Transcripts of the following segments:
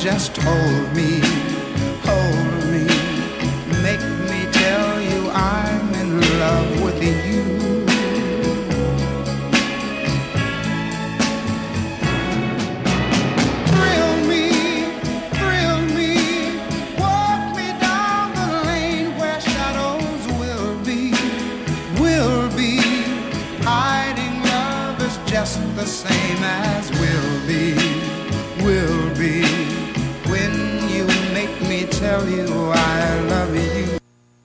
just hold me, make me tell you I'm in love with you. Just the same as will be when you make me tell you I love you.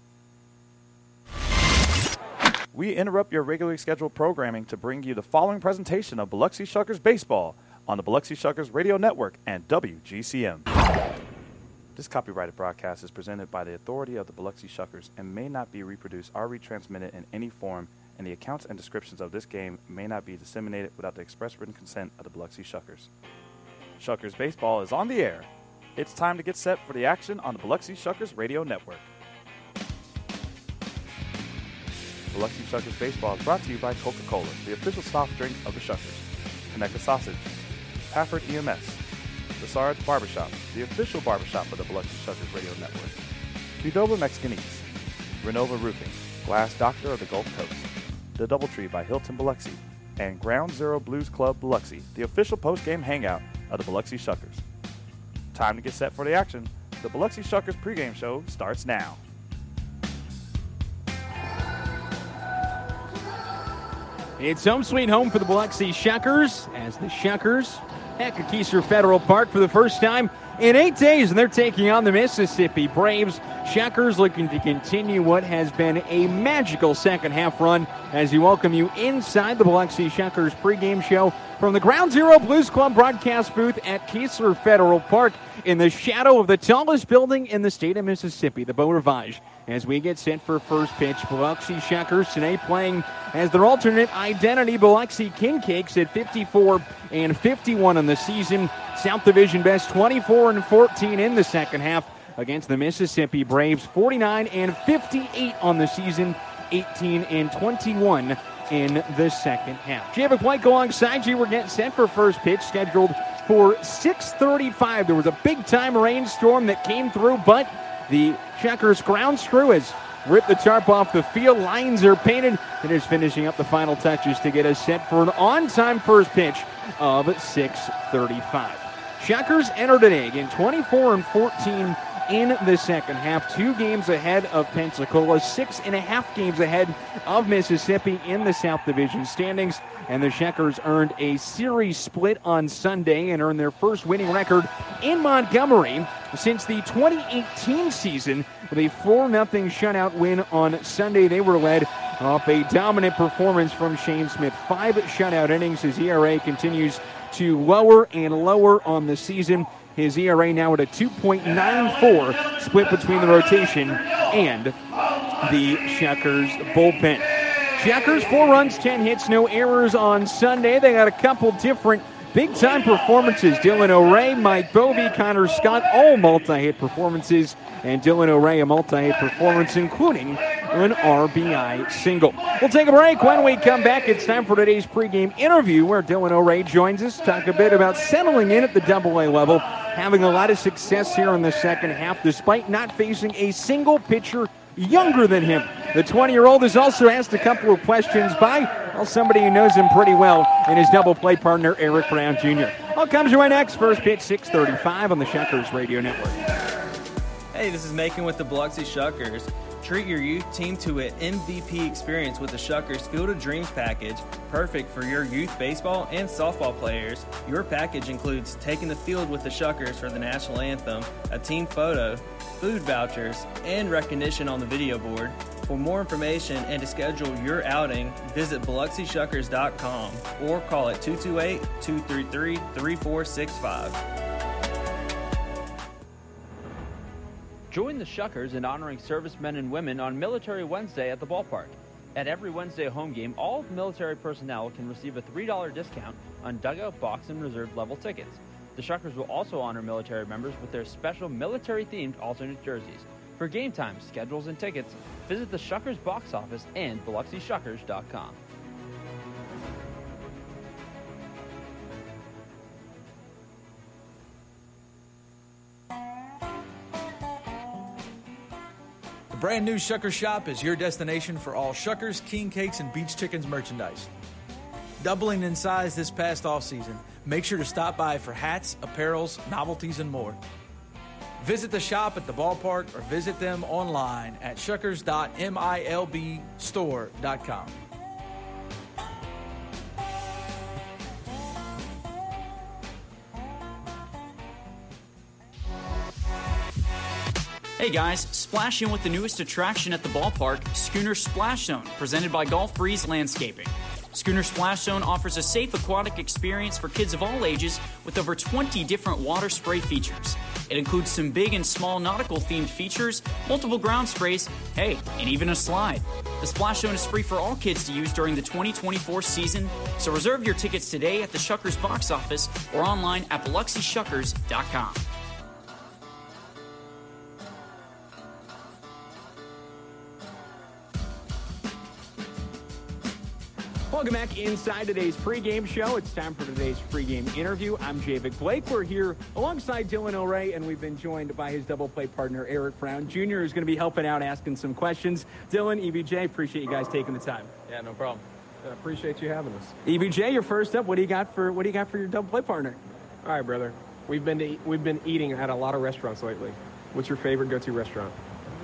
We interrupt your regularly scheduled programming to bring you the following presentation of Biloxi Shuckers Baseball on the Biloxi Shuckers Radio Network and WGCM. This copyrighted broadcast is presented by the authority of the Biloxi Shuckers and may not be reproduced or retransmitted in any form, and the accounts and descriptions of this game may not be disseminated without the express written consent of the Biloxi Shuckers. Shuckers Baseball is on the air. It's time to get set for the action on the Biloxi Shuckers Radio Network. Biloxi Shuckers Baseball is brought to you by Coca-Cola, the official soft drink of the Shuckers, Conecuh Sausage, Pafford EMS, The Sarge Barbershop, the official barbershop of the Biloxi Shuckers Radio Network, Qdoba Mexican Eats, Renova Roofing, Glass Doctor of the Gulf Coast, The Doubletree by Hilton Biloxi, and Ground Zero Blues Club Biloxi, the official post-game hangout of the Biloxi Shuckers. Time to get set for the action. The Biloxi Shuckers pregame show starts now. It's home sweet home for the Biloxi Shuckers as the Shuckers heck at Keesler Federal Park for the first time in 8 days, and they're taking on the Mississippi Braves. Shuckers looking to continue what has been a magical second half run as we welcome you inside the Biloxi Shuckers pregame show from the Ground Zero Blues Club broadcast booth at Keesler Federal Park in the shadow of the tallest building in the state of Mississippi, the Beau Rivage. As we get set for first pitch, Biloxi Shuckers today playing as their alternate identity, Biloxi King Cakes at 54-51 in the season. South Division best 24-14 in the second half against the Mississippi Braves, 49-58 on the season, 18-21 in the second half. Javik White alongside you. We're getting set for first pitch, scheduled for 6:35. There was a big-time rainstorm that came through, but the Shuckers ground screw has ripped the tarp off the field. Lines are painted, and is finishing up the final touches to get us set for an on-time first pitch of 6:35. Shuckers enter today again 24-14 in the second half. 2 games ahead of Pensacola, 6.5 games ahead of Mississippi in the South Division standings. And the Shuckers earned a series split on Sunday and earned their first winning record in Montgomery since the 2018 season with a 4-0 shutout win on Sunday. They were led off a dominant performance from Shane Smith. 5 shutout innings. His ERA continues to lower and lower on the season. His ERA now at a 2.94, split between the rotation and the Shuckers bullpen. Shuckers, 4 runs, 10 hits, no errors on Sunday. They got a couple different big-time performances. Dylan O'Ray, Mike Bovey, Connor Scott, all multi-hit performances. And Dylan O'Ray, a multi-hit performance, including an RBI single. We'll take a break. When we come back, it's time for today's pregame interview where Dylan O'Ray joins us, talk a bit about settling in at the AA level, having a lot of success here in the second half despite not facing a single pitcher younger than him. The 20-year-old has also asked a couple of questions by somebody who knows him pretty well and his double play partner, Eric Brown Jr. All comes your way next. First pitch, 6:35 on the Shuckers Radio Network. Hey, this is Macon with the Biloxi Shuckers. Treat your youth team to an MVP experience with the Shuckers Field of Dreams package, perfect for your youth baseball and softball players. Your package includes taking the field with the Shuckers for the national anthem, a team photo, food vouchers, and recognition on the video board. For more information and to schedule your outing, visit BiloxiShuckers.com or call at 228-233-3465. Join the Shuckers in honoring servicemen and women on Military Wednesday at the ballpark. At every Wednesday home game, all military personnel can receive a $3 discount on dugout, box, and reserve level tickets. The Shuckers will also honor military members with their special military-themed alternate jerseys. For game times, schedules, and tickets, visit the Shuckers box office and BiloxiShuckers.com. brand new Shuckers shop is your destination for all Shuckers, King Cakes, and Beach Chickens merchandise. Doubling in size this past off season, make sure to stop by for hats, apparels, novelties, and more. Visit the shop at the ballpark or visit them online at shuckers.milbstore.com. Hey guys, splash in with the newest attraction at the ballpark, Schooner Splash Zone, presented by Gulf Breeze Landscaping. Schooner Splash Zone offers a safe aquatic experience for kids of all ages with over 20 different water spray features. It includes some big and small nautical-themed features, multiple ground sprays, hey, and even a slide. The Splash Zone is free for all kids to use during the 2024 season, so reserve your tickets today at the Shuckers box office or online at BiloxiShuckers.com. Welcome back inside today's pregame show. It's time for today's pregame interview. I'm Javic Blake. We're here alongside Dylan O'Ray, and we've been joined by his double play partner, Eric Brown Jr., who's going to be helping out, asking some questions. Dylan, EBJ, appreciate you guys taking the time. Yeah, no problem. I appreciate you having us. EBJ, you're first up. What do you got for your double play partner? All right, brother. We've been eating at a lot of restaurants lately. What's your favorite go-to restaurant?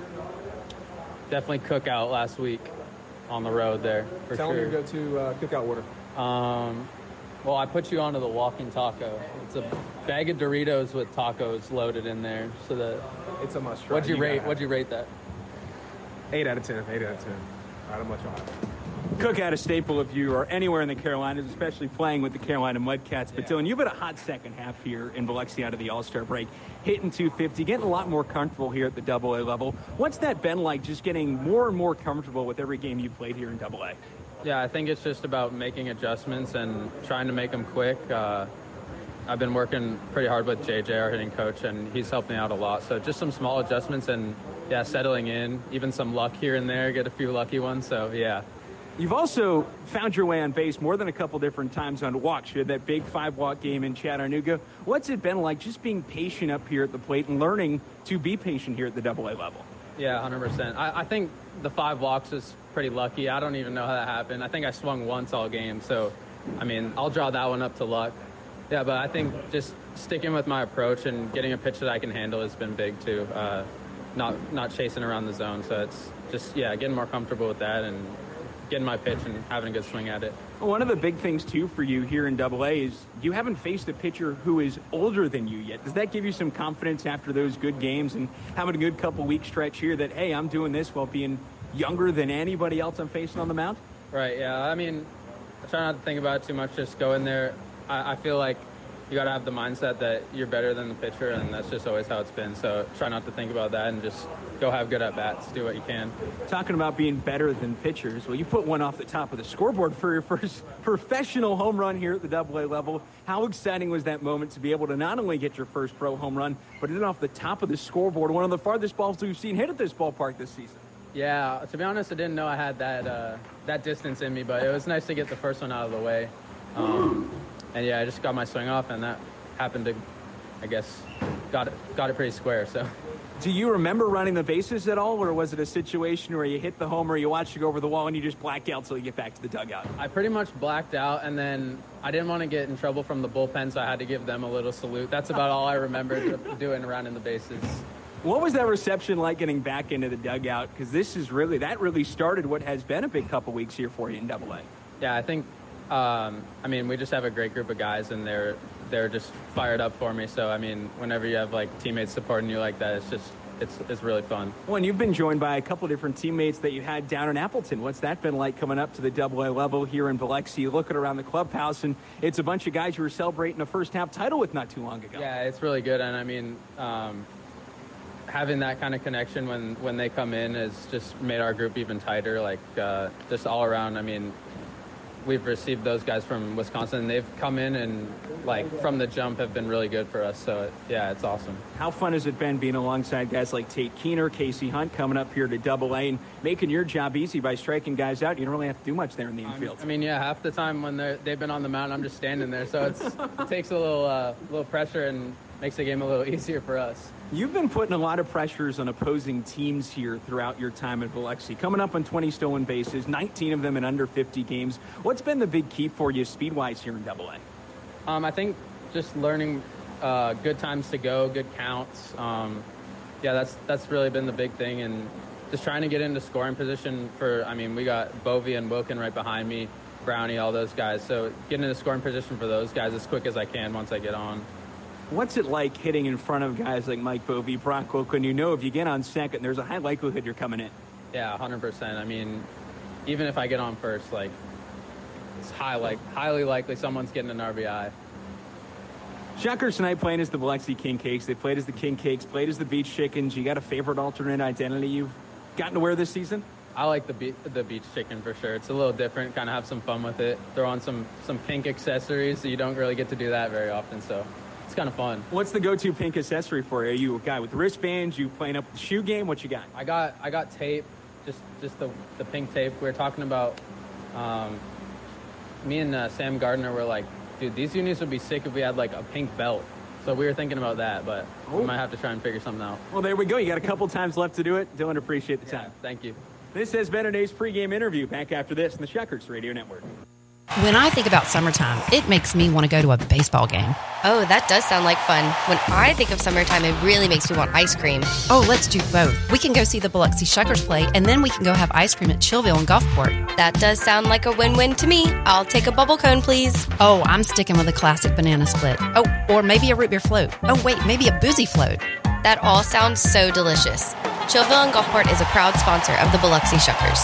Definitely Cookout last week on the road there, for Tell sure. them your go-to cookout order. Well, I put you onto the walking taco. It's a bag of Doritos with tacos loaded in there. So that It's a must try. What'd you rate that? 8 out of 10. 8 out of 10. Not much on it. Cookout, a staple if you are anywhere in the Carolinas, especially playing with the Carolina Mudcats. But Dylan, you've had a hot second half here in Biloxi out of the All-Star break, hitting 250, getting a lot more comfortable here at the AA level. What's that been like, just getting more and more comfortable with every game you played here in AA? Yeah, I think it's just about making adjustments and trying to make them quick. I've been working pretty hard with JJ, our hitting coach, and he's helped me out a lot. So just some small adjustments and, yeah, settling in, even some luck here and there, get a few lucky ones. So, yeah. You've also found your way on base more than a couple different times on walks. You had that big 5-walk game in Chattanooga. What's it been like just being patient up here at the plate and learning to be patient here at the AA level? Yeah, 100%. I think the 5 walks is pretty lucky. I don't even know how that happened. I think I swung once all game. So, I mean, I'll draw that one up to luck. Yeah, but I think just sticking with my approach and getting a pitch that I can handle has been big too. Not chasing around the zone. So it's just, yeah, getting more comfortable with that and getting my pitch and having a good swing at it. One of the big things, too, for you here in AA is you haven't faced a pitcher who is older than you yet. Does that give you some confidence after those good games and having a good couple-week stretch here that, hey, I'm doing this while being younger than anybody else I'm facing on the mound? Right, yeah. I mean, I try not to think about it too much. Just go in there. I feel like you got to have the mindset that you're better than the pitcher, and that's just always how it's been. So try not to think about that and just go have good at-bats, do what you can. Talking about being better than pitchers, well, you put one off the top of the scoreboard for your first professional home run here at the AA level. How exciting was that moment to be able to not only get your first pro home run, but hit it off the top of the scoreboard, one of the farthest balls we've seen hit at this ballpark this season? Yeah, to be honest, I didn't know I had that distance in me, but it was nice to get the first one out of the way. And yeah, I just got my swing off, and that happened to, I guess, got it pretty square. So. Do you remember running the bases at all, or was it a situation where you hit the homer, you watched it go over the wall, and you just blacked out till you get back to the dugout? I pretty much blacked out, and then I didn't want to get in trouble from the bullpen, so I had to give them a little salute. That's about all I remember doing around in the bases. What was that reception like getting back into the dugout? Because that really started what has been a big couple weeks here for you in AA. Yeah, I think, I mean, we just have a great group of guys, and they're just fired up for me. So, I mean, whenever you have, like, teammates supporting you like that, it's really fun. Well, and you've been joined by a couple different teammates that you had down in Appleton. What's that been like coming up to the AA level here in Biloxi? Looking around the clubhouse, and it's a bunch of guys who were celebrating a first-half title with not too long ago. Yeah, it's really good, and, I mean, having that kind of connection when they come in has just made our group even tighter, like, just all around. I mean, we've received those guys from Wisconsin. They've come in and, like, from the jump have been really good for us. So, yeah, it's awesome. How fun has it been being alongside guys like Tate Keener, Casey Hunt coming up here to AA and making your job easy by striking guys out? You don't really have to do much there in the infield. I mean, yeah, half the time when they've been on the mound, I'm just standing there. So it takes a little pressure. And, makes the game a little easier for us. You've been putting a lot of pressures on opposing teams here throughout your time at Biloxi. Coming up on 20 stolen bases, 19 of them in under 50 games. What's been the big key for you speed-wise here in AA? I think just learning good times to go, good counts. That's really been the big thing, and just trying to get into scoring position we got Bovey and Wilkin right behind me, Brownie, all those guys. So getting into scoring position for those guys as quick as I can once I get on. What's it like hitting in front of guys like Mike Bovey, Brock Wilkin? You know if you get on second, there's a high likelihood you're coming in. Yeah, 100%. Even if I get on first, it's highly likely someone's getting an RBI. Shuckers tonight playing as the Biloxi King Cakes. They played as the King Cakes, played as the Beach Chickens. You got a favorite alternate identity you've gotten to wear this season? I like the Beach Chicken for sure. It's a little different, kind of have some fun with it. Throw on some pink accessories, so you don't really get to do that very often, so it's kind of fun. What's the go-to pink accessory for you? Are you a guy with wristbands? You playing up the shoe game? What you got? I got tape, just the pink tape. We were talking about, me and Sam Gardner were like, dude, these unis would be sick if we had a pink belt. So we were thinking about that, but we might have to try and figure something out. Well, there we go. You got a couple times left to do it. Dylan, appreciate the time. Thank you. This has been today's pregame interview. Back after this on the Shuckers Radio Network. When I think about summertime, it makes me want to go to a baseball game. Oh, that does sound like fun. When I think of summertime, it really makes me want ice cream. Oh, let's do both. We can go see the Biloxi Shuckers play, and then we can go have ice cream at Chillville and Gulfport. That does sound like a win-win to me. I'll take a bubble cone, please. Oh, I'm sticking with a classic banana split. Oh, or maybe a root beer float. Oh, wait, maybe a boozy float. That all sounds so delicious. Chillville and Gulfport is a proud sponsor of the Biloxi Shuckers.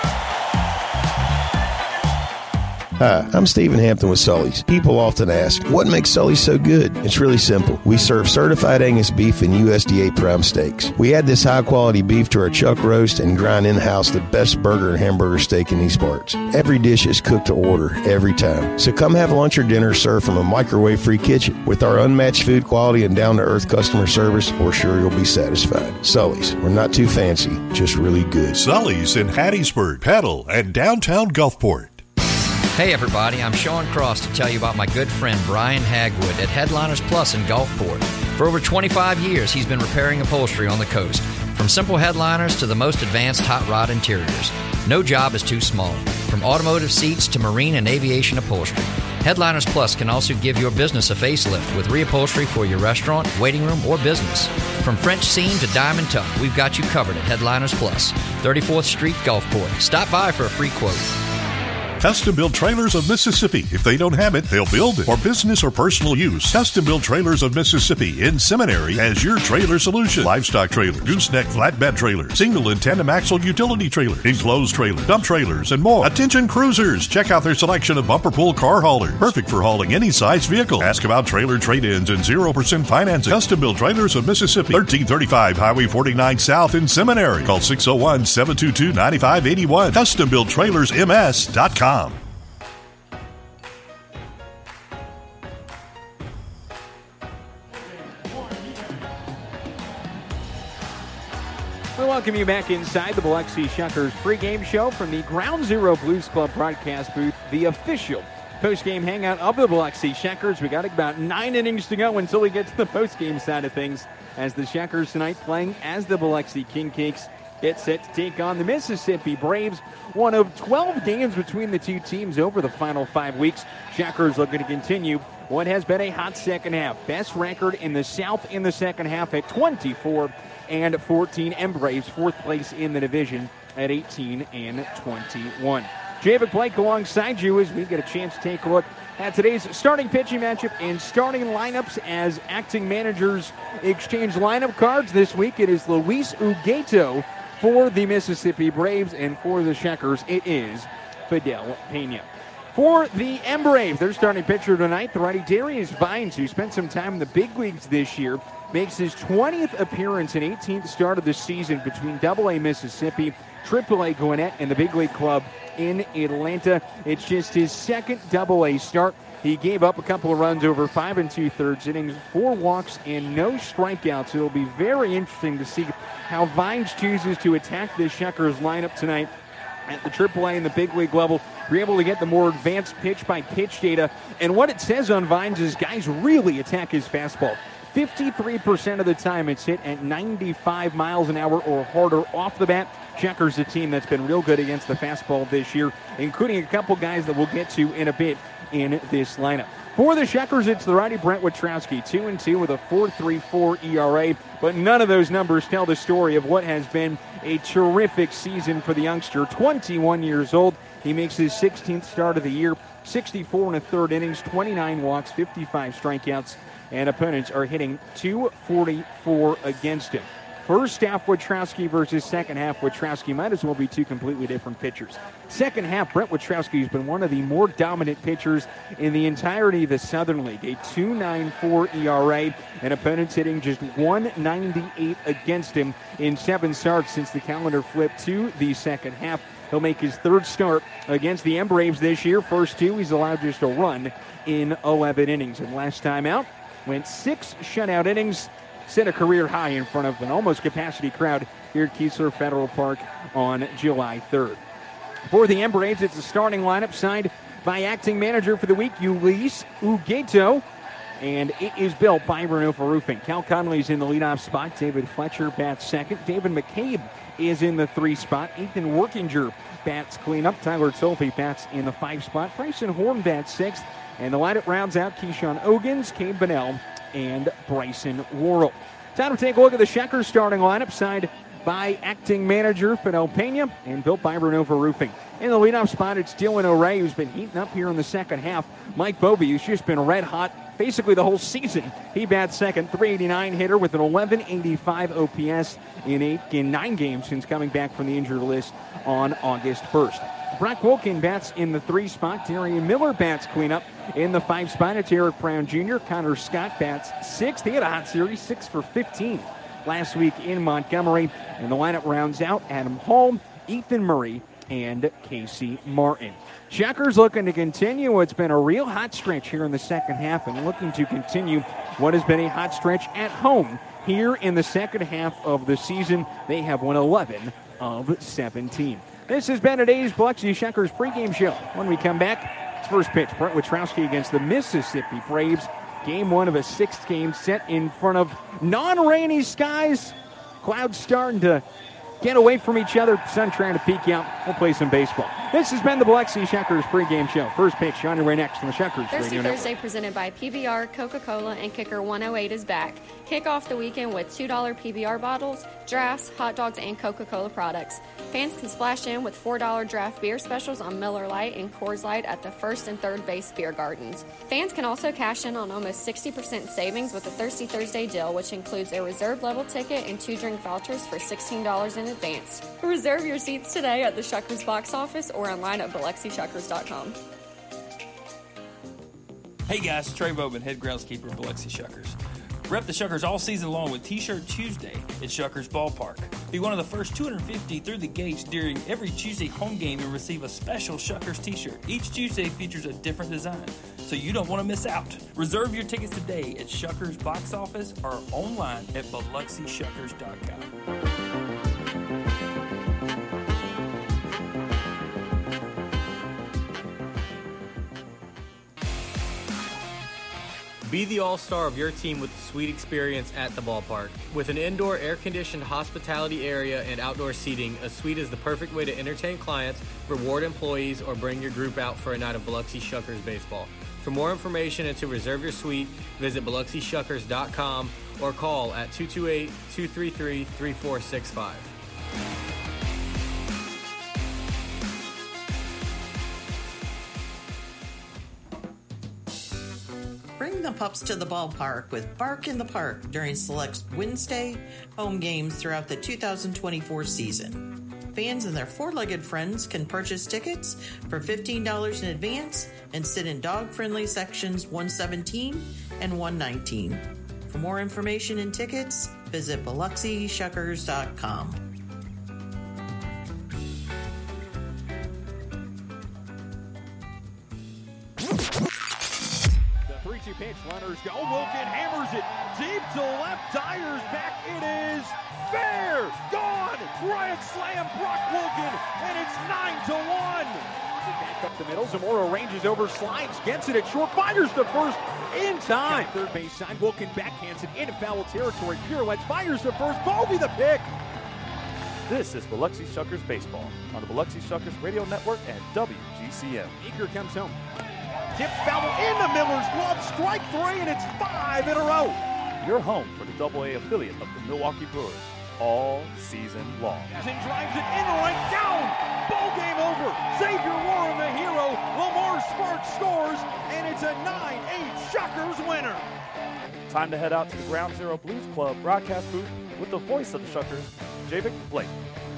Hi, I'm Stephen Hampton with Sully's. People often ask, what makes Sully's so good? It's really simple. We serve certified Angus beef and USDA prime steaks. We add this high-quality beef to our chuck roast and grind in-house the best burger and hamburger steak in these parts. Every dish is cooked to order, every time. So come have lunch or dinner served from a microwave-free kitchen. With our unmatched food quality and down-to-earth customer service, we're sure you'll be satisfied. Sully's. We're not too fancy, just really good. Sully's in Hattiesburg, Petal, and downtown Gulfport. Hey everybody, I'm Sean Cross to tell you about my good friend Brian Hagwood at Headliners Plus in Gulfport. For over 25 years, he's been repairing upholstery on the coast, from simple headliners to the most advanced hot rod interiors. No job is too small, from automotive seats to marine and aviation upholstery. Headliners Plus can also give your business a facelift with reupholstery for your restaurant, waiting room, or business. From French seam to diamond tuck, we've got you covered at Headliners Plus, 34th Street, Gulfport. Stop by for a free quote. Custom Built Trailers of Mississippi. If they don't have it, they'll build it. For business or personal use, Custom Built Trailers of Mississippi in Seminary has your trailer solution. Livestock trailer, gooseneck flatbed trailer, single and tandem axle utility trailer, enclosed trailer, dump trailers, and more. Attention cruisers, check out their selection of bumper pull car haulers. Perfect for hauling any size vehicle. Ask about trailer trade-ins and 0% financing. Custom Built Trailers of Mississippi, 1335 Highway 49 South in Seminary. Call 601-722-9581. CustomBuiltTrailersMS.com. We welcome you back inside the Biloxi Shuckers pregame show from the Ground Zero Blues Club broadcast booth, the official postgame hangout of the Biloxi Shuckers. We got about 9 innings to go until we get to the postgame side of things, as the Shuckers tonight playing as the Biloxi King Cakes get set to take on the Mississippi Braves. One of 12 games between the two teams over the final 5 weeks. Shuckers looking to continue what has been a hot second half. Best record in the South in the second half at 24-14, and Braves fourth place in the division at 18-21. Javid Blake alongside you as we get a chance to take a look at today's starting pitching matchup and starting lineups as acting managers exchange lineup cards this week. It is Luis Ugueto for the Mississippi Braves, and for the Shuckers, it is Fidel Pena. For the M-Braves, their starting pitcher tonight, the righty Darius Vines, who spent some time in the big leagues this year, makes his 20th appearance and 18th start of the season between AA Mississippi, AAA Gwinnett, and the big league club in Atlanta. It's just his second AA start. He gave up a couple of runs over 5 2/3 innings, 4 walks, and no strikeouts. It'll be very interesting to see how Vines chooses to attack this Shuckers lineup tonight at the AAA and the big league level. We're able to get the more advanced pitch-by-pitch data. And what it says on Vines is guys really attack his fastball. 53% of the time it's hit at 95 miles an hour or harder off the bat. Checkers, a team that's been real good against the fastball this year, including a couple guys that we'll get to in a bit in this lineup. For the Checkers, it's the righty Brent Witrowski, 2-2 with a 4.34 ERA, but none of those numbers tell the story of what has been a terrific season for the youngster. 21 years old, he makes his 16th start of the year, 64 1/3 innings, 29 walks, 55 strikeouts, and opponents are hitting .244 against him. First half Witrowski versus second half Witrowski might as well be two completely different pitchers. Second half, Brent Witrowski has been one of the more dominant pitchers in the entirety of the Southern League. A 2.94 ERA, and opponents hitting just 198 against him in 7 starts since the calendar flipped to the second half. He'll make his third start against the M-Braves this year. First 2, he's allowed just a run in 11 innings. And last time out, went 6 shutout innings, set a career high in front of an almost capacity crowd here at Keesler Federal Park on July 3rd. For the M-Braves, it's a starting lineup signed by acting manager for the week, Ulises Ugueto, and it is built by Renofa Roofing. Cal Connolly's in the leadoff spot. David Fletcher bats second. David McCabe is in the 3 spot. Ethan Workinger bats cleanup. Tyler Tolpe bats in the 5 spot. Bryson Horn bats 6th. And the lineup rounds out Keyshawn Ogans, Cade Bunnell, and Bryson Worrell. Time to take a look at the Checkers starting lineup, signed by acting manager Fidel Pena and built by Renofa Roofing. In the leadoff spot, it's Dylan O'Ray, who's been heating up here in the second half. Mike Bobby, who's just been red hot basically the whole season. He bats second, .389 hitter with an 1185 OPS in 9 games since coming back from the injured list on August 1st. Brock Wilkin bats in the 3 spot. Darian Miller bats cleanup in the 5 spot. It's Eric Brown Jr. Connor Scott bats 6th. He had a hot series, 6 for 15 last week in Montgomery. And the lineup rounds out Adam Hall, Ethan Murray, and Casey Martin. Checkers looking to continue what's been a real hot stretch here in the second half and looking to continue what has been a hot stretch at home here in the second half of the season. They have won 11 of 17. This has been today's Biloxi Checkers pregame show. When we come back, it's first pitch. Brent Witrowski against the Mississippi Braves. Game 1 of a 6th game set in front of non-rainy skies. Clouds starting to get away from each other. Sun trying to peek out. We'll play some baseball. This has been the Biloxi Checkers pregame show. First pitch on your way next on the Checkers Radio Network. Thursday presented by PBR, Coca-Cola, and Kicker 108 is back. Kick off the weekend with $2 PBR bottles, drafts, hot dogs, and Coca-Cola products. Fans can splash in with $4 draft beer specials on Miller Lite and Coors Light at the first and third base beer gardens. Fans can also cash in on almost 60% savings with the Thirsty Thursday deal, which includes a reserve level ticket and 2 drink vouchers for $16 in advance. Reserve your seats today at the Shuckers box office or online at BiloxiShuckers.com. Hey guys, Trey Bowman, head groundskeeper of Biloxi Shuckers. Rep the Shuckers all season long with T-Shirt Tuesday at Shuckers Ballpark. Be one of the first 250 through the gates during every Tuesday home game and receive a special Shuckers T-shirt. Each Tuesday features a different design, so you don't want to miss out. Reserve your tickets today at Shuckers box office or online at BiloxiShuckers.com. Be the all-star of your team with a sweet experience at the ballpark. With an indoor air-conditioned hospitality area and outdoor seating, a suite is the perfect way to entertain clients, reward employees, or bring your group out for a night of Biloxi Shuckers baseball. For more information and to reserve your suite, visit BiloxiShuckers.com or call at 228-233-3465. Bring the pups to the ballpark with Bark in the Park during select Wednesday home games throughout the 2024 season. Fans and their four-legged friends can purchase tickets for $15 in advance and sit in dog-friendly sections 117 and 119. For more information and tickets, visit BiloxiShuckers.com. Pitch, runners go. Wilkin hammers it deep to left. Dyer's back. It is fair. Gone. Grand slam. Brock Wilkin, and it's 9-1. Back up the middle. Zamora ranges over, slides, gets it at short, fires the first in time. Third base side, Wilkin backhands it into foul territory. Pirouettes, fires the first. Bovey the pick. This is Biloxi Shuckers Baseball on the Biloxi Shuckers Radio Network and WGCM. Eager comes home. Tip foul into Miller's glove. Strike 3, and it's 5 in a row. Your home for the AA affiliate of the Milwaukee Brewers all season long. And drives it in the right down. Ball game over. Xavier Warren, the hero. Lamar Sparks scores, and it's a 9-8 Shuckers winner. Time to head out to the Ground Zero Blues Club broadcast booth with the voice of the Shuckers, Javik Blake.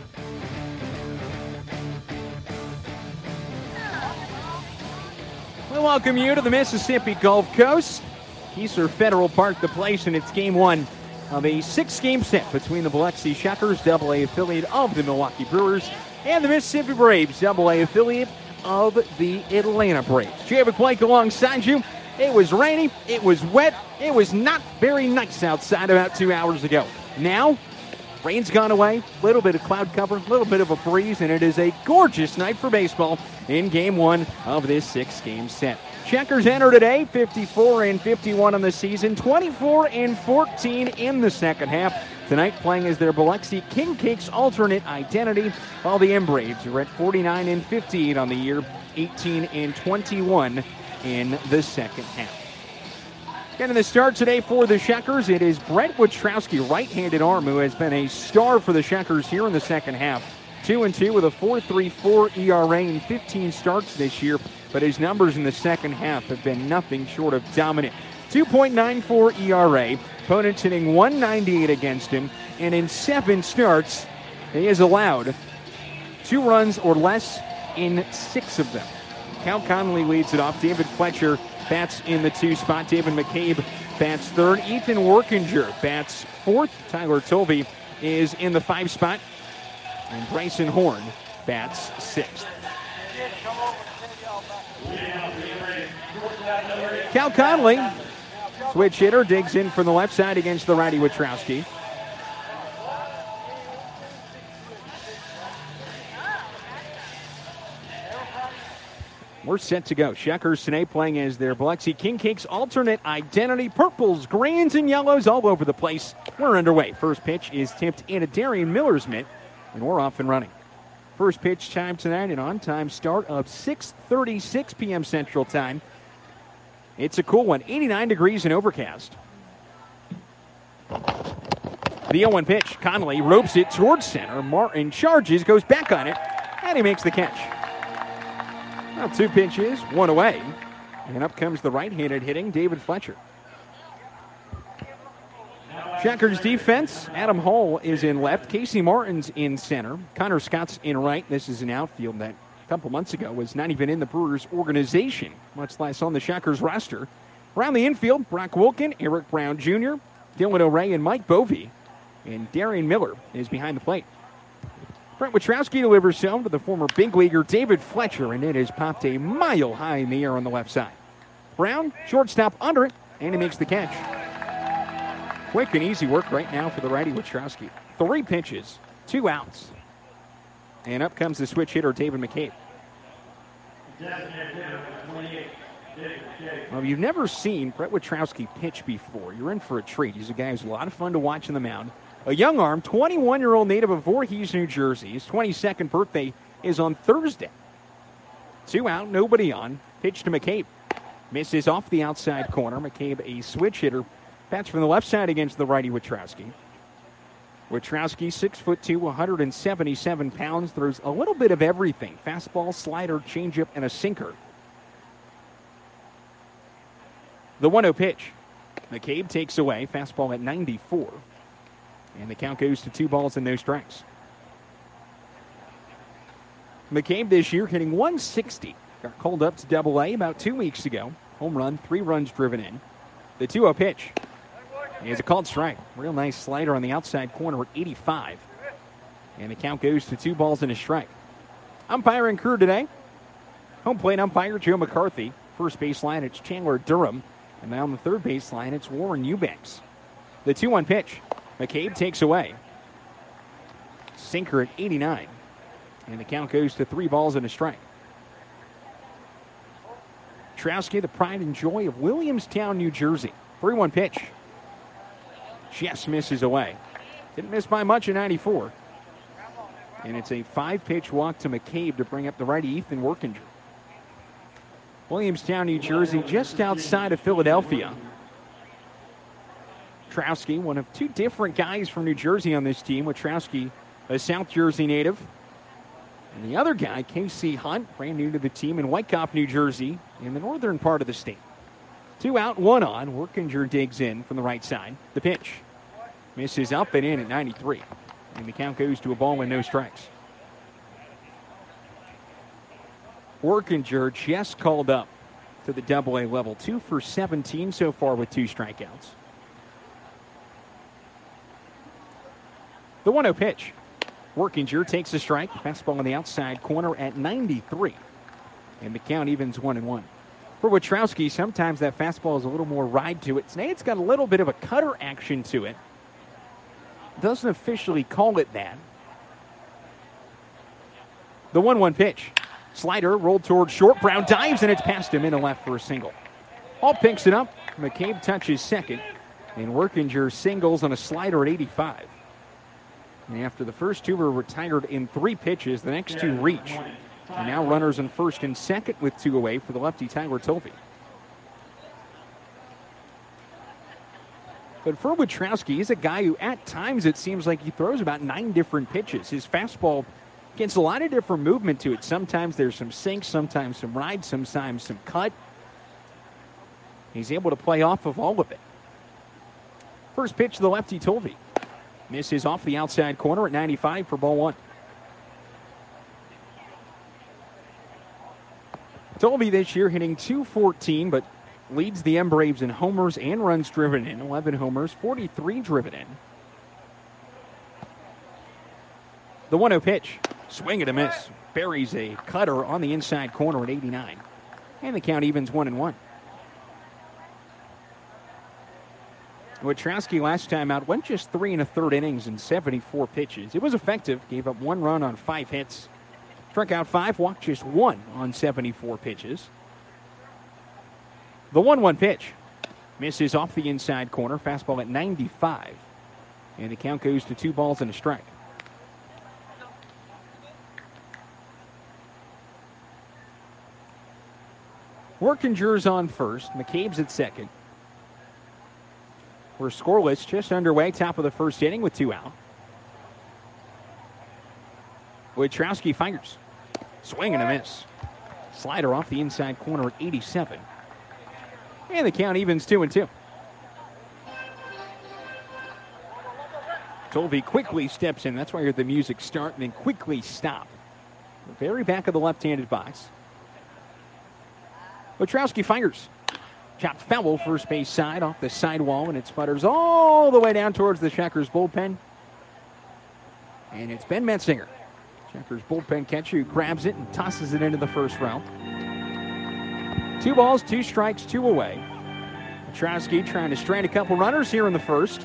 We welcome you to the Mississippi Gulf Coast. Keiser Federal Park, the place, and it's game one of a 6-game set between the Biloxi Shuckers, AA affiliate of the Milwaukee Brewers, and the Mississippi Braves, AA affiliate of the Atlanta Braves. Javik Blake alongside you. It was rainy, it was wet, it was not very nice outside about 2 hours ago. Now, rain's gone away, a little bit of cloud cover, a little bit of a breeze, and it is a gorgeous night for baseball in game one of this 6-game set. Checkers enter today, 54-51 on the season, 24-14 in the second half. Tonight playing as their Biloxi King Cakes alternate identity, while the M-Braves are at 49-58 on the year, 18-21 in the second half. Getting the start today for the Shuckers, it is Brett Witrowski, right-handed arm, who has been a star for the Shuckers here in the second half. 2-2 with a 4.34 ERA in 15 starts this year, but his numbers in the second half have been nothing short of dominant. 2.94 ERA, opponents hitting 198 against him, and in 7 starts, he has allowed 2 runs or less in 6 of them. Cal Connolly leads it off. David Fletcher bats in the 2 spot. David McCabe bats 3rd. Ethan Workinger bats 4th. Tyler Tolby is in the 5 spot. And Bryson Horn bats 6th. Cal Connolly, switch hitter, digs in from the left side against the righty Witrowski. We're set to go. Shuckers today playing as their Biloxi King Cakes alternate identity. Purples, greens, and yellows all over the place. We're underway. First pitch is tipped into Darian Miller's mitt, and we're off and running. First pitch time tonight, an on-time start of 6:36 p.m. Central Time. It's a cool one, 89 degrees and overcast. The 0-1 pitch. Connolly ropes it towards center. Martin charges, goes back on it, and he makes the catch. Well, 2 pitches, 1 away. And up comes the right-handed hitting David Fletcher. Shuckers defense, Adam Hall is in left. Casey Martin's in center. Connor Scott's in right. This is an outfield that a couple months ago was not even in the Brewers organization, much less on the Shuckers roster. Around the infield, Brock Wilkin, Eric Brown Jr., Dylan O'Ray, and Mike Bovey. And Darian Miller is behind the plate. Brett Witrowski delivers home to the former big leaguer David Fletcher, and it has popped a mile high in the air on the left side. Brown, shortstop under it, and he makes the catch. Quick and easy work right now for the righty Witrowski. 3 pitches, 2 outs. And up comes the switch hitter David McCabe. Well, you've never seen Brett Witrowski pitch before. You're in for a treat. He's a guy who's a lot of fun to watch on the mound. A young arm, 21-year-old native of Voorhees, New Jersey. His 22nd birthday is on Thursday. 2 out, nobody on. Pitch to McCabe. Misses off the outside corner. McCabe, a switch hitter, bats from the left side against the righty Witrowski. Witrowski, 6'2", 177 pounds, throws a little bit of everything. Fastball, slider, changeup, and a sinker. The 1-0 pitch. McCabe takes away. Fastball at 94. And the count goes to 2 balls and no strikes. McCabe this year hitting 160. Got called up to Double-A about 2 weeks ago. Home run, 3 runs driven in. The 2-0 pitch. It's a called strike. Real nice slider on the outside corner at 85. And the count goes to 2 balls and a strike. Umpiring crew today. Home plate umpire Joe McCarthy. First baseline, it's Chandler Durham. And now on the third baseline, it's Warren Eubanks. The 2-1 pitch. McCabe takes away. Sinker at 89. And the count goes to 3 balls and a strike. Trowski, the pride and joy of Williamstown, New Jersey. 3-1 pitch. Just misses away. Didn't miss by much in 94. And it's a 5-pitch walk to McCabe to bring up the righty Ethan Workinger. Williamstown, New Jersey, just outside of Philadelphia. Trowski, one of 2 different guys from New Jersey on this team, with Trowski a South Jersey native. And the other guy, Casey Hunt, brand new to the team in Wyckoff, New Jersey, in the northern part of the state. 2 out, 1 on. Workinger digs in from the right side. The pitch misses up and in at 93. And the count goes to a ball with no strikes. Workinger just called up to the Double-A level. 2 for 17 so far with 2 strikeouts. The 1-0 pitch. Workinger takes a strike. Fastball on the outside corner at 93. And the count evens 1-1. For Witrowski, sometimes that fastball is a little more ride to it. Today it's got a little bit of a cutter action to it. Doesn't officially call it that. The 1-1 pitch. Slider rolled towards short. Brown dives, and it's past him into left for a single. Hall picks it up. McCabe touches second. And Workinger singles on a slider at 85. And after the first 2 were retired in 3 pitches, the next 2 reach. And now runners in first and second with 2 away for the lefty Tyler Tovey. But for Witrowski, he's a guy who at times it seems like he throws about 9 different pitches. His fastball gets a lot of different movement to it. Sometimes there's some sink, sometimes some ride, sometimes some cut. He's able to play off of all of it. First pitch to the lefty Tovey. Misses off the outside corner at 95 for ball 1. Tovey this year hitting .214, but leads the M-Braves in homers and runs driven in. 11 homers, 43 driven in. The 1-0 pitch. Swing and a miss. Buries a cutter on the inside corner at 89. And the count evens 1-1. Witrowski last time out went just 3 1/3 innings in 74 pitches. It was effective. Gave up 1 run on 5 hits. Struck out 5, walked just 1 on 74 pitches. The 1-1 pitch. Misses off the inside corner. Fastball at 95. And the count goes to 2 balls and a strike. Workinger's on first. McCabe's at second. We're scoreless, just underway, top of the first inning with 2 out. Witrowski fires. Swing and a miss. Slider off the inside corner at 87. And the count evens 2-2. Tovey quickly steps in. That's why you hear the music start and then quickly stop. The very back of the left-handed box. Witrowski fires. Chopped foul first base side off the sidewall, and it sputters all the way down towards the Checkers bullpen. And it's Ben Metzinger, Checkers bullpen catcher, who grabs it and tosses it into the first row. 2 balls, 2 strikes, 2 away. Witrowski trying to strand a couple runners here in the first.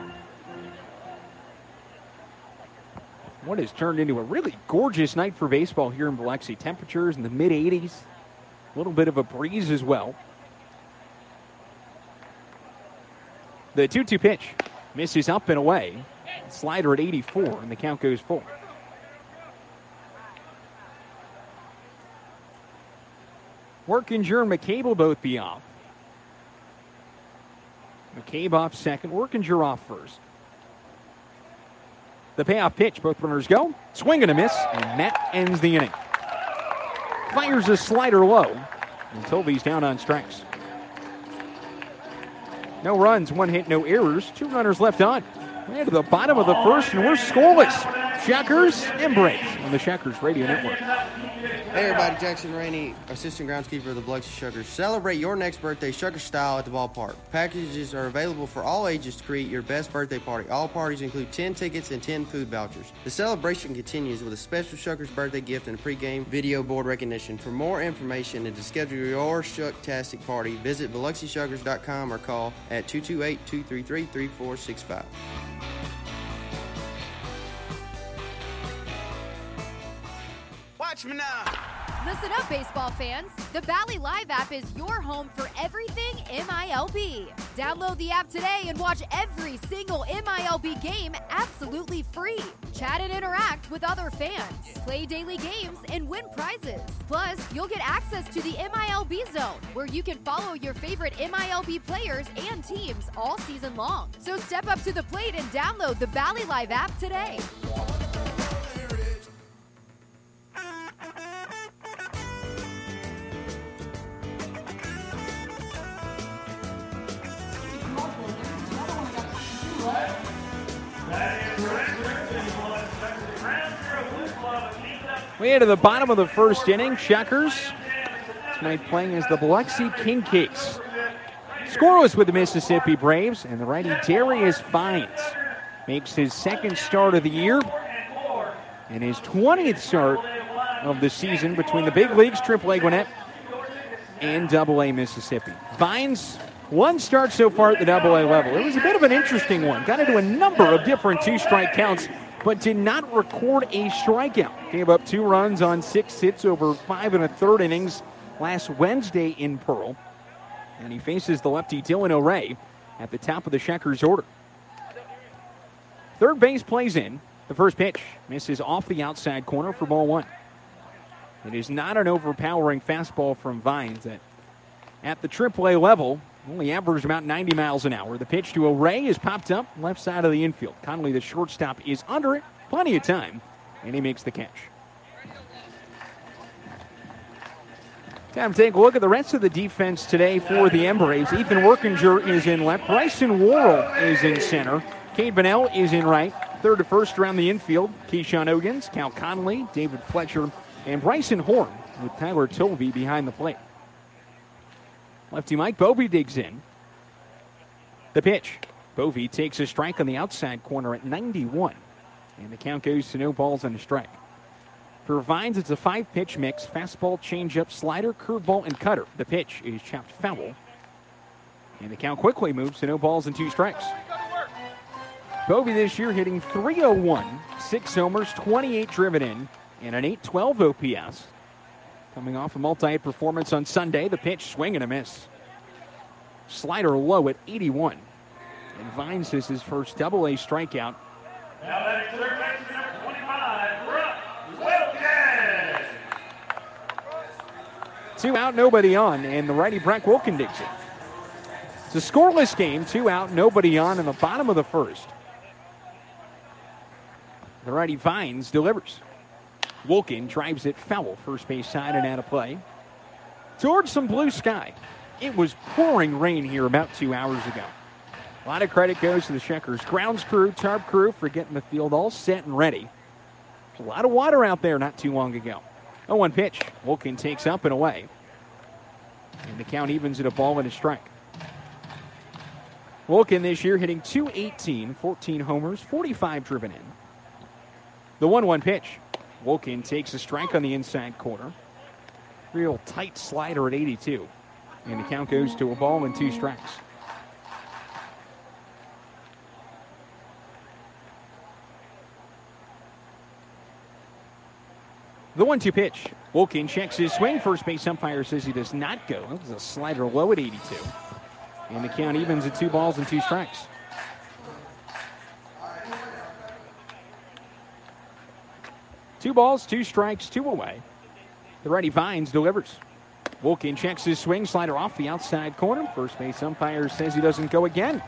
What has turned into a really gorgeous night for baseball here in Biloxi. Temperatures in the mid-80s. A little bit of a breeze as well. The 2-2 pitch misses up and away. Slider at 84, and the count goes full. Workinger and McCabe will both be off. McCabe off second, Workinger off first. The payoff pitch, both runners go. Swing and a miss, and that ends the inning. Fires a slider low, and Tovey's down on strikes. No runs, 1 hit, no errors. 2 runners left on. We're to the bottom of the first, and we're scoreless. Checkers and Braves on the Checkers Radio Network. Hey everybody, Jackson Rainey, assistant groundskeeper of the Biloxi Shuckers. Celebrate your next birthday Shucker style at the ballpark. Packages are available for all ages to create your best birthday party. All parties include 10 tickets and 10 food vouchers. The celebration continues with a special Shuckers birthday gift and a pregame video board recognition. For more information and to schedule your Shucktastic party, visit BiloxiShuckers.com or call at 228-233-3465. Watch me now. Listen up, baseball fans. The Bally Live app is your home for everything MILB. Download the app today and watch every single MILB game absolutely free. Chat and interact with other fans. Play daily games and win prizes. Plus, you'll get access to the MILB Zone, where you can follow your favorite MILB players and teams all season long. So step up to the plate and download the Bally Live app today. Way into the bottom of the first inning. Shuckers tonight playing as the Biloxi King Cakes. Scoreless with the Mississippi Braves, and the righty Darius Vines makes his second start of the year and his 20th start of the season between the big leagues, AAA Gwinnett and AA Mississippi. Vines, one start so far at the AA level. It was a bit of an interesting one. Got into a number of different two-strike counts, but did not record a strikeout. Gave up 2 runs on 6 hits over 5 1/3 innings last Wednesday in Pearl. And he faces the lefty Dylan O'Ray at the top of the Shuckers order. Third base plays in. The first pitch misses off the outside corner for ball 1. It is not an overpowering fastball from Vines that at the AAA level only averaged about 90 miles an hour. The pitch to O'Ray is popped up left side of the infield. Connolly, the shortstop, is under it. Plenty of time, and he makes the catch. Time to take a look at the rest of the defense today for the Braves. Ethan Workinger is in left. Bryson Worrell is in center. Cade Bunnell is in right. Third to first around the infield, Keyshawn Ogans, Cal Connolly, David Fletcher, and Bryson Horn with Tyler Tovey behind the plate. Lefty Mike Bovey digs in. The pitch. Bovey takes a strike on the outside corner at 91. And the count goes to no balls and a strike. For Vines, it's a 5-pitch mix. Fastball, changeup, slider, curveball, and cutter. The pitch is chopped foul. And the count quickly moves to no balls and 2 strikes. Bovey this year hitting .301, 6 homers, 28 driven in, and an .812 OPS. Coming off a multi-hit performance on Sunday, the pitch, swing and a miss. Slider low at 81. And Vines is his first AA strikeout. Now that's third baseman number 25, Brooke Wilkins. 2 out, nobody on, and the righty Brock Wilkins digs it. It's a scoreless game, 2 out, nobody on in the bottom of the first. The righty Vines delivers. Wilkin drives it foul, first base side and out of play. Towards some blue sky. It was pouring rain here about 2 hours ago. A lot of credit goes to the Shuckers grounds crew, tarp crew for getting the field all set and ready. There's a lot of water out there not too long ago. 0-1 pitch. Wilkin takes up and away. And the count evens at a ball and a strike. Wilkin this year hitting .218, 14 homers, 45 driven in. The 1-1 pitch. Wilkin takes a strike on the inside corner. Real tight slider at 82. And the count goes to a ball and 2 strikes. The 1-2 pitch. Wilkin checks his swing. First base umpire says he does not go. It was a slider low at 82. And the count evens at 2 balls and 2 strikes. Two balls, 2 strikes, 2 away. The righty Vines delivers. Wilkin checks his swing, slider off the outside corner. First base umpire says he doesn't go again.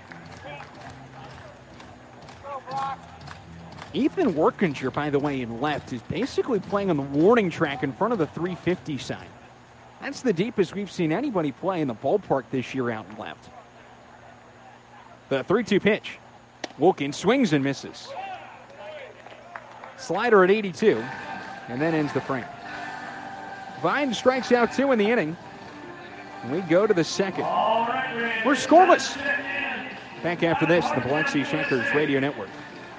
Ethan Workinger, by the way, in left, is basically playing on the warning track in front of the 350 sign. That's the deepest we've seen anybody play in the ballpark this year out in left. The 3-2 pitch. Wilkin swings and misses. Slider at 82, and then ends the frame. Vine strikes out 2 in the inning. And we go to the second. We're scoreless. Back after this, the Biloxi Shuckers Radio Network.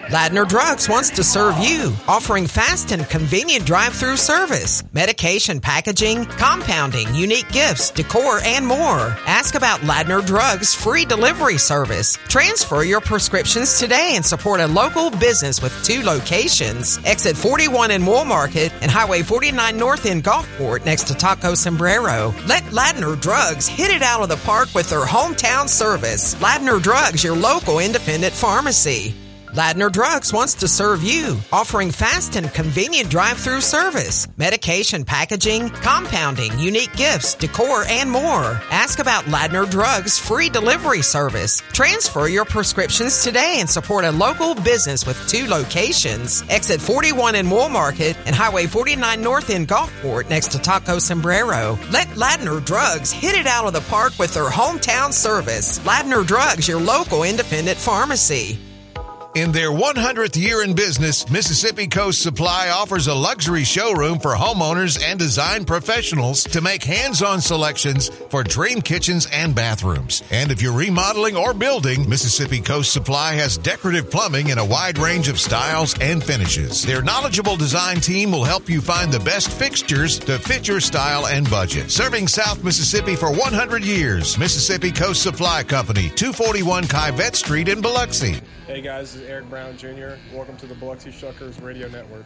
Ladner Drugs wants to serve you, offering fast and convenient drive-through service, medication packaging, compounding, unique gifts, decor, and more. Ask about Ladner Drugs' free delivery service. Transfer your prescriptions today and support a local business with 2 locations. Exit 41 in Wool Market and Highway 49 North in Gulfport next to Taco Sombrero. Let Ladner Drugs hit it out of the park with their hometown service. Ladner Drugs, your local independent pharmacy. Ladner Drugs wants to serve you, offering fast and convenient drive-through service, medication packaging, compounding, unique gifts, decor, and more. Ask about Ladner Drugs' free delivery service. Transfer your prescriptions today and support a local business with 2 locations. Exit 41 in Wool Market and Highway 49 North in Gulfport next to Taco Sombrero. Let Ladner Drugs hit it out of the park with their hometown service. Ladner Drugs, your local independent pharmacy. In their 100th year in business, Mississippi Coast Supply offers a luxury showroom for homeowners and design professionals to make hands-on selections for dream kitchens and bathrooms. And if you're remodeling or building, Mississippi Coast Supply has decorative plumbing in a wide range of styles and finishes. Their knowledgeable design team will help you find the best fixtures to fit your style and budget. Serving South Mississippi for 100 years, Mississippi Coast Supply Company, 241 Kyvette Street in Biloxi. Hey guys, this is Eric Brown Jr. Welcome to the Biloxi Shuckers Radio Network.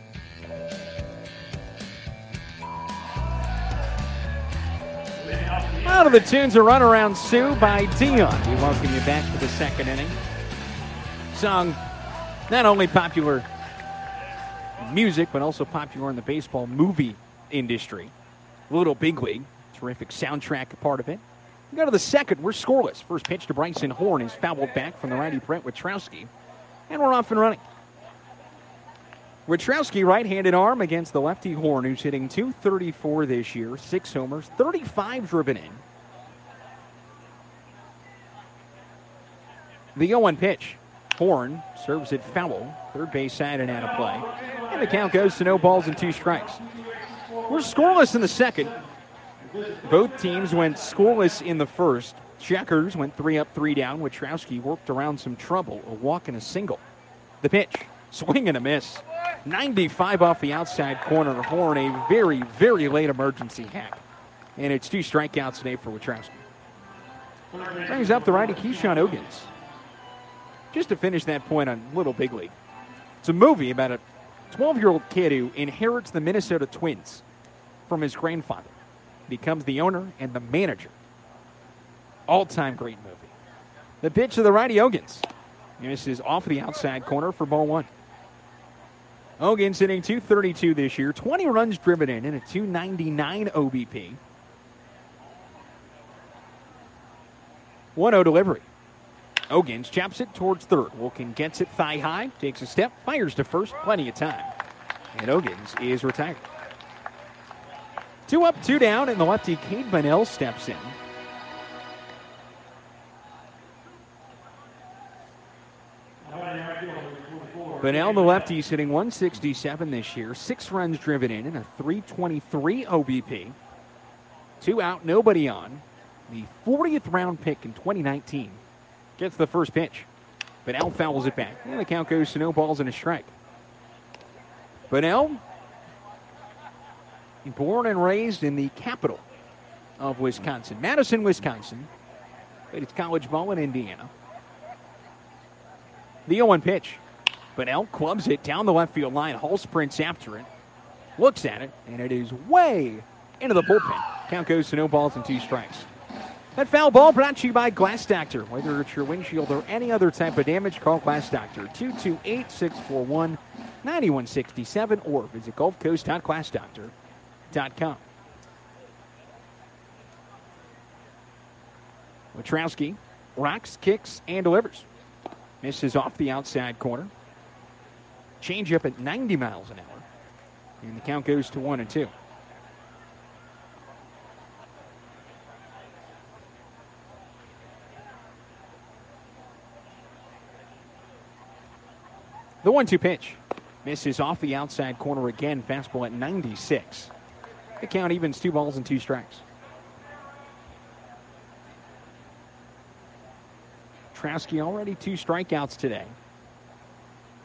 Out of the tunes, a runaround Sue by Dion. We welcome you back to the second inning. Song not only popular in music, but also popular in the baseball movie industry. Little Big League, terrific soundtrack part of it. We go to the second. We're scoreless. First pitch to Bryson Horn is fouled back from the righty Brent Witrowski. And we're off and running. Witrowski, right-handed arm against the lefty Horn, who's hitting .234 this year, 6 homers, 35 driven in. The 0-1 pitch. Horn serves it foul, third base side and out of play. And the count goes to no balls and 2 strikes. We're scoreless in the second. Both teams went scoreless in the first. Checkers went 3 up, 3 down. Witrowski worked around some trouble, a walk and a single. The pitch, swing and a miss. 95 off the outside corner. Horn, a very, very late emergency hack. And it's 2 strikeouts today for Witrowski. Brings up the righty Keyshawn Ogins. Just to finish that point on Little Big League. It's a movie about a 12-year-old kid who inherits the Minnesota Twins from his grandfather. Becomes the owner and the manager. All-time great movie. The pitch to the righty Ogins. This is off the outside corner for ball 1. Ogins hitting .232 this year, 20 runs driven in and a .299 OBP. 1-0 delivery. Ogins chops it towards third. Wilkin gets it thigh high, takes a step, fires to first, plenty of time. And Ogins is retired. 2 up, 2 down, and the lefty Cade Bunnell steps in. Bunnell, the lefty's hitting .167 this year, 6 runs driven in and a .323 OBP. 2 out, nobody on. The 40th round pick in 2019 gets the first pitch. Bunnell fouls it back, and the count goes to no balls and a strike. Bunnell, born and raised in the capital of Wisconsin, Madison, Wisconsin. Played his college ball in Indiana. The 0-1 pitch. Bunnell clubs it down the left field line. Hall sprints after it. Looks at it, and it is way into the bullpen. Count goes to no balls and 2 strikes. That foul ball brought to you by Glass Doctor. Whether it's your windshield or any other type of damage, call Glass Doctor. 228-641-9167 or visit gulfcoast.glassdoctor.com. Witrowski rocks, kicks, and delivers. Misses off the outside corner. Change up at 90 miles an hour. And the count goes to 1-2. The 1-2 pitch. Misses off the outside corner again. Fastball at 96. The count evens 2 balls and 2 strikes. Witrowski already 2 strikeouts today.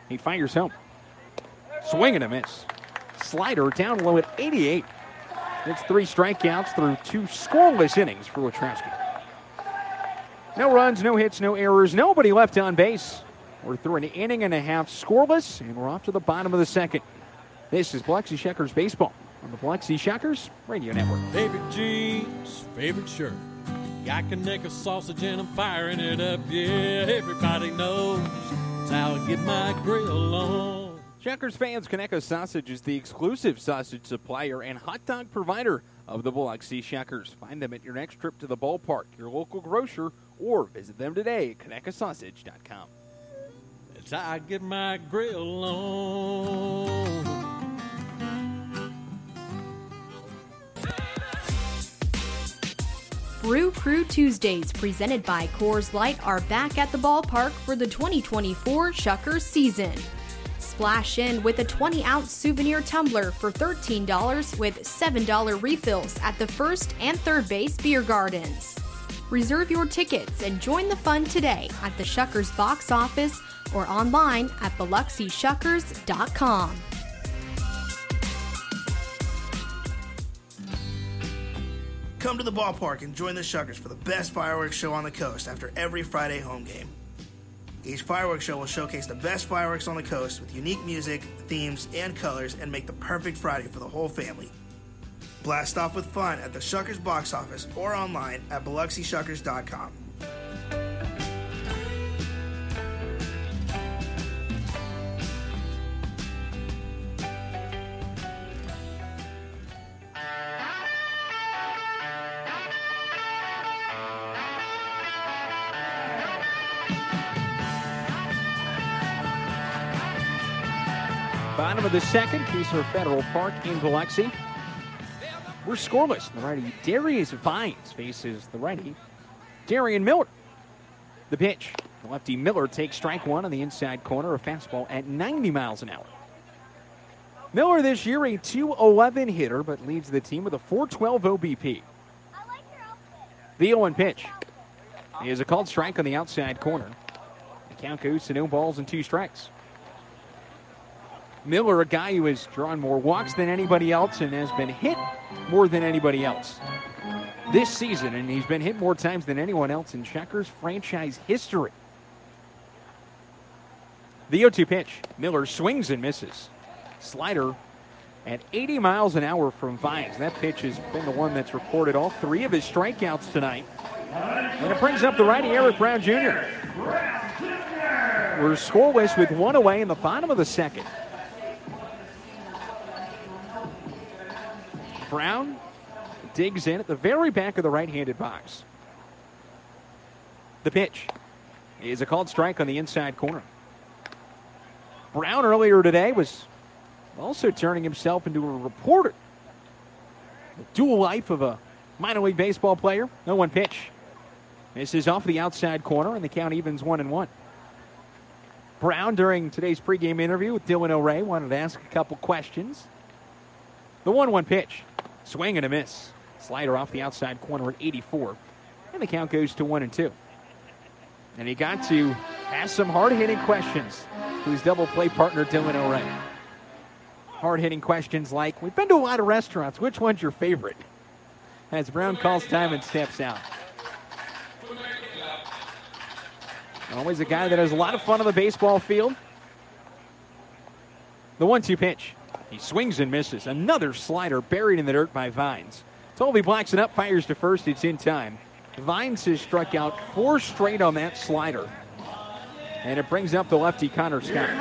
He fires home. Swing and a miss. Slider down low at 88. It's 3 strikeouts through 2 scoreless innings for Witrowski. No runs, no hits, no errors, nobody left on base. We're through an inning and a half scoreless, and we're off to the bottom of the second. This is Biloxi Shuckers Baseball on the Biloxi Shuckers Radio Network. Favorite jeans, favorite shirt. Got Conecuh sausage and I'm firing it up. Yeah, everybody knows it's how I get my grill on. Shuckers fans, Conecuh Sausage is the exclusive sausage supplier and hot dog provider of the Biloxi Shuckers. Find them at your next trip to the ballpark, your local grocer, or visit them today at ConecuhSausage.com. It's how I get my grill on. Brew Crew Tuesdays, presented by Coors Light, are back at the ballpark for the 2024 Shuckers season. Splash in with a 20-ounce souvenir tumbler for $13 with $7 refills at the first and third base beer gardens. Reserve your tickets and join the fun today at the Shuckers box office or online at BiloxiShuckers.com. Come to the ballpark and join the Shuckers for the best fireworks show on the coast after every Friday home game. Each fireworks show will showcase the best fireworks on the coast with unique music, themes, and colors and make the perfect Friday for the whole family. Blast off with fun at the Shuckers box office or online at BiloxiShuckers.com. Bottom of the second, Keesler Federal Park in Biloxi. We're scoreless. The righty Darius Vines faces the righty Darian Miller. The pitch. The lefty Miller takes strike one on the inside corner, a fastball at 90 miles an hour. Miller this year a .211 hitter, but leads the team with a .412 OBP. The 0-1 pitch. He has a called strike on the outside corner. The count goes to no balls and 2 strikes. Miller, a guy who has drawn more walks than anybody else and has been hit more than anybody else this season, and he's been hit more times than anyone else in Shuckers franchise history. The 0-2 pitch. Miller swings and misses. Slider at 80 miles an hour from Vines. That pitch has been the one that's recorded all 3 of his strikeouts tonight. And it brings up the righty Eric Brown Jr. We're scoreless with 1 away in the bottom of the second. Brown digs in at the very back of the right-handed box. The pitch is a called strike on the inside corner. Brown earlier today was also turning himself into a reporter. The dual life of a minor league baseball player. 0-1 pitch. This is off the outside corner, and the count evens 1-1. Brown, during today's pregame interview with Dylan O'Ray, wanted to ask a couple questions. The 1-1 pitch. Swing and a miss. Slider off the outside corner at 84. And the count goes to 1-2. And he got to ask some hard-hitting questions to his double play partner, Dylan O'Ray. Hard-hitting questions like, we've been to a lot of restaurants. Which one's your favorite? As Brown calls time and steps out. Always a guy that has a lot of fun on the baseball field. The 1-2 pitch. He swings and misses. Another slider buried in the dirt by Vines. Tolby blacks it up, fires to first. It's in time. Vines has struck out 4 straight on that slider. And it brings up the lefty Connor Scott.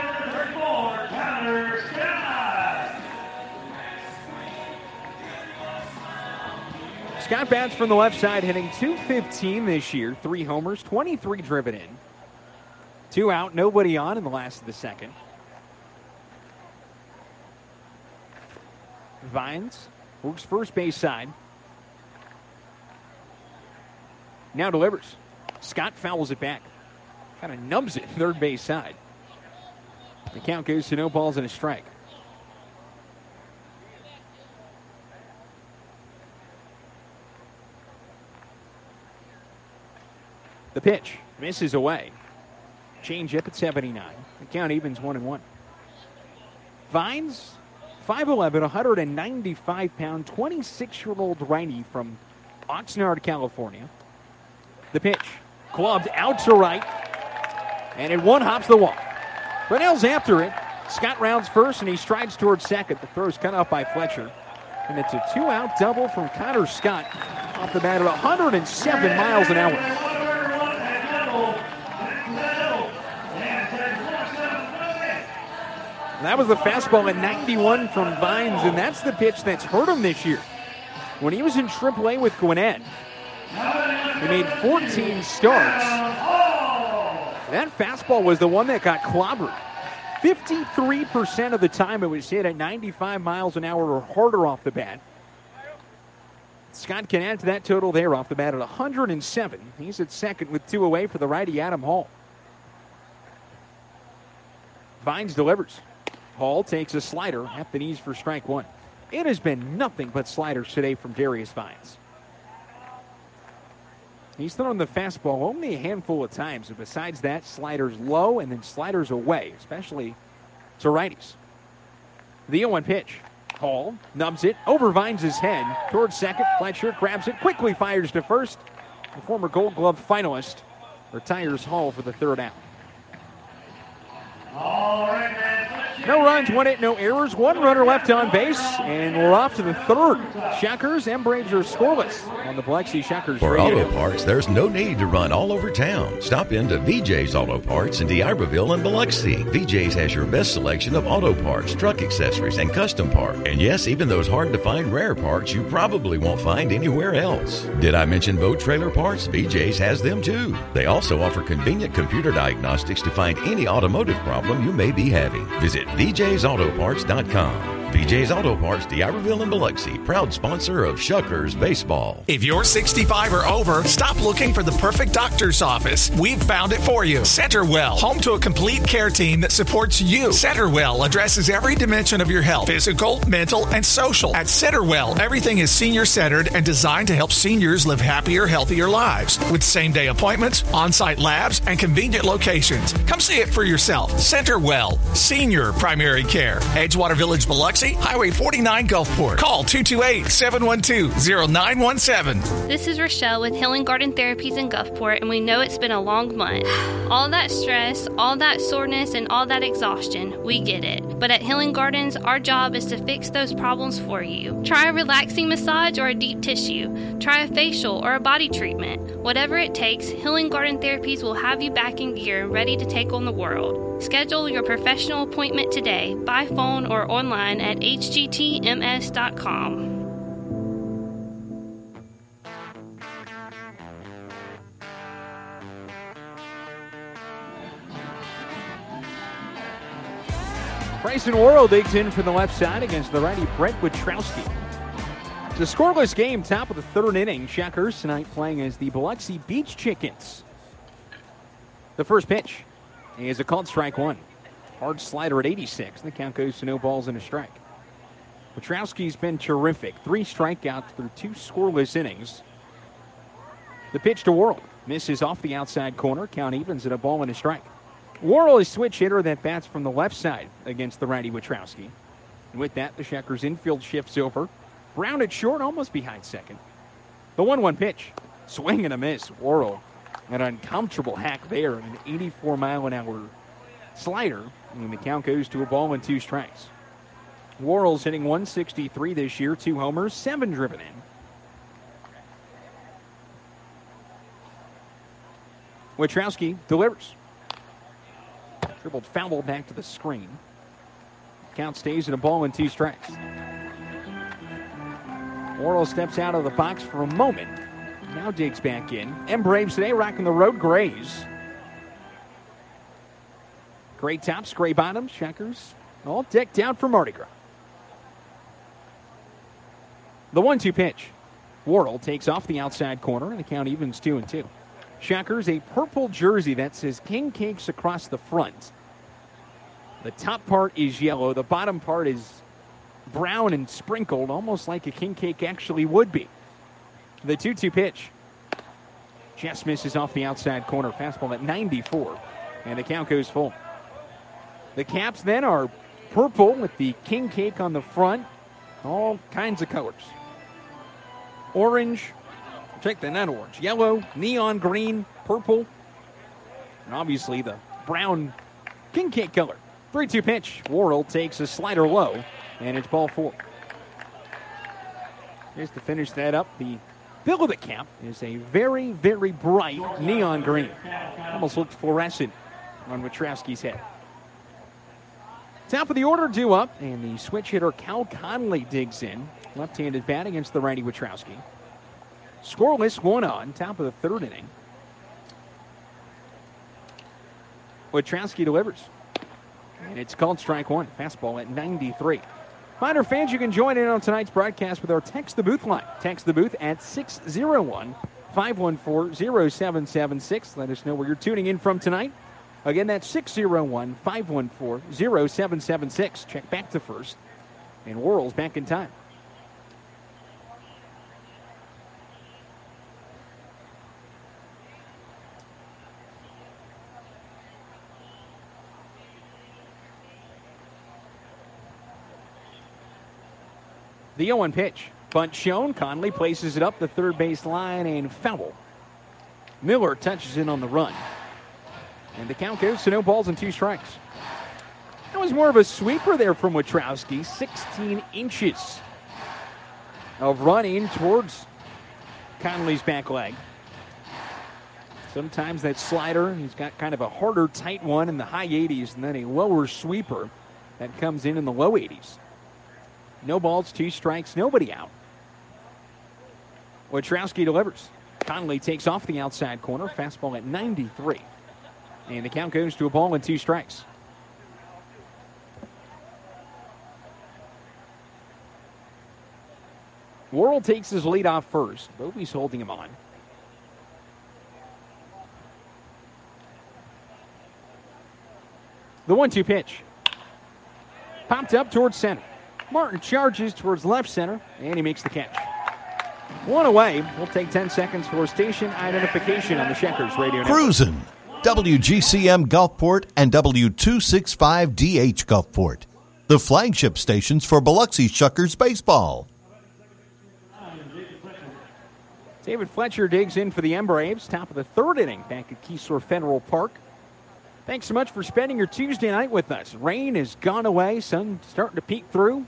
Scott bats from the left side, hitting .215 this year. 3 homers, 23 driven in. 2 out, nobody on in the last of the second. Vines works first base side. Now delivers. Scott fouls it back. Kind of nubs it third base side. The count goes to no balls and a strike. The pitch misses away. Change up at 79. The count evens 1-1. Vines, 5'11", 195-pound, 26-year-old righty from Oxnard, California. The pitch, clubbed out to right, and it one-hops the wall. Brunell's after it. Scott rounds first, and he strides towards second. The throw is cut off by Fletcher. And it's a two-out double from Connor Scott off the bat at 107 miles an hour. And that was the fastball at 91 from Vines, and that's the pitch that's hurt him this year. When he was in AAA with Gwinnett, he made 14 starts. That fastball was the one that got clobbered. 53% of the time it was hit at 95 miles an hour or harder off the bat. Scott can add to that total there off the bat at 107. He's at second with 2 away for the righty Adam Hall. Vines delivers. Hall takes a slider at the knees for strike one. It has been nothing but sliders today from Darius Vines. He's thrown the fastball only a handful of times, and besides that, sliders low and then sliders away, especially to righties. The 0-1 pitch. Hall nubs it over Vines' head towards second. Fletcher grabs it, quickly fires to first. The former Gold Glove finalist retires Hall for the third out. No runs, 1 hit, no errors, 1 runner left on base, and we're off to the third. Shuckers and Braves are scoreless on the Biloxi Shuckers. For auto parts, there's no need to run all over town. Stop into VJ's Auto Parts in D'Iberville and Biloxi. VJ's has your best selection of auto parts, truck accessories, and custom parts. And yes, even those hard-to-find rare parts you probably won't find anywhere else. Did I mention boat trailer parts? VJ's has them too. They also offer convenient computer diagnostics to find any automotive problem you may be having. Visit VJ'sAutoParts.com. VJ's Auto Parts, D'Iberville and Biloxi, proud sponsor of Shuckers Baseball. If you're 65 or over, stop looking for the perfect doctor's office. We've found it for you. Centerwell, home to a complete care team that supports you. Centerwell addresses every dimension of your health, physical, mental, and social. At Centerwell, everything is senior-centered and designed to help seniors live happier, healthier lives. With same-day appointments, on-site labs, and convenient locations. Come see it for yourself. Centerwell, Senior Primary Care. Edgewater Village, Biloxi, Highway 49 Gulfport. Call 228-712-0917. This is Rochelle with Healing Garden Therapies in Gulfport, and we know it's been a long month. All that stress, all that soreness, and all that exhaustion, we get it. But at Healing Gardens, our job is to fix those problems for you. Try a relaxing massage or a deep tissue. Try a facial or a body treatment. Whatever it takes, Healing Garden Therapies will have you back in gear and ready to take on the world. Schedule your professional appointment today by phone or online at hgtms.com. Bryson Worrell digs in for the left side against the righty Brett Witrowski. It's a scoreless game, top of the third inning. Shuckers tonight playing as the Biloxi Beach Chickens. The first pitch is a called strike one. Hard slider at 86. The count goes to no balls and a strike. Witrowski's been terrific. 3 strikeouts through 2 scoreless innings. The pitch to Worrell. Misses off the outside corner. Count evens at a ball and a strike. Worrell is switch hitter that bats from the left side against the righty Witrowski. And with that, the Shuckers infield shifts over. Brown at short, almost behind second. The 1-1 pitch. Swing and a miss. Worrell, an uncomfortable hack there. An 84-mile-an-hour slider. And the count goes to a ball and 2 strikes. Worrell's hitting 163 this year. 2 homers, 7 driven in. Witrowski delivers. Dribbled foul back to the screen. Count stays at a ball and 2 strikes. Worrell steps out of the box for a moment. Now digs back in. And Braves today rocking the road grays. Gray tops, gray bottoms, Shuckers all decked out for Mardi Gras. The 1-2 pitch. Worrell takes off the outside corner, and the count evens 2-2. Shuckers, a purple jersey that says King Cakes across the front. The top part is yellow. The bottom part is brown and sprinkled, almost like a king cake actually would be. The 2-2 pitch. Just misses off the outside corner. Fastball at 94. And the count goes full. The caps then are purple with the king cake on the front. All kinds of colors. Orange, check that, not orange. Yellow, neon green, purple, and obviously the brown king cake color. 3-2 pitch. Worrell takes a slider low, and it's ball 4. Just to finish that up, the bill of the cap is a very, very bright neon green. Almost looks fluorescent on Witrowski's head. Top of the order due up, and the switch hitter Cal Conley digs in. Left-handed bat against the righty Witrowski. Scoreless, 1 on, top of the 3rd inning. Witrowski delivers. And it's called strike 1. Fastball at 93. Minor fans, you can join in on tonight's broadcast with our Text the Booth line. Text the booth at 601-514-0776. Let us know where you're tuning in from tonight. Again, that's 601-514-0776. Check back to first. And Worrell's back in time. The 0-1 pitch. Bunt shown. Conley places it up the third base line and foul. Miller touches in on the run. And the count goes to no balls and 2 strikes. That was more of a sweeper there from Witrowski. 16 inches of running towards Conley's back leg. Sometimes that slider, he's got kind of a harder, tight one in the high 80s, and then a lower sweeper that comes in the low 80s. No balls, 2 strikes, nobody out. Witrowski delivers. Conley takes off the outside corner. Fastball at 93. And the count goes to a ball and 2 strikes. Worrell takes his lead off first. Bovey's holding him on. The 1-2 pitch. Popped up towards center. Martin charges towards left center, and he makes the catch. 1 away. We'll take 10 seconds for station identification on the Checkers Radio Network. Cruisin'. WGCM Gulfport and W265DH Gulfport. The flagship stations for Biloxi Shuckers baseball. David Fletcher digs in for the M-Braves. Top of the 3rd inning back at Keesler Federal Park. Thanks so much for spending your Tuesday night with us. Rain has gone away. Sun starting to peek through.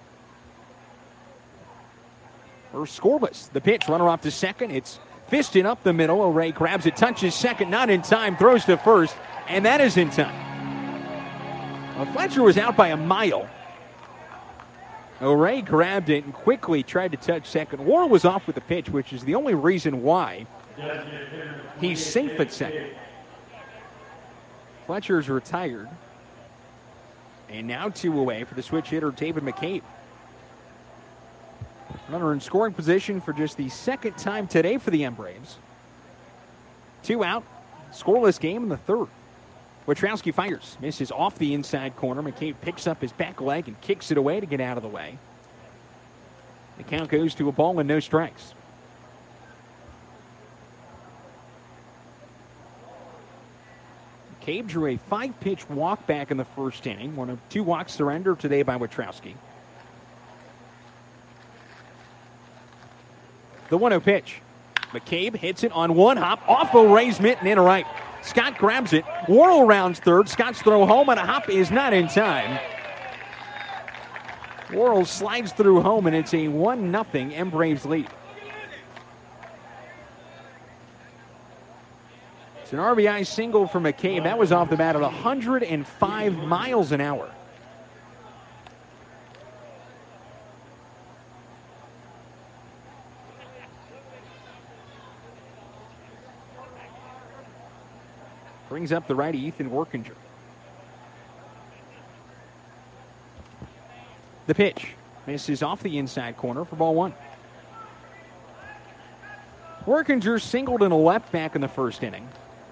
We're scoreless. The pitch, runner off to second. It's fisted up the middle. O'Ray grabs it, touches second, not in time, throws to first, and that is in time. Well, Fletcher was out by a mile. O'Ray grabbed it and quickly tried to touch second. Worrell was off with the pitch, which is the only reason why he's safe at second. Fletcher's retired. And now 2 away for the switch hitter, David McCabe. Runner in scoring position for just the 2nd time today for the M-Braves. 2 out. Scoreless game in the 3rd. Witrowski fires. Misses off the inside corner. McCabe picks up his back leg and kicks it away to get out of the way. The count goes to a ball and no strikes. McCabe drew a 5-pitch walk back in the 1st inning. 1 of 2 walks surrendered today by Witrowski. The 1-0 pitch. McCabe hits it on 1 hop off O'Ray's mitt and in right. Scott grabs it. Worrell rounds 3rd. Scott's throw home and a hop is not in time. Worrell slides through home and it's a 1-0 M-Braves lead. It's an RBI single for McCabe. That was off the bat at 105 miles an hour. Brings up the righty Ethan Workinger. The pitch misses off the inside corner for ball 1. Workinger singled in a left back in the 1st inning.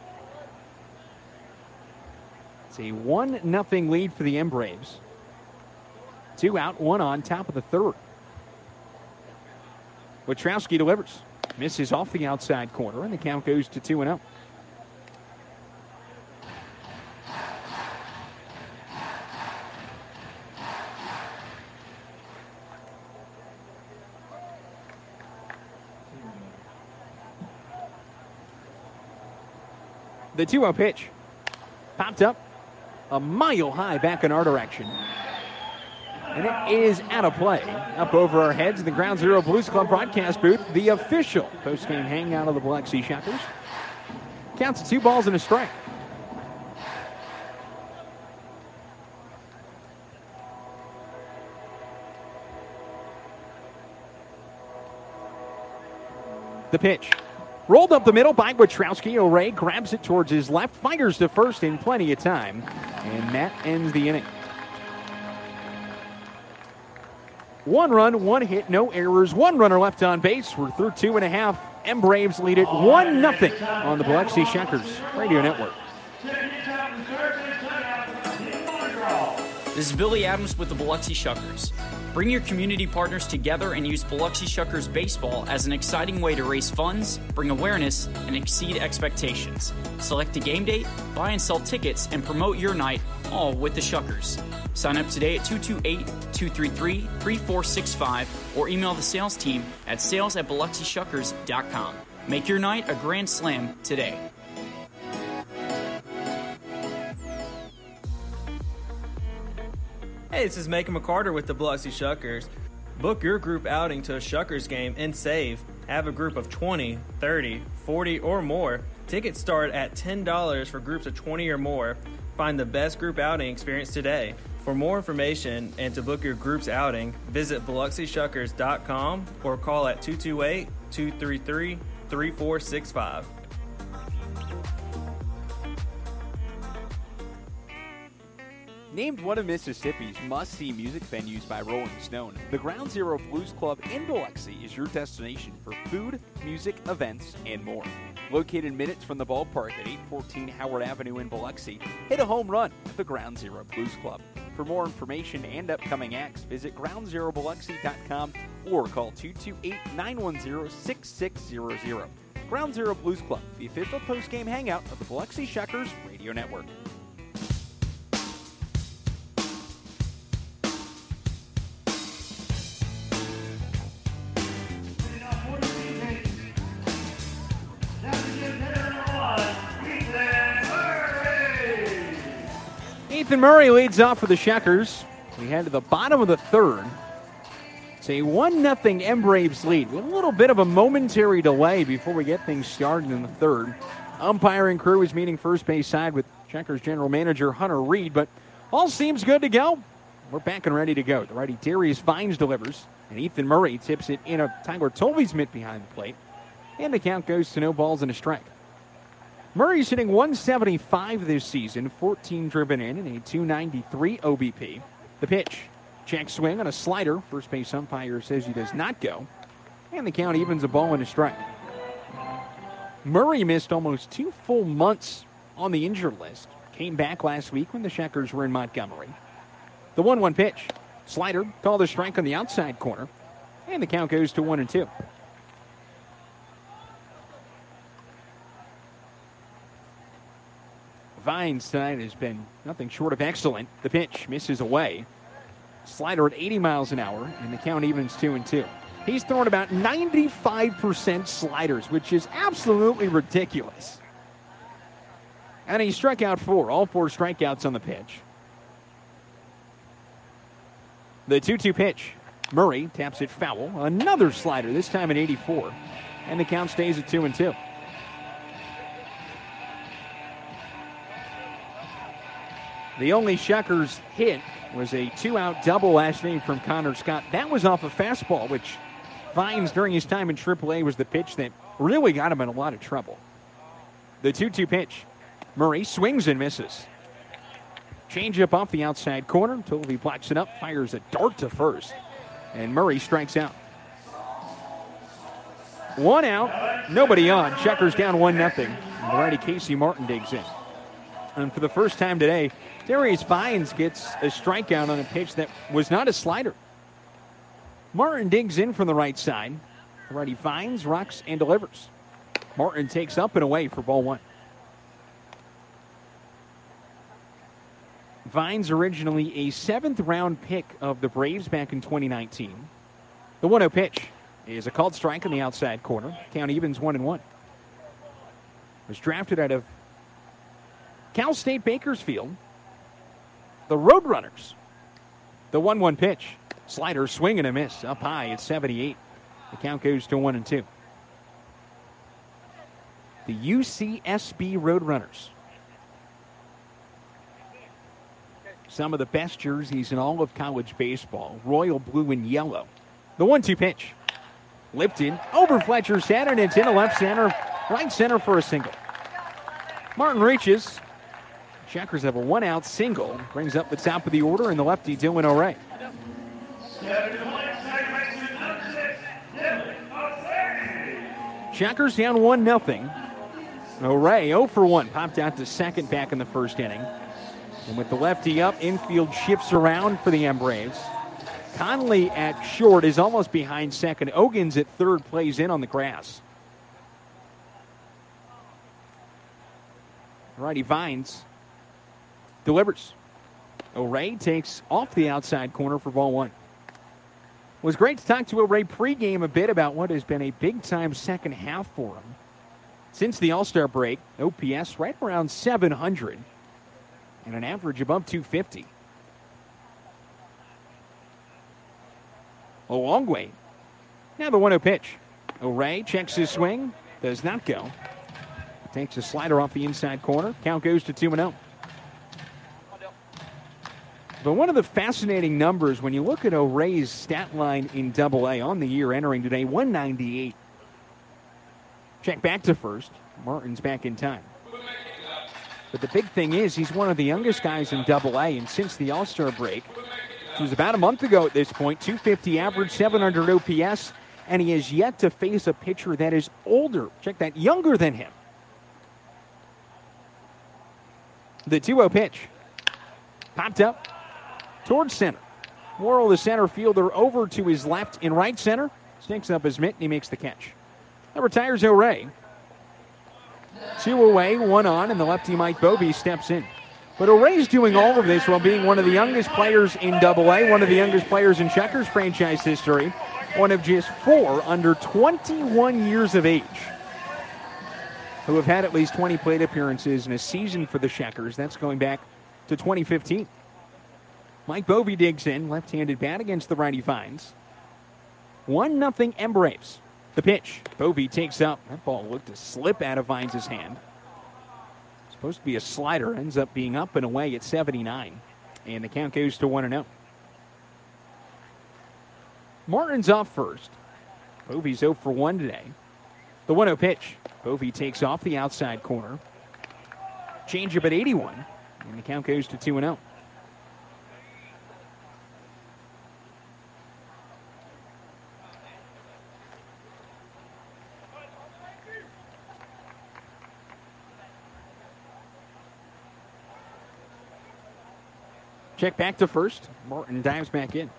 It's a 1-0 lead for the M-Braves. 2 out, 1 on, top of the 3rd. Witrowski delivers. Misses off the outside corner, and the count goes to 2-0. The 2-0 pitch. Popped up a mile high back in our direction. And it is out of play. Up over our heads in the Ground Zero Blues Club broadcast booth, the official postgame hangout of the Biloxi Shuckers. Counts to 2 balls and a strike. The pitch. Rolled up the middle by Wachowski. O'Ray grabs it towards his left, fires to first in plenty of time, and that ends the inning. 1 run, 1 hit, no errors, 1 runner left on base. We're through 2.5. M-Braves lead it 1-0 on the Biloxi Shuckers Radio Network. This is Billy Adams with the Biloxi Shuckers. Bring your community partners together and use Biloxi Shuckers Baseball as an exciting way to raise funds, bring awareness, and exceed expectations. Select a game date, buy and sell tickets, and promote your night, all with the Shuckers. Sign up today at 228-233-3465 or email the sales team at sales@biloxishuckers.com. Make your night a grand slam today. Hey, this is Macon McCarter with the Biloxi Shuckers. Book your group outing to a Shuckers game and save. Have a group of 20, 30, 40, or more. Tickets start at $10 for groups of 20 or more. Find the best group outing experience today. For more information and to book your group's outing, visit BiloxiShuckers.com or call at 228-233-3465. Named one of Mississippi's must-see music venues by Rolling Stone, the Ground Zero Blues Club in Biloxi is your destination for food, music, events, and more. Located minutes from the ballpark at 814 Howard Avenue in Biloxi, hit a home run at the Ground Zero Blues Club. For more information and upcoming acts, visit groundzerobiloxi.com or call 228-910-6600. Ground Zero Blues Club, the official post-game hangout of the Biloxi Shuckers Radio Network. Ethan Murray leads off for the Shuckers. We head to the bottom of the third. It's a 1-0 M-Braves lead with a little bit of a momentary delay before we get things started in the third. Umpiring crew is meeting first base side with Shuckers general manager Hunter Reed, but all seems good to go. We're back and ready to go. The righty Darius Vines delivers, and Ethan Murray tips it in a Tyler Tolby's mitt behind the plate, and the count goes to no balls and a strike. Murray's hitting 175 this season, 14 driven in, and a 293 OBP. The pitch. Check swing on a slider. First base umpire says he does not go. And the count evens a ball and a strike. Murray missed almost 2 full months on the injured list. Came back last week when the Shuckers were in Montgomery. The 1-1 pitch. Slider called a strike on the outside corner. And the count goes to 1-2. Vines tonight has been nothing short of excellent. The pitch misses away. Slider at 80 miles an hour, and the count evens 2-2. He's thrown about 95% sliders, which is absolutely ridiculous. And he struck out 4, all 4 strikeouts on the pitch. The 2-2 pitch. Murray taps it foul. Another slider, this time at 84. And the count stays at 2-2. The only Shuckers hit was a 2-out double last inning from Connor Scott. That was off a fastball, which Vines during his time in AAA was the pitch that really got him in a lot of trouble. The 2-2 pitch. Murray swings and misses. Changeup off the outside corner. Tovey blocks it up, fires a dart to first. And Murray strikes out. 1 out, nobody on. Shuckers down 1-0. The righty Casey Martin digs in. And for the first time today, Darius Vines gets a strikeout on a pitch that was not a slider. Martin digs in from the right side. Righty Vines rocks and delivers. Martin takes up and away for ball 1. Vines originally a 7th-round pick of the Braves back in 2019. The 1-0 pitch is a called strike on the outside corner. Count evens 1-1. Was drafted out of Cal State Bakersfield, the Roadrunners. The 1-1 pitch. Slider, swing and a miss. Up high at 78. The count goes to 1-2. The UCSB Roadrunners. Some of the best jerseys in all of college baseball. Royal blue and yellow. The 1-2 pitch. Lifted over Fletcher's head, and it's into left center, right center for a single. Martin reaches. Checkers have a 1-out single. Brings up the top of the order, and the lefty Dylan O'Ray. Checkers down 1-0. O'Ray 0 for 1. Popped out to second back in the first inning. And with the lefty up, infield shifts around for the Braves. Conley at short is almost behind second. Ogans at third plays in on the grass. Righty Vines delivers. O'Ray takes off the outside corner for ball 1. It was great to talk to O'Ray pregame a bit about what has been a big-time second half for him. Since the All-Star break, OPS right around 700 and an average above 250. A long way. Now the 1-0 pitch. O'Ray checks his swing. Does not go. Takes a slider off the inside corner. Count goes to 2-0. But one of the fascinating numbers when you look at O'Ray's stat line in Double-A on the year entering today, 198. Check back to first. Martin's back in time. But the big thing is he's one of the youngest guys in Double-A, and since the All-Star break, it was about a month ago at this point, 250 average, 700 OPS, and he has yet to face a pitcher that is older. Check that, younger than him. The 2-0 pitch. Popped up towards center. Worrell, the center fielder, over to his left in right center. Stinks up his mitt, and he makes the catch. That retires O'Ray. 2 away, 1 on, and the lefty Mike Bovee steps in. But O'Ray's doing all of this while being one of the youngest players in Double-A, one of the youngest players in Checkers franchise history, one of just 4 under 21 years of age who have had at least 20 plate appearances in a season for the Checkers. That's going back to 2015. Mike Bovee digs in, left-handed bat against the righty Vines. 1-0 Braves. The pitch. Bovee takes up. That ball looked to slip out of Vines' hand. Supposed to be a slider. Ends up being up and away at 79. And the count goes to 1-0. Martin's off first. Bovee's 0 for 1 today. The 1-0 pitch. Bovee takes off the outside corner. Changeup at 81. And the count goes to 2-0. Check back to first. Martin dives back in.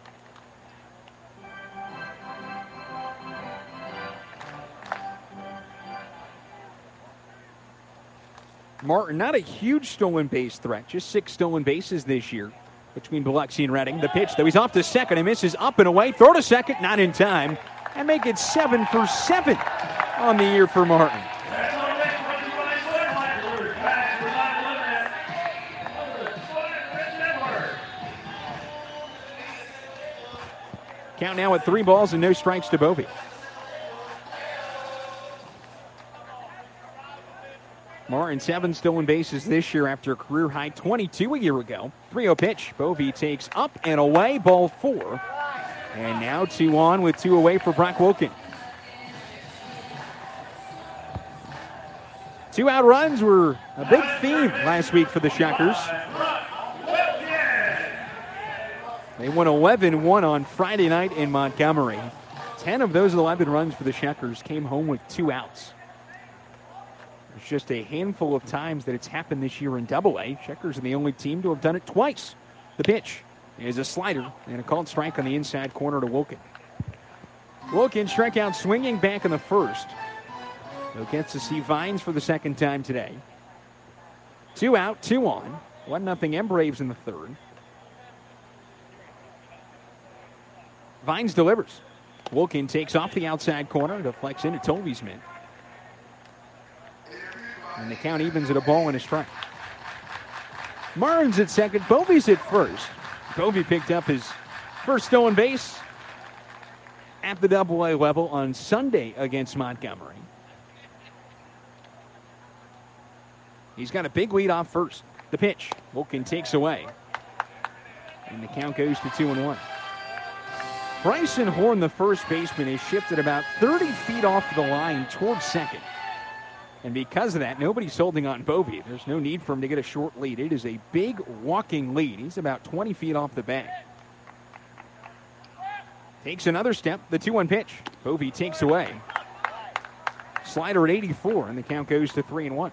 Martin, not a huge stolen base threat, just 6 stolen bases this year between Biloxi and Reading. The pitch, though, he's off to second and misses up and away. Throw to second, not in time, and make it 7 for 7 on the year for Martin. Count now at 3 balls and no strikes to Bovee. Martin 7 stolen bases this year after a career high 22 a year ago. 3-0 pitch. Bovee takes up and away, ball 4. And now 2 on with 2 away for Brock Wilkin. 2 out runs were a big theme last week for the Shockers. They won 11-1 on Friday night in Montgomery. 10 of those 11 runs for the Shockers came home with 2 outs. There's just a handful of times that it's happened this year in Double-A. Checkers are the only team to have done it twice. The pitch is a slider and a called strike on the inside corner to Wilkin. Wilkin strikeout swinging back in the first. He'll get to see Vines for the second time today. 2 out, 2 on. 1-0 Braves in the third. Vines delivers. Wilkin takes off the outside corner, deflects into Tovey's mitt. And the count evens at a ball and a strike. Martin's at second. Bovey's at first. Bovey picked up his first stolen base at the AA level on Sunday against Montgomery. He's got a big lead off first. The pitch. Wilkin takes away. And the count goes to 2-1. Bryson Horn, the first baseman, is shifted about 30 feet off the line towards second. And because of that, nobody's holding on Bovey. There's no need for him to get a short lead. It is a big walking lead. He's about 20 feet off the bag. Takes another step. The 2-1 pitch. Bovey takes away. Slider at 84, and the count goes to 3-1.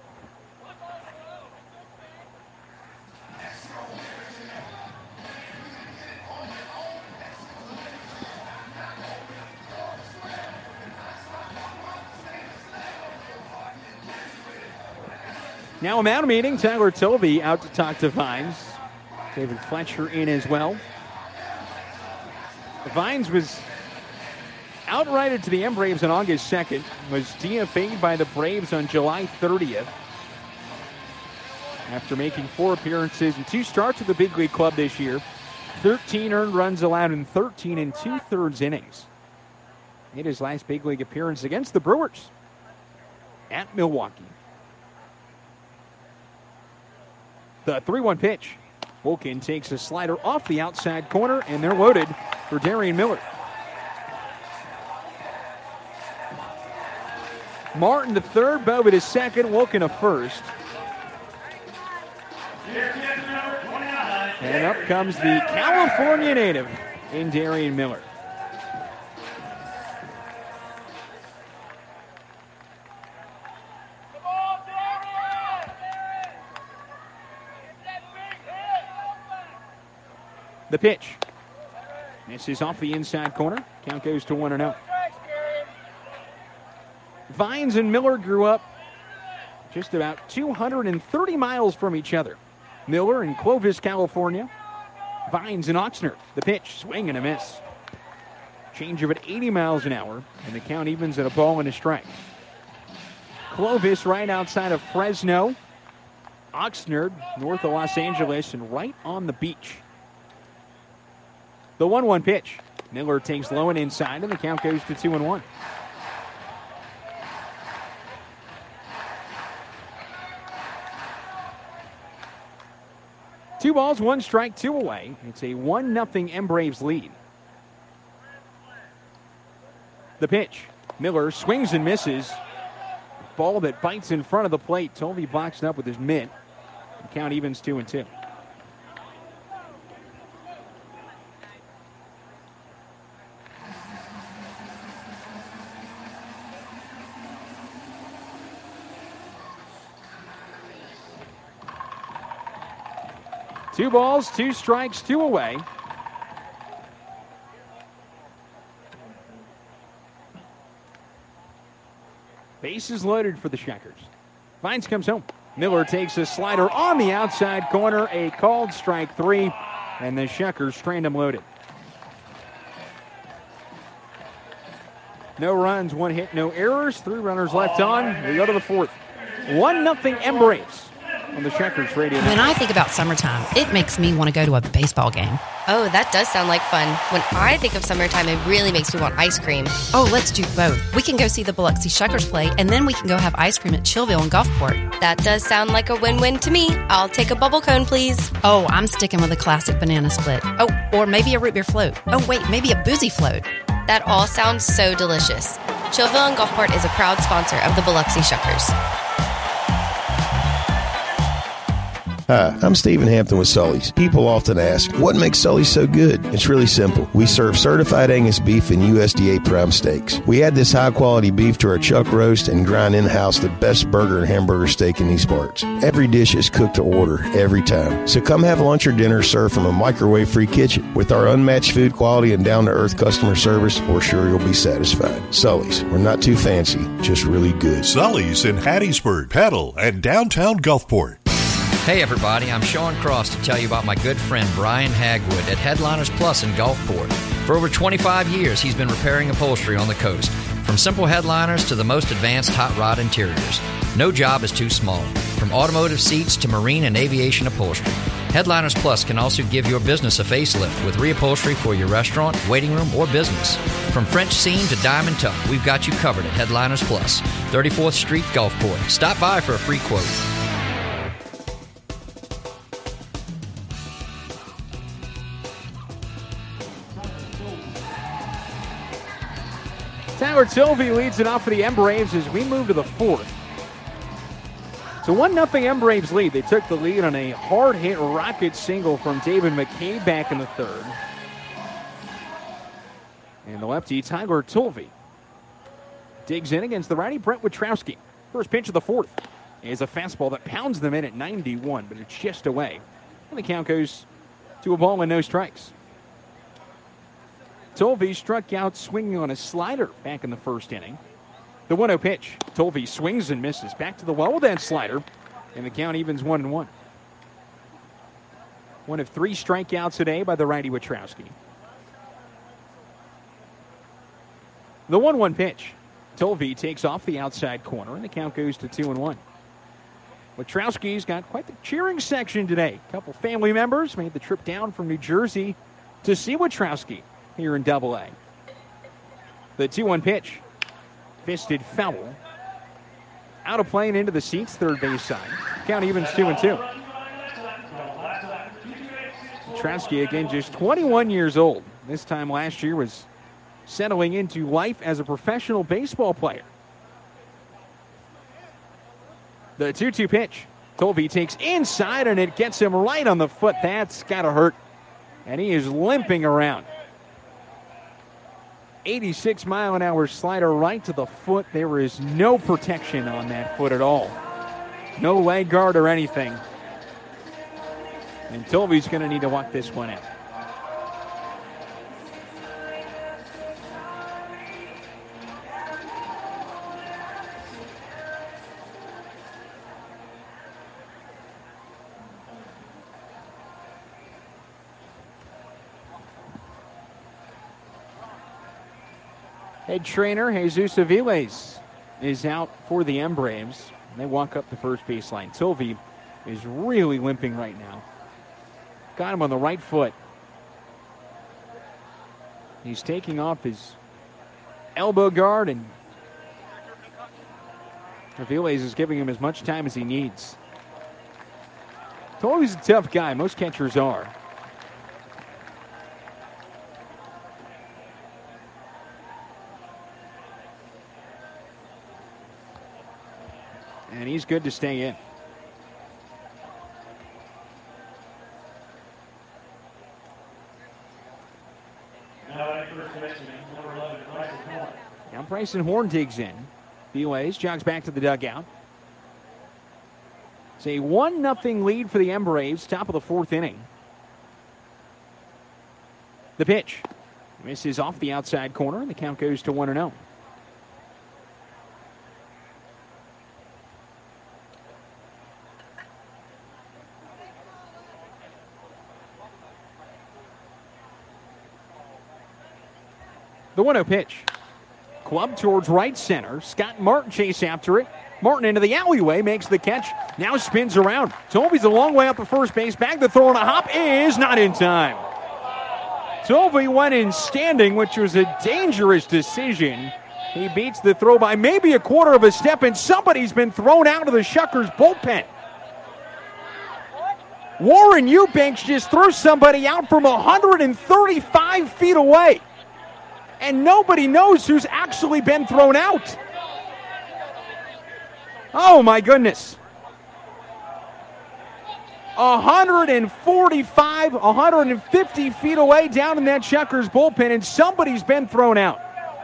Now a mound meeting. Tyler Tovey out to talk to Vines. David Fletcher in as well. Vines was outrighted to the M Braves on August 2nd. Was DFA'd by the Braves on July 30th. After making 4 appearances and 2 starts with the big league club this year. 13 earned runs allowed in 13 2/3 innings. Made his last big league appearance against the Brewers at Milwaukee. The 3-1 pitch. Wilkin takes a slider off the outside corner, and they're loaded for Darian Miller. Martin to third, Bovey to second, Wilkin to first. And up comes the California native in Darian Miller. The pitch. This is off the inside corner. Count goes to 1-0. Vines and Miller grew up just about 230 miles from each other. Miller in Clovis, California. Vines in Oxnard. The pitch, swing and a miss. Change of at 80 miles an hour, and the count evens at a ball and a strike. Clovis right outside of Fresno. Oxnard, north of Los Angeles, and right on the beach. The 1-1 pitch. Miller takes low and inside, and the count goes to 2-1. Two balls, 1 strike, 2 away. It's a 1-0 M Braves lead. The pitch. Miller swings and misses. Ball that bites in front of the plate. Tovey boxed up with his mitt. The count evens 2-2. Two balls, 2 strikes, 2 away. Bases loaded for the Checkers. Vines comes home. Miller takes a slider on the outside corner, a called strike 3, and the Checkers strand him loaded. No runs, 1 hit, no errors, 3 runners left on. We go to the 4th. 1-0 M Braves. On the Checkers radio. When I think about summertime, it makes me want to go to a baseball game. Oh, that does sound like fun. When I think of summertime, it really makes me want ice cream. Oh, let's do both. We can go see the Biloxi Shuckers play, and then we can go have ice cream at Chillville and Gulfport. That does sound like a win-win to me. I'll take a bubble cone, please. Oh, I'm sticking with a classic banana split. Oh, or maybe a root beer float. Oh, wait, maybe a boozy float. That all sounds so delicious. Chillville and Gulfport is a proud sponsor of the Biloxi Shuckers. Hi, I'm Stephen Hampton with Sully's. People often ask, what makes Sully's so good? It's really simple. We serve certified Angus beef and USDA prime steaks. We add this high-quality beef to our chuck roast and grind in-house the best burger and hamburger steak in these parts. Every dish is cooked to order, every time. So come have lunch or dinner served from a microwave-free kitchen. With our unmatched food quality and down-to-earth customer service, we're sure you'll be satisfied. Sully's. We're not too fancy, just really good. Sully's in Hattiesburg, Petal, and downtown Gulfport. Hey everybody, I'm Sean Cross to tell you about my good friend Brian Hagwood at Headliners Plus in Gulfport. For over 25 years, he's been repairing upholstery on the coast, from simple headliners to the most advanced hot rod interiors. No job is too small. from automotive seats to marine and aviation upholstery. Headliners Plus can also give your business a facelift with reupholstery for your restaurant, waiting room, or business. From French seam to diamond tuck, we've got you covered at Headliners Plus, 34th Street, Gulfport. Stop by for a free quote. Tyler Tovey leads it off for the M Braves as we move to the fourth. So 1-0 M Braves lead. They took the lead on a hard-hit rocket single from David McKay back in the third. And the lefty, Tyler Tovey, digs in against the righty, Brent Witrowski. First pitch of the fourth is a fastball that pounds them in at 91, but it's just away. And the count goes to a ball and no strikes. Tovey struck out swinging on a slider back in the first inning. The 1-0 pitch. Tovey swings and misses. Back to the well with that slider. And the count evens 1-1. One of 3 strikeouts today by the righty Witrowski. The 1-1 pitch. Tovey takes off the outside corner, and the count goes to 2-1. Witrowski's got quite the cheering section today. A couple family members made the trip down from New Jersey to see Witrowski here in Double-A. The 2-1 pitch. Fisted foul. Out of play and into the seats, third base side. Count evens 2-2. Witrowski, again, just 21 years old. This time last year was settling into life as a professional baseball player. The 2-2 pitch. Tovey takes inside, and it gets him right on the foot. That's got to hurt. And he is limping around. 86-mile-an-hour slider right to the foot. There is no protection on that foot at all. No leg guard or anything. And Tovey's going to need to walk this one out. Head trainer Jesus Aviles is out for the M Braves. They walk up the first baseline. Tovey is really limping right now. Got him on the right foot. He's taking off his elbow guard, and Aviles is giving him as much time as he needs. Tovey's a tough guy. Most catchers are. And he's good to stay in. Now Bryson Horn digs in. Aviles jogs back to the dugout. It's a 1-0 lead for the M Braves, top of the fourth inning. The pitch. Misses off the outside corner, and the count goes to 1-0. The 1-0 pitch. Club towards right center. Scott Martin chase after it. Martin into the alleyway, makes the catch. Now spins around. Tovey's a long way up the first base. Back the throw on a hop is not in time. Tovey went in standing, which was a dangerous decision. He beats the throw by maybe a quarter of a step, and somebody's been thrown out of the Shuckers bullpen. Warren Eubanks just threw somebody out from 135 feet away. And nobody knows who's actually been thrown out. Oh, my goodness. 145, 150 feet away down in that Shuckers bullpen, and somebody's been thrown out.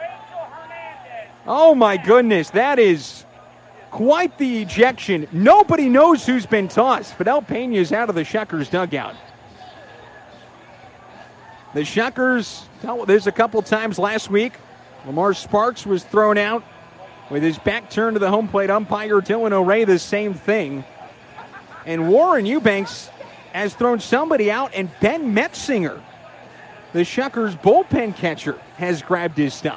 Oh, my goodness. That is quite the ejection. Nobody knows who's been tossed. Fidel Pena's out of the Shuckers dugout. The Shuckers, there's a couple times last week. Lamar Sparks was thrown out with his back turned to the home plate umpire. Dylan O'Ray, the same thing. And Warren Eubanks has thrown somebody out, and Ben Metzinger, the Shuckers bullpen catcher, has grabbed his stuff.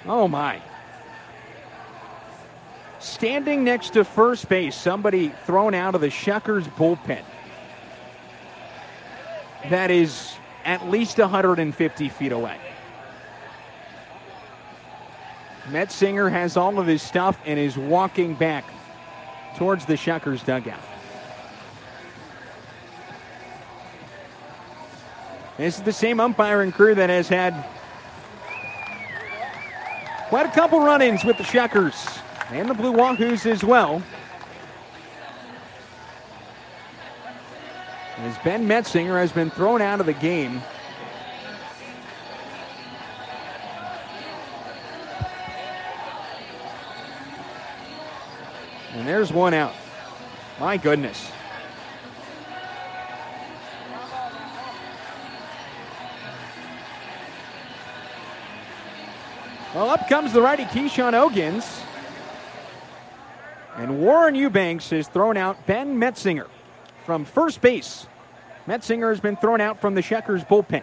Oh, my. Standing next to first base, somebody thrown out of the Shuckers bullpen. That is at least 150 feet away. Metzinger has all of his stuff and is walking back towards the Shuckers dugout. This is the same umpiring crew that has had quite a couple run-ins with the Shuckers and the Blue Wahoos as well. As Ben Metzinger has been thrown out of the game. And there's one out. My goodness. Well, up comes the righty Keyshawn Ogins. And Warren Eubanks has thrown out Ben Metzinger from first base. Metzinger has been thrown out from the Shuckers bullpen.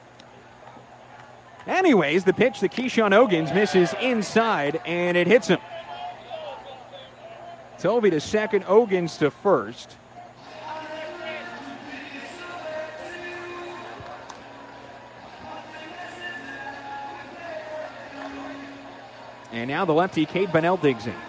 Anyways, the pitch that Keyshawn Ogins misses inside, and it hits him. Tovey to second, Ogins to first. And now the lefty, Cade Bunnell, digs in.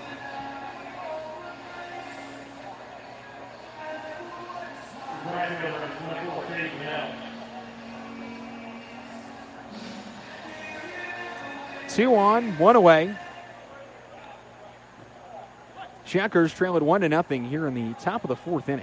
Two on, one away. Shuckers trail at 1-0 here in the top of the fourth inning.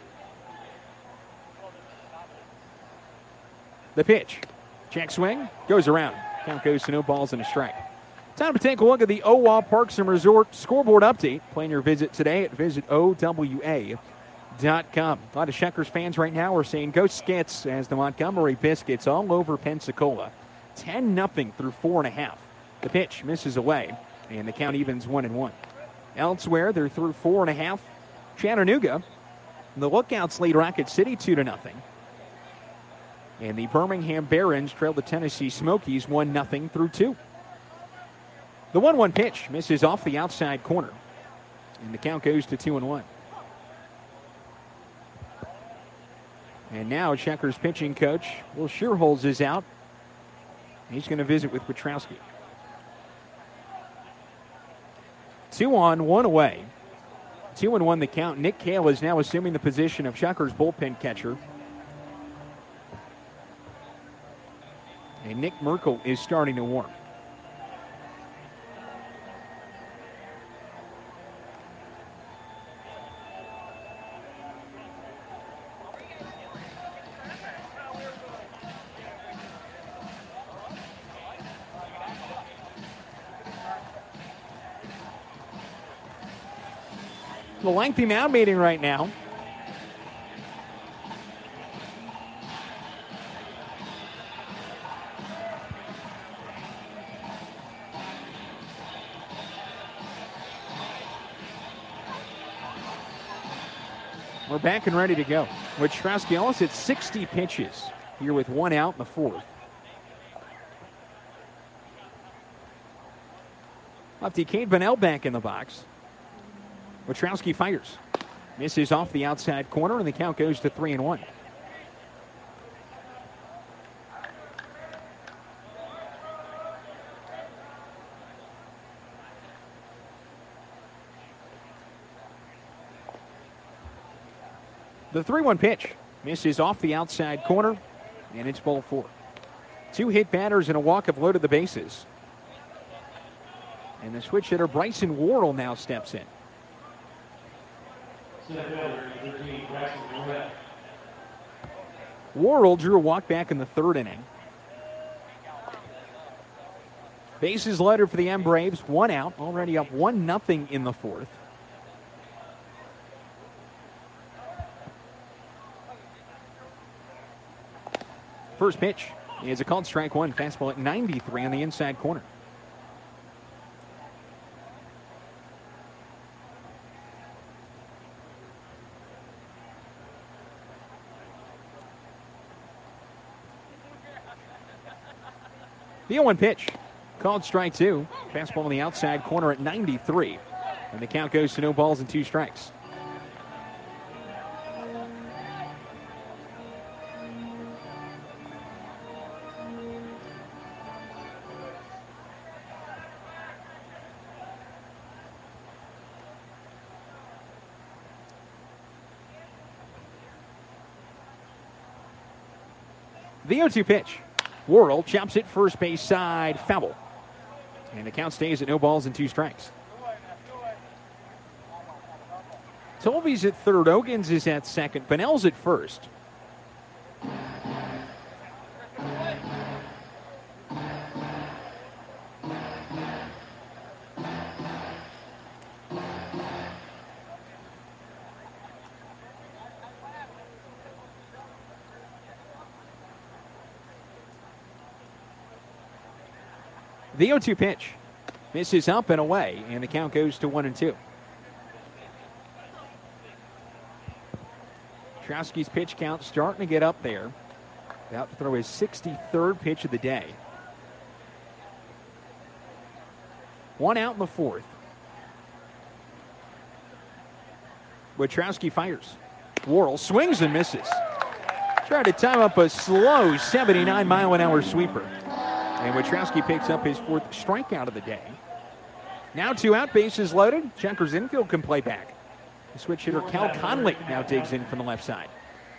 The pitch. Check swing. Goes around. Count goes to no balls and a strike. Time to take a look at the OWA Parks and Resort scoreboard update. Plan your visit today at visitowa.com. A lot of Shuckers fans right now are saying go Skits as the Montgomery Biscuits all over Pensacola. 10-0 through 4.5. The pitch misses away, and the count evens 1-1. Elsewhere, they're through 4.5. Chattanooga, the Lookouts lead Rocket City 2-0. And the Birmingham Barons trail the Tennessee Smokies 1-0 through 2. The 1-1 pitch misses off the outside corner, and the count goes to 2-1. And now Shuckers pitching coach Will Shearholz is out. He's going to visit with Petrowski. 2 on, 1 away. 2-1 the count. Nick Kale is now assuming the position of Shuckers bullpen catcher. And Nick Merkel is starting to warm. The lengthy mound meeting right now. We're back and ready to go. With Strauski Ellis at 60 pitches here with 1 out in the fourth. Lefty Cade Bunnell back in the box. Petrowski fires. Misses off the outside corner, and the count goes to 3-1. The 3-1 pitch misses off the outside corner, and it's ball 4. 2 hit batters and a walk have loaded the bases. And the switch hitter Bryson Worrell now steps in. Worrell drew a walk back in the third inning. Bases loaded for the M Braves. 1 out, already up 1-0 in the fourth. First pitch is a called strike 1. Fastball at 93 on the inside corner. The 0-1 pitch Called strike two. Fastball on the outside corner at 93. And the count goes to no balls and 2 strikes. The 0-2 pitch. Worrell chops it first base side, foul. And the count stays at no balls and 2 strikes. Tolby's at third. Ogans is at second. Bunnell's at first. The 0-2 pitch misses up and away, and the count goes to 1-2. Trowski's pitch count starting to get up there. About to throw his 63rd pitch of the day. 1 out in the 4th. Witrowski fires. Worrell swings and misses. Tried to time up a slow 79-mile-an-hour sweeper. And Witrowski picks up his 4th strikeout of the day. Now 2 out, bases loaded. Checkers infield can play back. The switch hitter Cal Conley now digs in from the left side.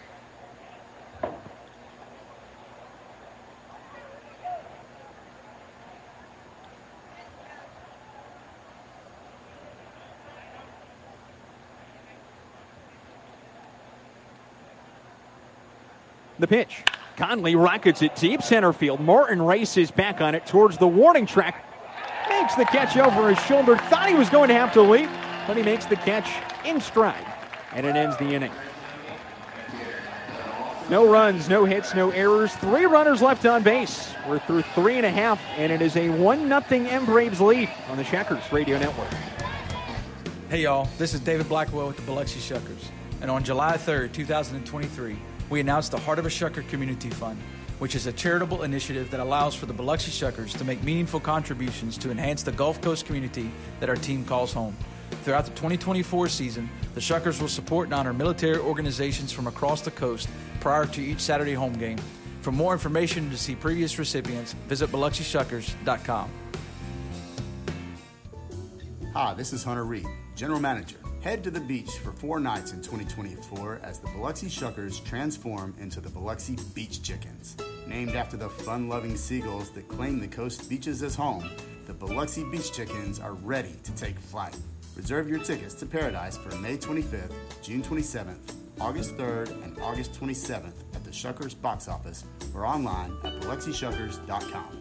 The pitch. Conley rockets it deep center field. Martin races back on it towards the warning track. Makes the catch over his shoulder. Thought he was going to have to leap, but he makes the catch in stride. And it ends the inning. No runs, no hits, no errors. 3 runners left on base. We're through 3.5, and it is a 1-0 M-Braves lead on the Checkers Radio Network. Hey, y'all. This is David Blackwell with the Biloxi Shuckers. And on July 3rd, 2023, we announced the Heart of a Shucker Community Fund, which is a charitable initiative that allows for the Biloxi Shuckers to make meaningful contributions to enhance the Gulf Coast community that our team calls home. Throughout the 2024 season, the Shuckers will support and honor military organizations from across the coast prior to each Saturday home game. For more information and to see previous recipients, visit BiloxiShuckers.com. Hi, this is Hunter Reed, General Manager. Head to the beach for 4 nights in 2024 as the Biloxi Shuckers transform into the Biloxi Beach Chickens. Named after the fun-loving seagulls that claim the coast beaches as home, the Biloxi Beach Chickens are ready to take flight. Reserve your tickets to Paradise for May 25th, June 27th, August 3rd, and August 27th at the Shuckers box office or online at BiloxiShuckers.com.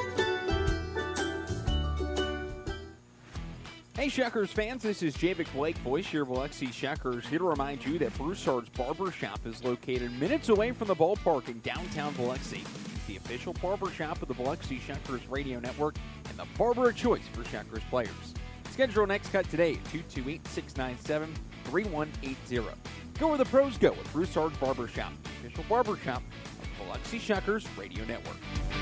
Hey, Shuckers fans, this is Javic Blake, voice your Biloxi Shuckers, here to remind you that Broussard's Barber Shop is located minutes away from the ballpark in downtown Biloxi. The official barber shop of the Biloxi Shuckers Radio Network and the barber of choice for Shuckers players. Schedule your next cut today at 228-697-3180. Go where the pros go with Broussard's Barber Shop, the official barber shop of the Biloxi Shuckers Radio Network.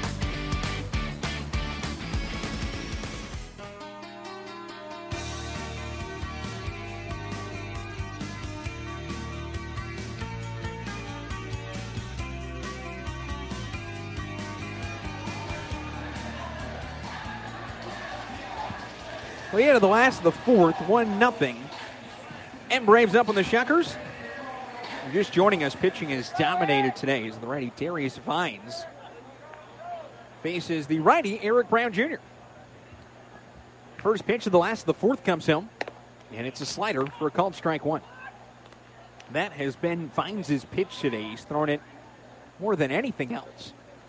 Well, the end of the last of the 4th, 1-0. M-Braves up on the Shuckers. Just joining us, pitching is dominated today is the righty Darius Vines. Faces the righty Eric Brown Jr. First pitch of the last of the 4th comes home, and it's a slider for a called strike 1. That has been Vines' pitch today. He's thrown it more than anything else.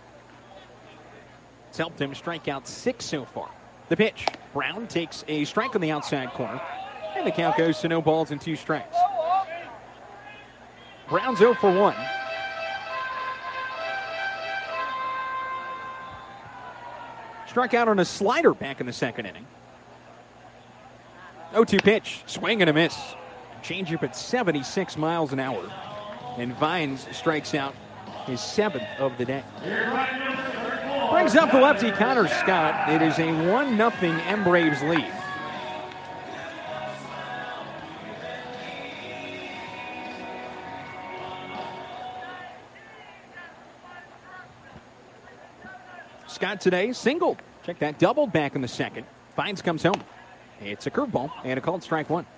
It's helped him strike out 6 so far. The pitch. Brown takes a strike on the outside corner, and the count goes to no balls and 2 strikes. Brown's 0 for 1. Struck out on a slider back in the 2nd inning. 0-2 pitch. Swing and a miss. Changeup at 76 miles an hour. And Vines strikes out his 7th of the day. Brings up the lefty Connor Scott. It is a 1-0 M-Braves lead. Scott today singled. Check that, doubled back in the second. Vines comes home. It's a curveball and a called strike one.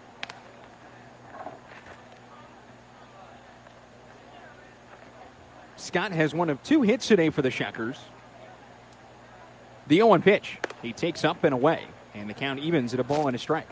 Scott has one of 2 hits today for the Shuckers. The 0-1 pitch. He takes up and away, and the count evens at a ball and a strike.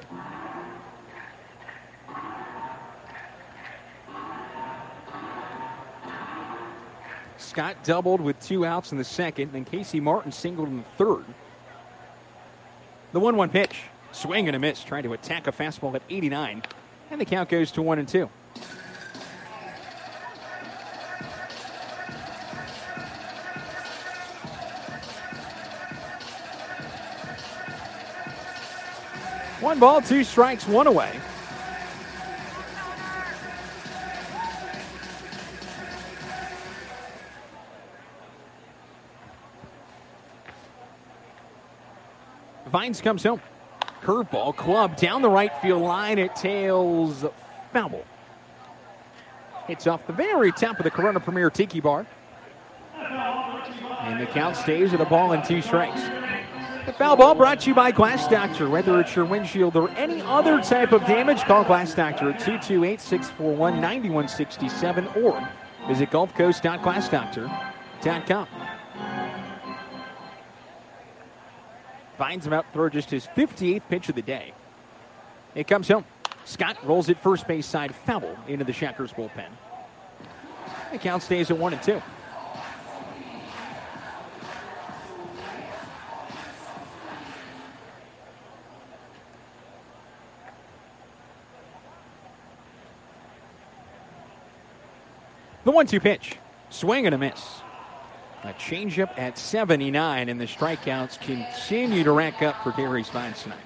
Scott doubled with 2 outs in the second, and Casey Martin singled in the third. The 1-1 pitch. Swing and a miss, trying to attack a fastball at 89, and the count goes to 1-2. One ball, 2 strikes, 1 away. Vines comes home. Curveball, club down the right field line. It tails foul ball. Hits off the very top of the Corona Premier Tiki Bar. And the count stays at a ball and 2 strikes. The foul ball brought to you by Glass Doctor. Whether it's your windshield or any other type of damage, call Glass Doctor at 228-641-9167 or visit gulfcoast.glassdoctor.com. Vines about to throw just his 58th pitch of the day. It comes home. Scott rolls it first base side foul into the Shuckers bullpen. The count stays at 1-2. The 1-2 pitch. Swing and a miss. A changeup at 79, and the strikeouts continue to rack up for Darius Vines tonight.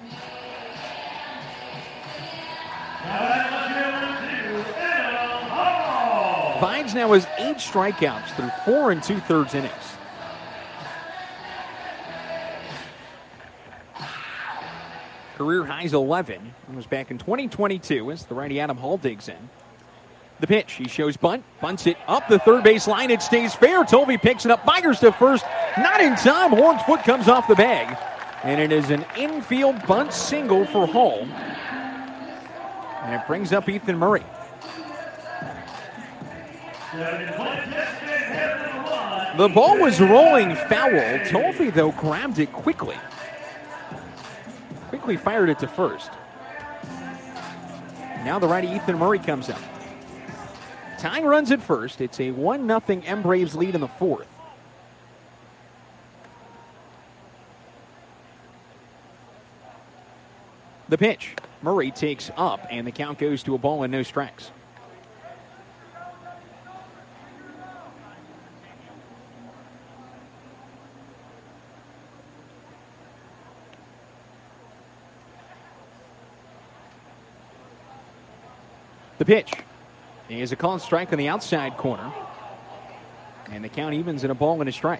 Vines now has 8 strikeouts through 4 2/3 innings. Career highs 11. It was back in 2022 as the righty Adam Hall digs in. The pitch, he shows bunt, bunts it up the third base line. It stays fair. Tovey picks it up, fires to first. Not in time. Horn's foot comes off the bag. And it is an infield bunt single for Hall. And it brings up Ethan Murray. The ball was rolling foul. Tovey, though, grabbed it quickly. Quickly fired it to first. Now the righty Ethan Murray comes up. Tying runs at first. It's a 1-0 M-Braves lead in the 4th. The pitch. Murray takes up, and the count goes to a ball and no strikes. The pitch. He has a called strike on the outside corner. And the count evens in a ball and a strike.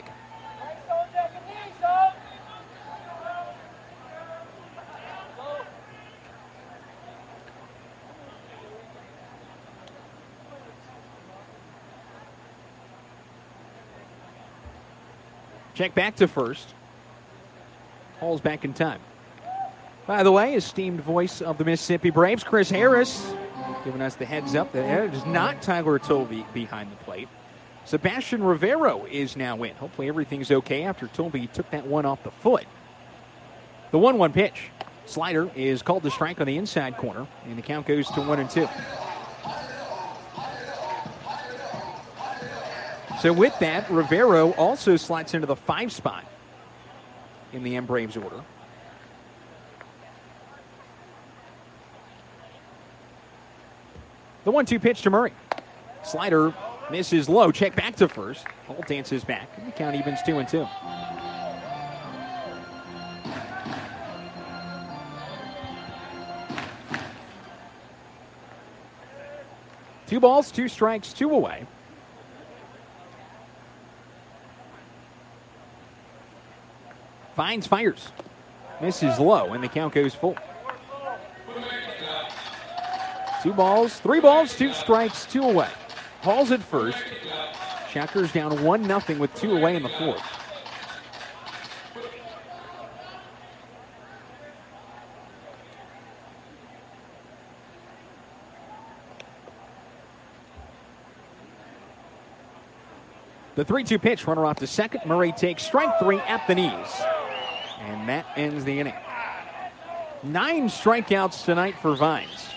Check back to first. Hall's back in time. By the way, esteemed voice of the Mississippi Braves, Chris Harris, giving us the heads up that it is not Tyler Tovey behind the plate. Sebastian Rivero is now in. Hopefully everything's okay after Tovey took that one off the foot. The 1-1 pitch. Slider is called to strike on the inside corner, and the count goes to 1-2. So with that, Rivero also slots into the 5 spot in the M-Braves order. The 1-2 pitch to Murray. Slider misses low. Check back to first. Hall dances back. And the count evens 2-2. Two balls, 2 strikes, 2 away. Vines fires. Misses low, and the count goes full. 2 balls, 3 balls, 2 strikes, 2 away. Hall's at first. Shuckers down 1-0 with 2 away in the fourth. The 3-2 pitch, runner off to second. Murray takes strike 3 at the knees. And that ends the inning. 9 strikeouts tonight for Vines.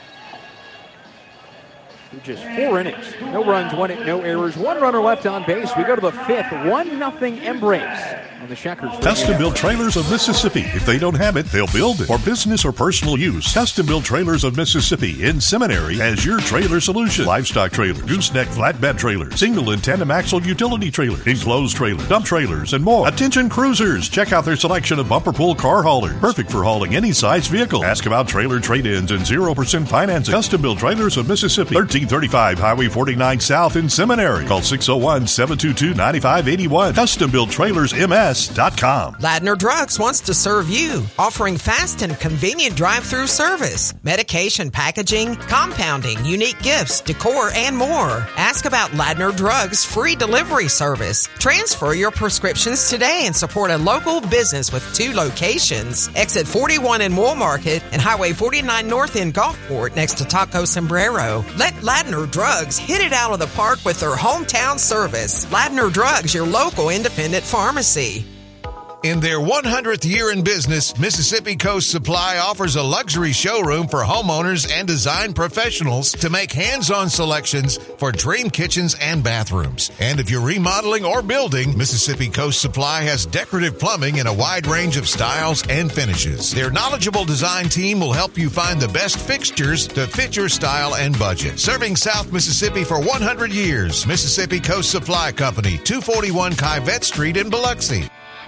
Just 4 innings. No runs, 1 hit, no errors. 1 runner left on base. We go to the 5th. 1-0 Embrace on the Shuckers. Custom Built Trailers of Mississippi. If they don't have it, they'll build it. For business or personal use, Custom Built Trailers of Mississippi in Seminary has your trailer solution. Livestock trailer, gooseneck flatbed trailer, single and tandem axle utility trailer, enclosed trailer, dump trailers, and more. Attention cruisers, check out their selection of bumper pull car haulers. Perfect for hauling any size vehicle. Ask about trailer trade-ins and 0% financing. Custom Built Trailers of Mississippi. 1335 Highway 49 South in Seminary. Call 601-722-9581. CustomBuiltTrailersMS.com. Ladner Drugs wants to serve you, offering fast and convenient drive-through service, medication packaging, compounding, unique gifts, decor, and more. Ask about Ladner Drugs' free delivery service. Transfer your prescriptions today and support a local business with 2 locations. Exit 41 in Wool Market and Highway 49 North in Gulfport next to Taco Sombrero. Let Ladner Drugs hit it out of the park with their hometown service. Ladner Drugs, your local independent pharmacy. In their 100th year in business, Mississippi Coast Supply offers a luxury showroom for homeowners and design professionals to make hands-on selections for dream kitchens and bathrooms. And if you're remodeling or building, Mississippi Coast Supply has decorative plumbing in a wide range of styles and finishes. Their knowledgeable design team will help you find the best fixtures to fit your style and budget. Serving South Mississippi for 100 years, Mississippi Coast Supply Company, 241 Kyvette Street in Biloxi.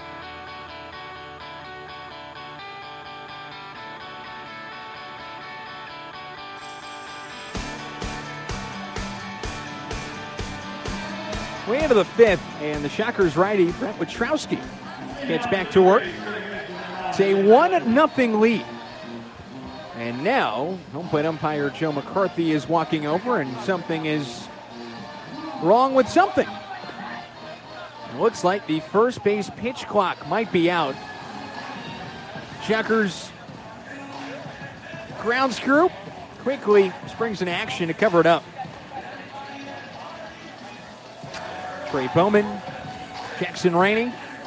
Way into the 5th, and the Shuckers righty, Brent Witrowski, gets back to work. It's a 1-0 lead. And now, home plate umpire Joe McCarthy is walking over, and something is wrong with something. It looks like the first base pitch clock might be out. Shuckers grounds crew quickly springs in action to cover it up. Trey Bowman, Jackson Rainey.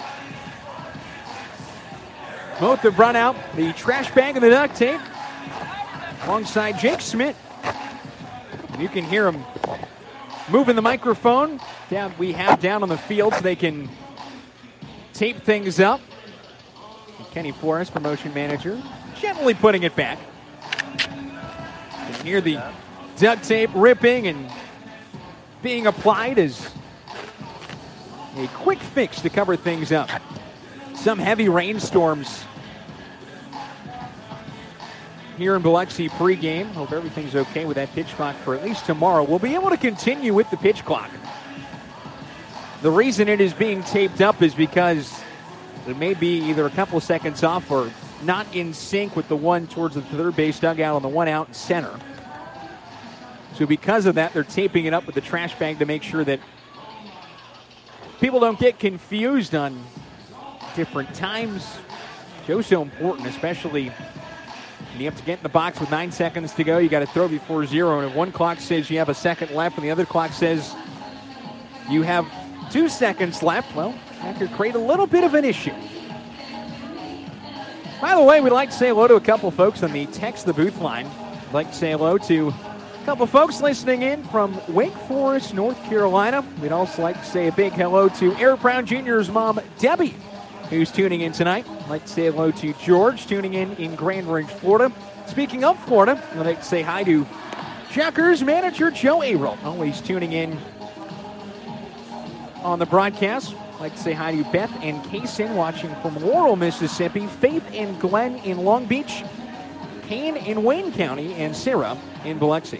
Both have run out the trash bag and the duct tape alongside Jake Smith. And you can hear him moving the microphone we have down on the field so they can tape things up. And Kenny Flores, promotion manager, gently putting it back. You can hear the duct tape ripping and being applied as a quick fix to cover things up. Some heavy rainstorms here in Biloxi pregame. Hope everything's okay with that pitch clock for at least tomorrow. We'll be able to continue with the pitch clock. The reason it is being taped up is because it may be either a couple of seconds off or not in sync with the one towards the third base dugout on the one out in center. So because of that, they're taping it up with the trash bag to make sure that people don't get confused on different times. Joe's so important, especially when you have to get in the box with 9 seconds to go. You got to throw before 0. And if one clock says you have a second left and the other clock says you have 2 seconds left, well, that could create a little bit of an issue. By the way, we'd like to say hello to a couple folks on the Text the Booth line. I'd like to say hello to a couple folks listening in from Wake Forest, North Carolina. We'd also like to say a big hello to Eric Brown Jr.'s mom, Debbie, who's tuning in tonight. I'd like to say hello to George, tuning in Grand Ridge, Florida. Speaking of Florida, I'd like to say hi to Shuckers manager Joe Averill, always tuning in on the broadcast. I'd like to say hi to Beth and Kaysen watching from Laurel, Mississippi, Faith and Glenn in Long Beach, Kane in Wayne County, and Sarah in Biloxi.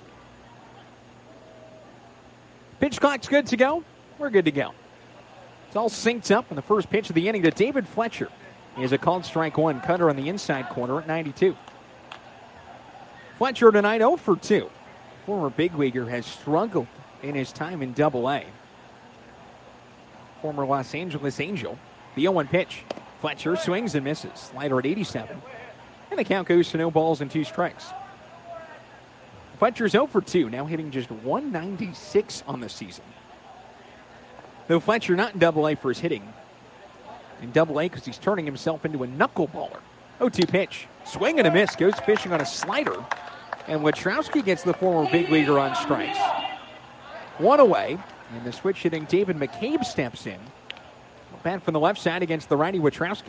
Pitch clock's good to go. We're good to go. It's all synced up in the first pitch of the inning to David Fletcher. He has a called strike one, cutter on the inside corner at 92. Fletcher tonight 0 for 2. Former big leaguer has struggled in his time in Double-A. Former Los Angeles Angel. The 0-1 pitch. Fletcher swings and misses. Slider at 87. And the count goes to no balls and 2 strikes. Fletcher's 0 for 2, now hitting just 196 on the season. Though Fletcher not in Double-A for his hitting. In Double-A because he's turning himself into a knuckleballer. 0-2 pitch. Swing and a miss. Goes fishing on a slider. And Witrowski gets the former big leaguer on strikes. 1 away. And the switch hitting David McCabe steps in. Bat from the left side against the righty Witrowski.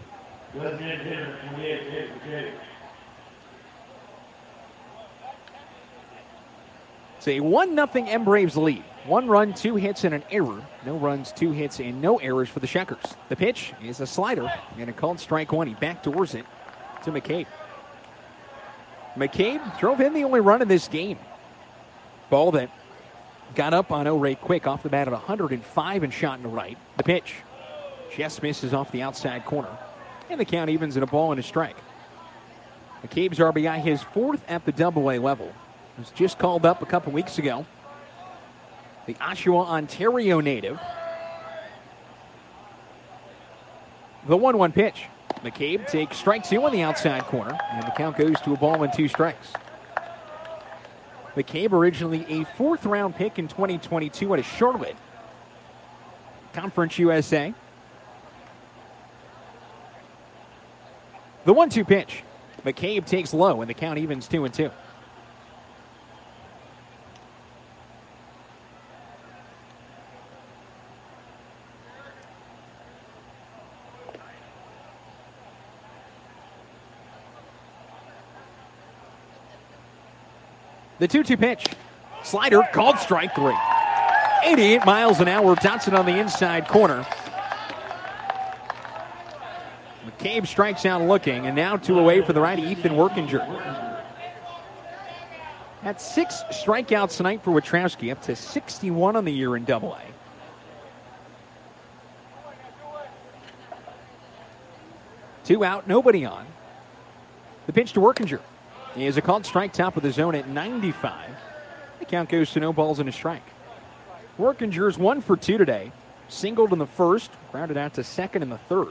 It's a 1-0 M Braves lead. 1 run, 2 hits, and an error. No runs, 2 hits, and no errors for the Shuckers. The pitch is a slider and a called strike one. He backdoors it to McCabe. McCabe drove in the only run in this game. Ball that got up on O'Ray quick off the bat at 105 and shot in the right. The pitch just misses off the outside corner. And the count evens at a ball and a strike. McCabe's RBI, his 4th at the Double-A level. It was just called up a couple weeks ago. The Oshawa, Ontario native. The 1-1 pitch. McCabe takes strike 2 on the outside corner. And the count goes to a ball and 2 strikes. McCabe, originally a 4th-round pick in 2022 out of Charlotte. Conference USA. The 1-2 pitch. McCabe takes low, and the count evens 2-2. The 2-2 pitch. Slider, called strike 3. 88 miles an hour, Dotson on the inside corner. McCabe strikes out looking, and now 2 away for the righty Ethan Workinger. That's 6 strikeouts tonight for Witrowski, up to 61 on the year in Double-A. Two out, nobody on. The pitch to Workinger. He has a called strike, top of the zone at 95. The count goes to no balls and a strike. Workinger's 1 for 2 today. Singled in the first, grounded out to second in the third.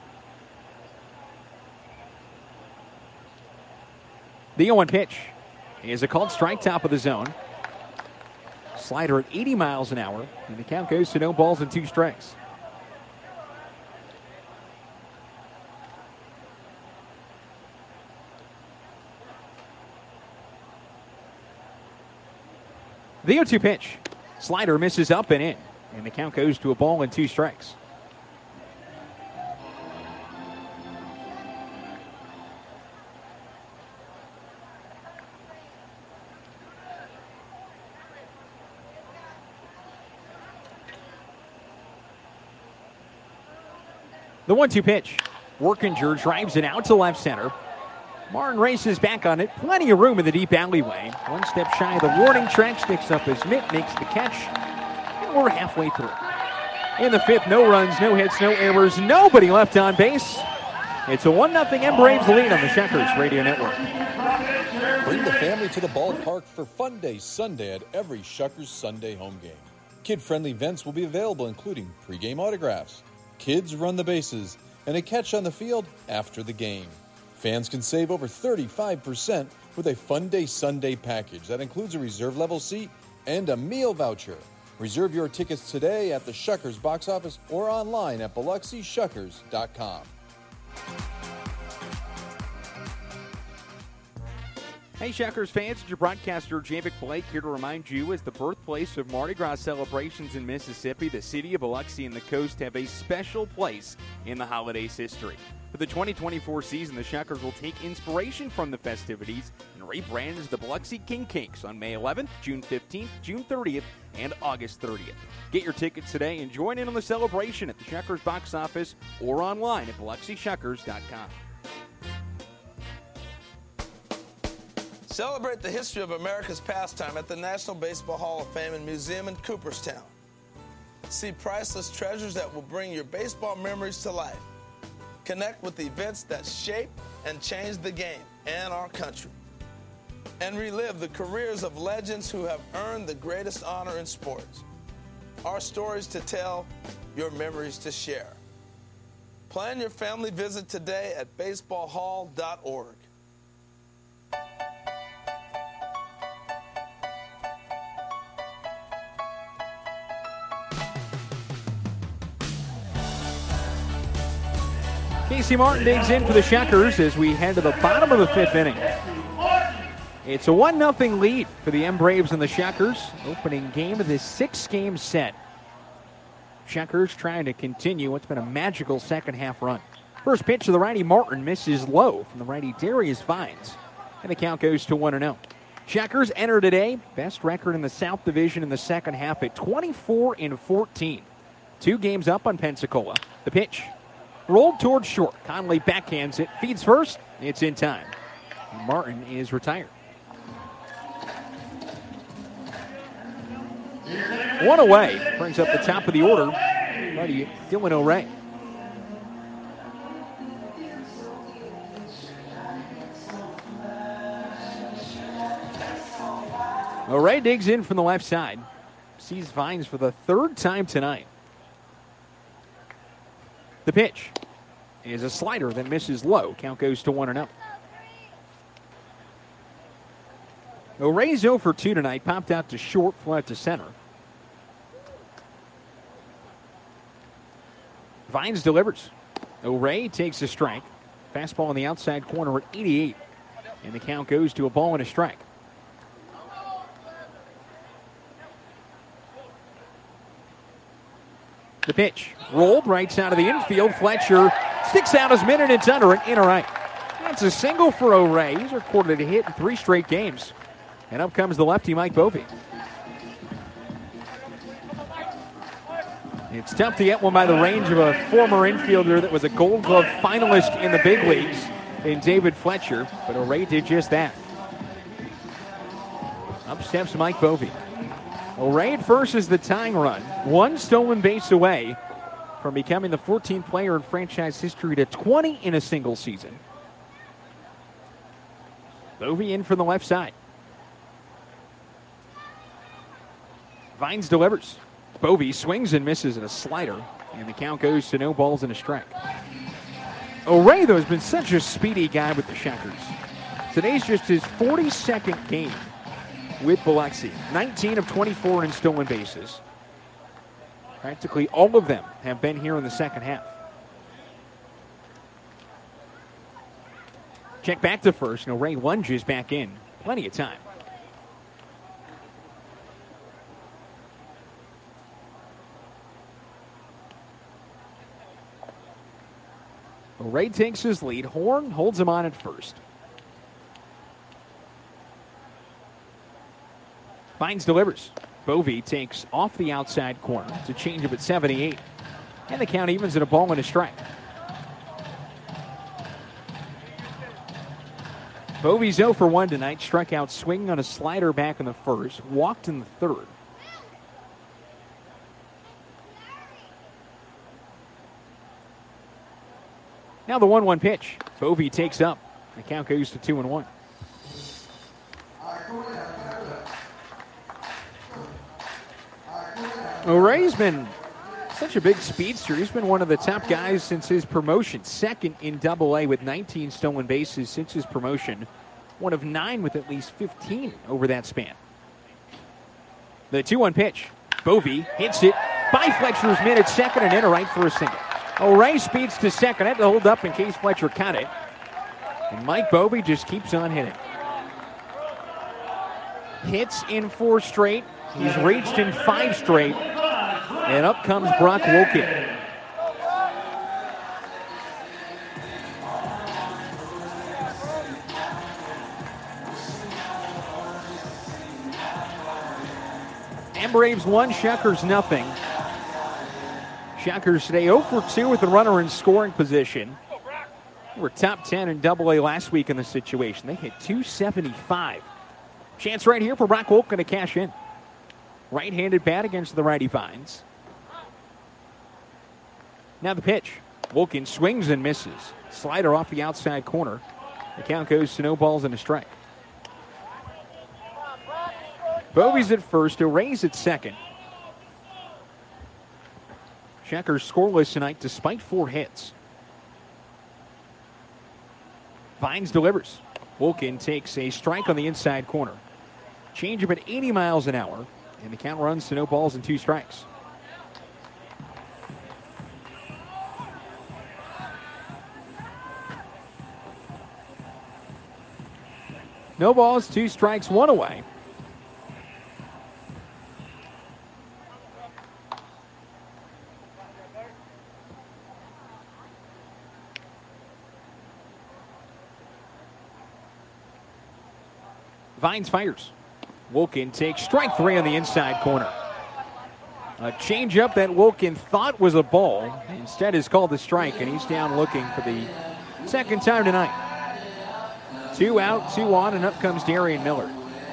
The 0-1 pitch. He has a called strike, top of the zone. Slider at 80 miles an hour, and the count goes to no balls and 2 strikes. The 0-2 pitch. Slider misses up and in, and the count goes to a ball and 2 strikes. The 1-2 pitch. Workinger drives it out to left center. Martin races back on it. Plenty of room in the deep alleyway. 1 step shy of the warning track. Sticks up his mitt, makes the catch. And we're halfway through. In the 5th, no runs, no hits, no errors. Nobody left on base. It's a 1-0 M Braves lead on the Shuckers Radio Network. Bring the family to the ballpark for Fun Day Sunday at every Shuckers Sunday home game. Kid-friendly events will be available, including pregame autographs, kids run the bases, and a catch on the field after the game. Fans can save over 35% with a Fun Day Sunday package that includes a reserve level seat and a meal voucher. Reserve your tickets today at the Shuckers box office or online at BiloxiShuckers.com. Hey Shuckers fans, it's your broadcaster Javic Blake here to remind you, as the birthplace of Mardi Gras celebrations in Mississippi, the city of Biloxi and the coast have a special place in the holiday's history. For the 2024 season, the Shuckers will take inspiration from the festivities and rebrand as the Biloxi King Cakes on May 11th, June 15th, June 30th, and August 30th. Get your tickets today and join in on the celebration at the Shuckers box office or online at BiloxiShuckers.com. Celebrate the history of America's pastime at the National Baseball Hall of Fame and Museum in Cooperstown. See priceless treasures that will bring your baseball memories to life. Connect with events that shape and change the game and our country. And relive the careers of legends who have earned the greatest honor in sports. Our stories to tell, your memories to share. Plan your family visit today at baseballhall.org. Casey Martin digs in for the Shuckers as we head to the bottom of the 5th inning. It's a 1-0 lead for the M-Braves and the Shuckers. Opening game of this 6-game set. Shuckers trying to continue what's been a magical second-half run. First pitch to the righty Martin misses low from the righty Darius Vines. And the count goes to 1-0. Shuckers enter today. Best record in the South Division in the second half at 24-14. 2 games up on Pensacola. The pitch. Rolled towards short. Conley backhands it. Feeds first. It's in time. Martin is retired. 1 away. Brings up the top of the order. Buddy Dylan O'Ray. O'Ray digs in from the left side. Sees Vines for the 3rd time tonight. The pitch is a slider that misses low. Count goes to 1-0. O'Ray's 0 for 2 tonight. Popped out to short, flat to center. Vines delivers. O'Ray takes a strike. Fastball in the outside corner at 88. And the count goes to a ball and a strike. The pitch rolled right side of the infield. Fletcher sticks out his minute. It's under an inner right. That's a single for O'Ray. He's recorded a hit in 3 straight games. And up comes the lefty Mike Bovey. It's tough to get one by the range of a former infielder that was a Gold Glove finalist in the big leagues in David Fletcher, but O'Ray did just that. Up steps Mike Bovey. O'Ray at first is the tying run. 1 stolen base away from becoming the 14th player in franchise history to 20 in a single season. Bovey in from the left side. Vines delivers. Bovey swings and misses at a slider, and the count goes to no balls and a strike. O'Ray, though, has been such a speedy guy with the Shuckers. Today's just his 42nd game with Biloxi. 19 of 24 in stolen bases. Practically all of them have been here in the second half. Check back to first, and O'Ray lunges back in. Plenty of time. O'Ray takes his lead. Horn holds him on at first. Vines delivers. Bovey takes off the outside corner. It's a changeup at 78. And the count evens at a ball and a strike. Bovey's 0 for 1 tonight. Struck out swinging on a slider back in the first. Walked in the third. Now the 1-1 pitch. Bovey takes up. The count goes to 2-1. O'Ray's been such a big speedster. He's been one of the top guys since his promotion. Second in Double-A with 19 stolen bases since his promotion. One of 9 with at least 15 over that span. The 2-1 pitch. Bovey hits it by Fletcher's mid at second and in a right for a single. O'Ray speeds to second. Had to hold up in case Fletcher caught it. And Mike Bovey just keeps on hitting. Hits in 4 straight. He's reached in 5 straight. And up comes Brock Wolkin. M-Braves 1, Shuckers nothing. Shuckers today 0 for 2 with the runner in scoring position. They were top 10 in Double-A last week in this situation. They hit .275. Chance right here for Brock Wolkin to cash in. Right-handed bat against the righty Vines. Now the pitch. Wilkins swings and misses. Slider off the outside corner. The count goes to no balls and a strike. Bovey's at first, O'Reilly's at second. Checkers scoreless tonight despite 4 hits. Vines delivers. Wilkins takes a strike on the inside corner. Changeup at 80 miles an hour, and the count runs to no balls and 2 strikes. No balls, 2 strikes, 1 away. Vines fires. Wilkins takes strike 3 on the inside corner. A changeup that Wilkins thought was a ball. Instead is called the strike, and he's down looking for the second time tonight. 2 out, 2 on, and up comes Darian Miller.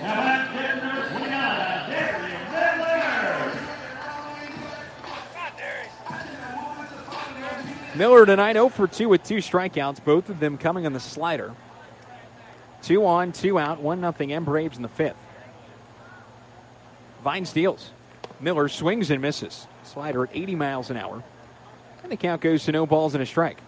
Miller tonight 0 for 2 with 2 strikeouts, both of them coming on the slider. 2 on, 2 out, 1-0 M Braves in the 5th. Vines deals. Miller swings and misses. Slider at 80 miles an hour. And the count goes to no balls and a strike.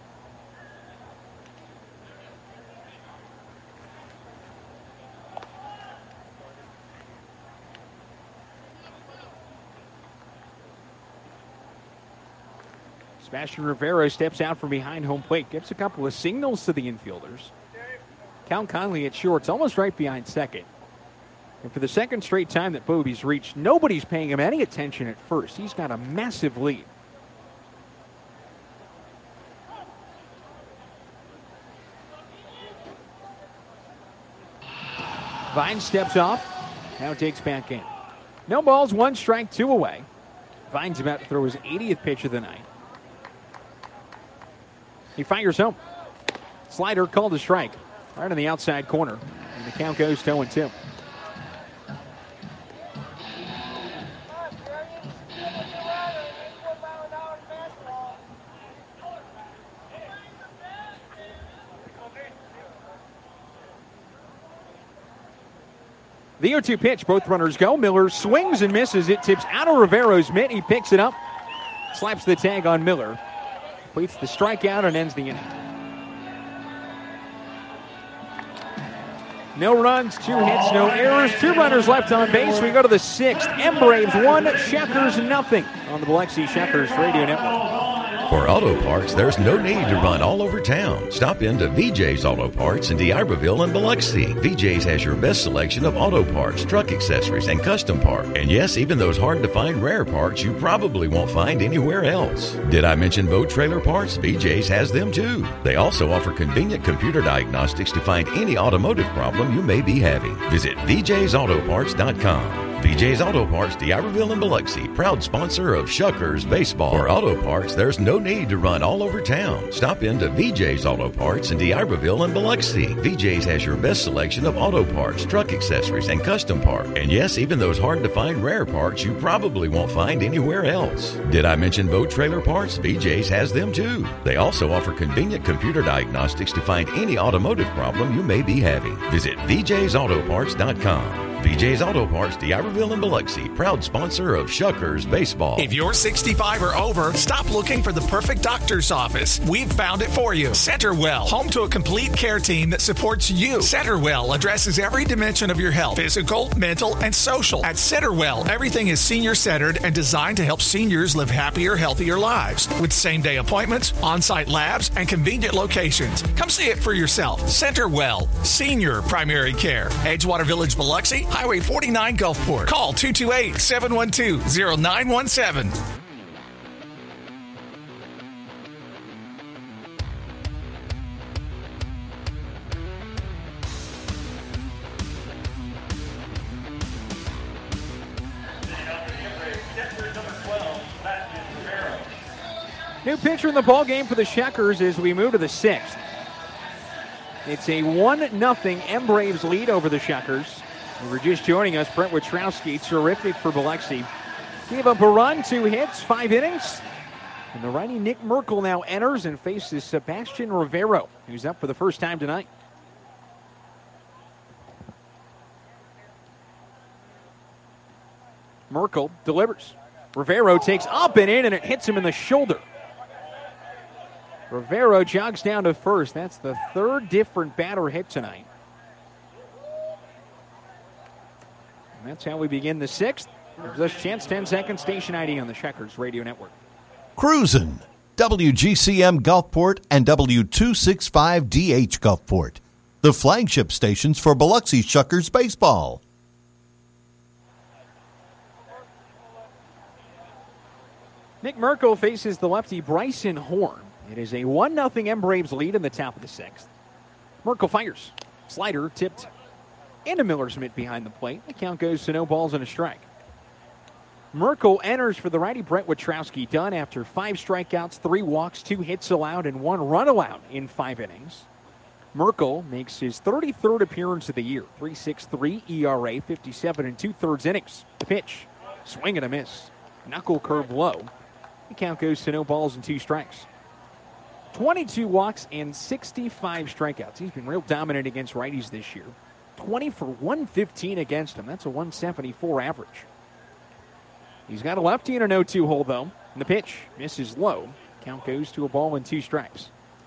Sebastian Rivera steps out from behind home plate. Gives a couple of signals to the infielders. Count Conley at short. It's almost right behind second. And for the second straight time that Bovey's reached, nobody's paying him any attention at first. He's got a massive lead. Vine steps off. Now takes back in. No balls, 1 strike, 2 away. Vine's about to throw his 80th pitch of the night. He fires home. Slider called a strike. Right on the outside corner. And the count goes to 0-2. The 0-2 pitch. Both runners go. Miller swings and misses. It tips out of Rivero's mitt. He picks it up. Slaps the tag on Miller. Completes the strikeout and ends the inning. No runs, 2 hits, no errors, 2 runners left on base. We go to the 6th. M Braves 1, Checkers 0 on the Biloxi Checkers Radio Network. For auto parts, there's no need to run all over town. Stop in to VJ's Auto Parts in D'Iberville and Biloxi. VJ's has your best selection of auto parts, truck accessories, and custom parts. And yes, even those hard-to-find rare parts you probably won't find anywhere else. Did I mention boat trailer parts? VJ's has them too. They also offer convenient computer diagnostics to find any automotive problem you may be having. Visit VJ'sAutoParts.com. VJ's Auto Parts, D'Iberville and Biloxi, proud sponsor of Shuckers Baseball. For auto parts, there's no need to run all over town. Stop in to VJ's Auto Parts in D'Iberville and Biloxi. VJ's has your best selection of auto parts, truck accessories, and custom parts. And yes, even those hard-to-find rare parts you probably won't find anywhere else. Did I mention boat trailer parts? VJ's has them too. They also offer convenient computer diagnostics to find any automotive problem you may be having. Visit VJ'sAutoParts.com. VJ's Auto Parts, D'Iberville and Biloxi, proud sponsor of Shuckers Baseball. If you're 65 or over, stop looking for the perfect doctor's office. We've found it for you. CenterWell, home to a complete care team that supports you. CenterWell addresses every dimension of your health, physical, mental, and social. At CenterWell, everything is senior-centered and designed to help seniors live happier, healthier lives. With same-day appointments, on-site labs, and convenient locations. Come see it for yourself. CenterWell, senior primary care. Edgewater Village, Biloxi, Highway 49 Gulfport. Call 228-712-0917. New pitcher in the ball game for the Checkers as we move to the 6th. It's a 1-0 M Braves lead over the Checkers. We were just joining us, Brent Witrowski, terrific for Biloxi. Gave up a run, 2 hits, 5 innings. And the righty Nick Merkel now enters and faces Sebastian Rivero, who's up for the first time tonight. Merkel delivers. Rivero takes up and in, and it hits him in the shoulder. Rivero jogs down to first. That's the third different batter hit tonight. And that's how we begin the sixth. Gives us chance 10 seconds. Station ID on the Checkers Radio Network. Cruisin'. WGCM Gulfport and W265DH Gulfport. The flagship stations for Biloxi Shuckers baseball. Nick Merkel faces the lefty Bryson Horn. It is a 1-0 M Braves lead in the top of the sixth. Merkel fires. Slider tipped into Miller's mitt behind the plate. The count goes to no balls and a strike. Merkel enters for the righty Brett Witrowski, done after 5 strikeouts, 3 walks, 2 hits allowed, and 1 run allowed in 5 innings. Merkel makes his 33rd appearance of the year. 3.63 ERA, 57 2/3 innings. The pitch, swing and a miss. Knuckle curve low. The count goes to no balls and 2 strikes. 22 walks and 65 strikeouts. He's been real dominant against righties this year. 20 for 115 against him. That's a 174 average. He's got a lefty and a 0-2 hole, though. And the pitch misses low. Count goes to a ball and 2 strikes.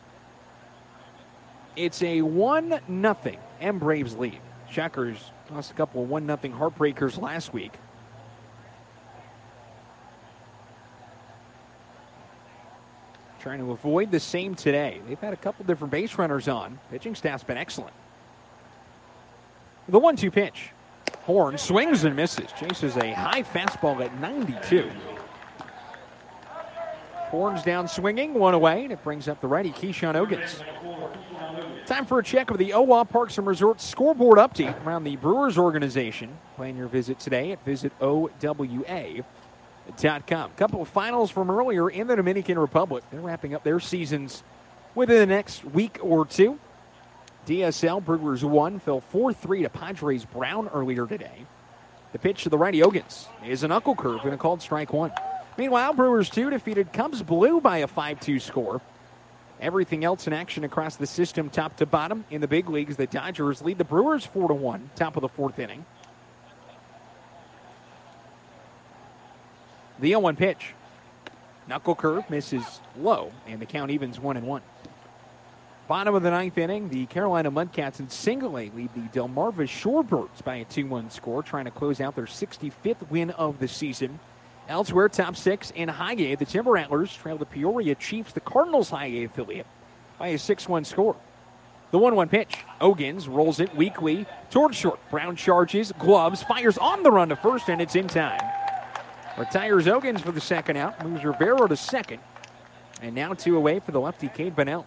It's a 1-0 M Braves lead. Shuckers lost a couple of 1-0 heartbreakers last week. Trying to avoid the same today. They've had a couple different base runners on. Pitching staff's been excellent. The 1-2 pitch. Horn swings and misses. Chases a high fastball at 92. Horn's down swinging, 1 away, and it brings up the righty Keyshawn Ogins. Time for a check of the OWA Parks and Resorts scoreboard update around the Brewers organization. Plan your visit today at visitowa.com. Couple of finals from earlier in the Dominican Republic. They're wrapping up their seasons within the next week or two. DSL Brewers 1 fell 4-3 to Padres Brown earlier today. The pitch to the righty Ogins is a knuckle curve and a called strike 1. Meanwhile, Brewers 2 defeated Cubs Blue by a 5-2 score. Everything else in action across the system, top to bottom. In the big leagues, the Dodgers lead the Brewers 4-1, top of the 4th inning. The 0-1 pitch. Knuckle curve misses low, and the count evens 1-1. Bottom of the 9th inning, the Carolina Mudcats in single A lead the Delmarva Shorebirds by a 2-1 score, trying to close out their 65th win of the season. Elsewhere, top 6 in High A, the Timber Antlers trail the Peoria Chiefs, the Cardinals High A affiliate, by a 6-1 score. The 1-1 pitch. Ogins rolls it weakly towards short. Brown charges, gloves, fires on the run to first, and it's in time. Retires Ogins for the second out, moves Rivero to second, and now 2 away for the lefty Cade Bunnell.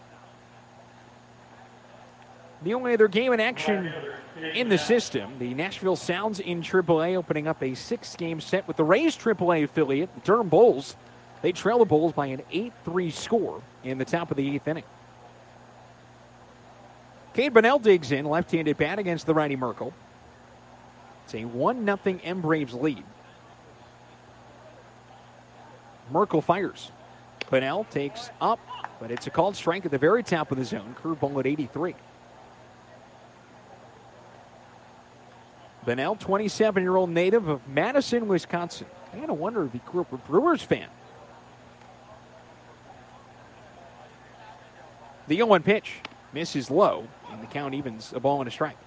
The only other game in action in the system, the Nashville Sounds in AAA opening up a 6-game set with the Rays AAA affiliate, the Durham Bulls. They trail the Bulls by an 8-3 score in the top of the 8th inning. Cade Bunnell digs in, left-handed bat against the righty Merkel. It's a 1-0 M Braves lead. Merkel fires. Bunnell takes up, but it's a called strike at the very top of the zone. Curveball at 83. Bunnell, 27-year-old native of Madison, Wisconsin. I gotta wonder if he grew up a Brewers fan. The 0-1 pitch misses low, and the count evens a ball and a strike.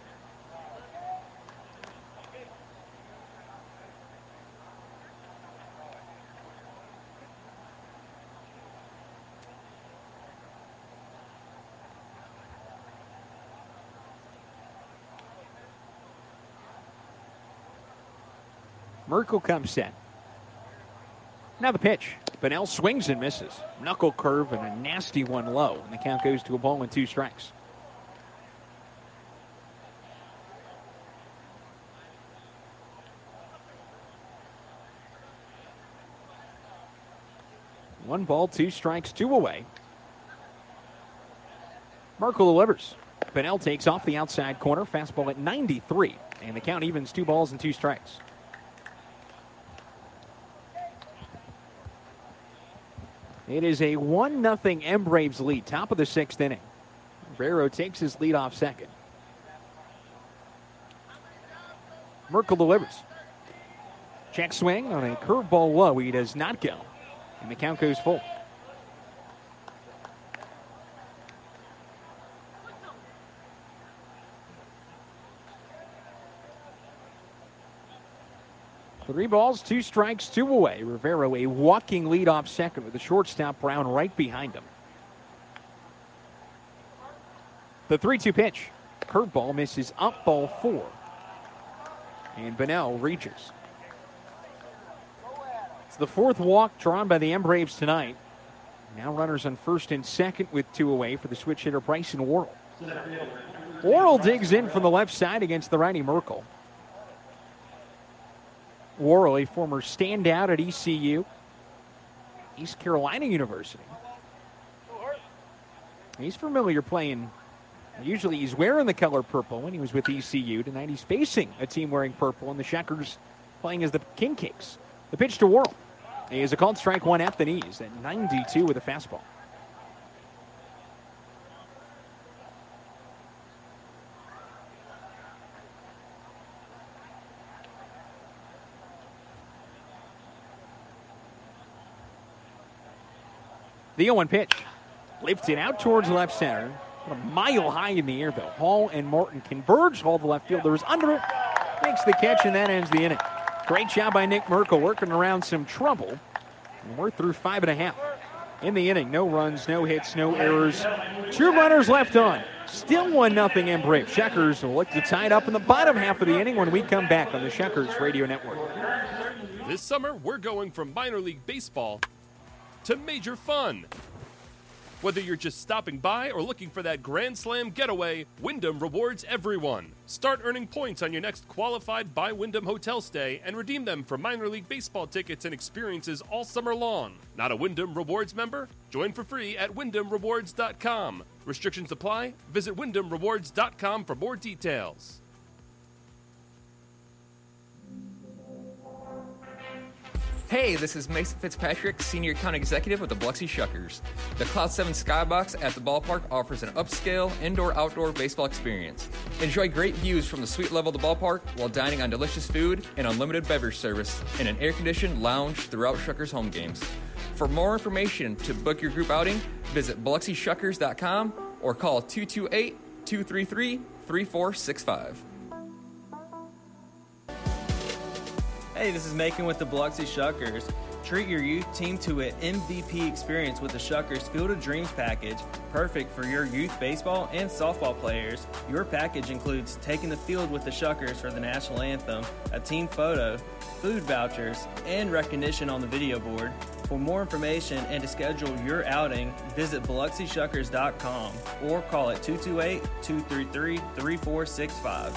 Merkel comes set. Now the pitch. Bunnell swings and misses. Knuckle curve and a nasty one low. And the count goes to a ball and 2 strikes. One ball, 2 strikes, 2 away. Merkel delivers. Bunnell takes off the outside corner. Fastball at 93. And the count evens 2 balls and 2 strikes. It is a 1-0 M-Braves lead, top of the 6th inning. Rivero takes his lead off second. Merkel delivers. Check swing on a curveball low. He does not go. And the count goes full. Three balls, 2 strikes, 2 away. Rivero a walking lead off second with the shortstop Brown right behind him. The 3-2 pitch. Curveball misses up, ball 4. And Bunnell reaches. It's the 4th walk drawn by the M-Braves tonight. Now runners on first and second with 2 away for the switch hitter Bryson Worrell. Worrell digs in from the left side against the righty Merkel. Worrell, a former standout at ECU, East Carolina University. He's familiar playing. Usually he's wearing the color purple when he was with ECU. Tonight he's facing a team wearing purple, and the Shuckers playing as the King Cakes. The pitch to Worrell. He is a called strike 1 at the knees at 92 with a fastball. The 0-1 pitch. Lifted out towards left center. A mile high in the air, though. Hall and Martin converge. Hall, the left fielder, is under it. Makes the catch, and that ends the inning. Great job by Nick Merkel working around some trouble. And we're through 5.5 in the inning. No runs, no hits, no errors. 2 runners left on. Still 1-0 M-Braves. Shuckers will look to tie it up in the bottom half of the inning when we come back on the Shuckers Radio Network. This summer, we're going from minor league baseball to major fun. Whether you're just stopping by or looking for that Grand Slam getaway, Wyndham rewards everyone. Start earning points on your next qualified by Wyndham hotel stay and redeem them for minor league baseball tickets and experiences all summer long. Not a Wyndham Rewards member? Join for free at WyndhamRewards.com. Restrictions apply. Visit WyndhamRewards.com for more details. Hey, this is Mason Fitzpatrick, Senior Account Executive with the Biloxi Shuckers. The Cloud 7 Skybox at the ballpark offers an upscale indoor-outdoor baseball experience. Enjoy great views from the suite level of the ballpark while dining on delicious food and unlimited beverage service in an air-conditioned lounge throughout Shuckers home games. For more information to book your group outing, visit BiloxiShuckers.com or call 228-233-3465. Hey, this is Macon with the Biloxi Shuckers. Treat your youth team to an MVP experience with the Shuckers Field of Dreams package, perfect for your youth baseball and softball players. Your package includes taking the field with the Shuckers for the national anthem, a team photo, food vouchers, and recognition on the video board. For more information and to schedule your outing, visit BiloxiShuckers.com or call at 228-233-3465.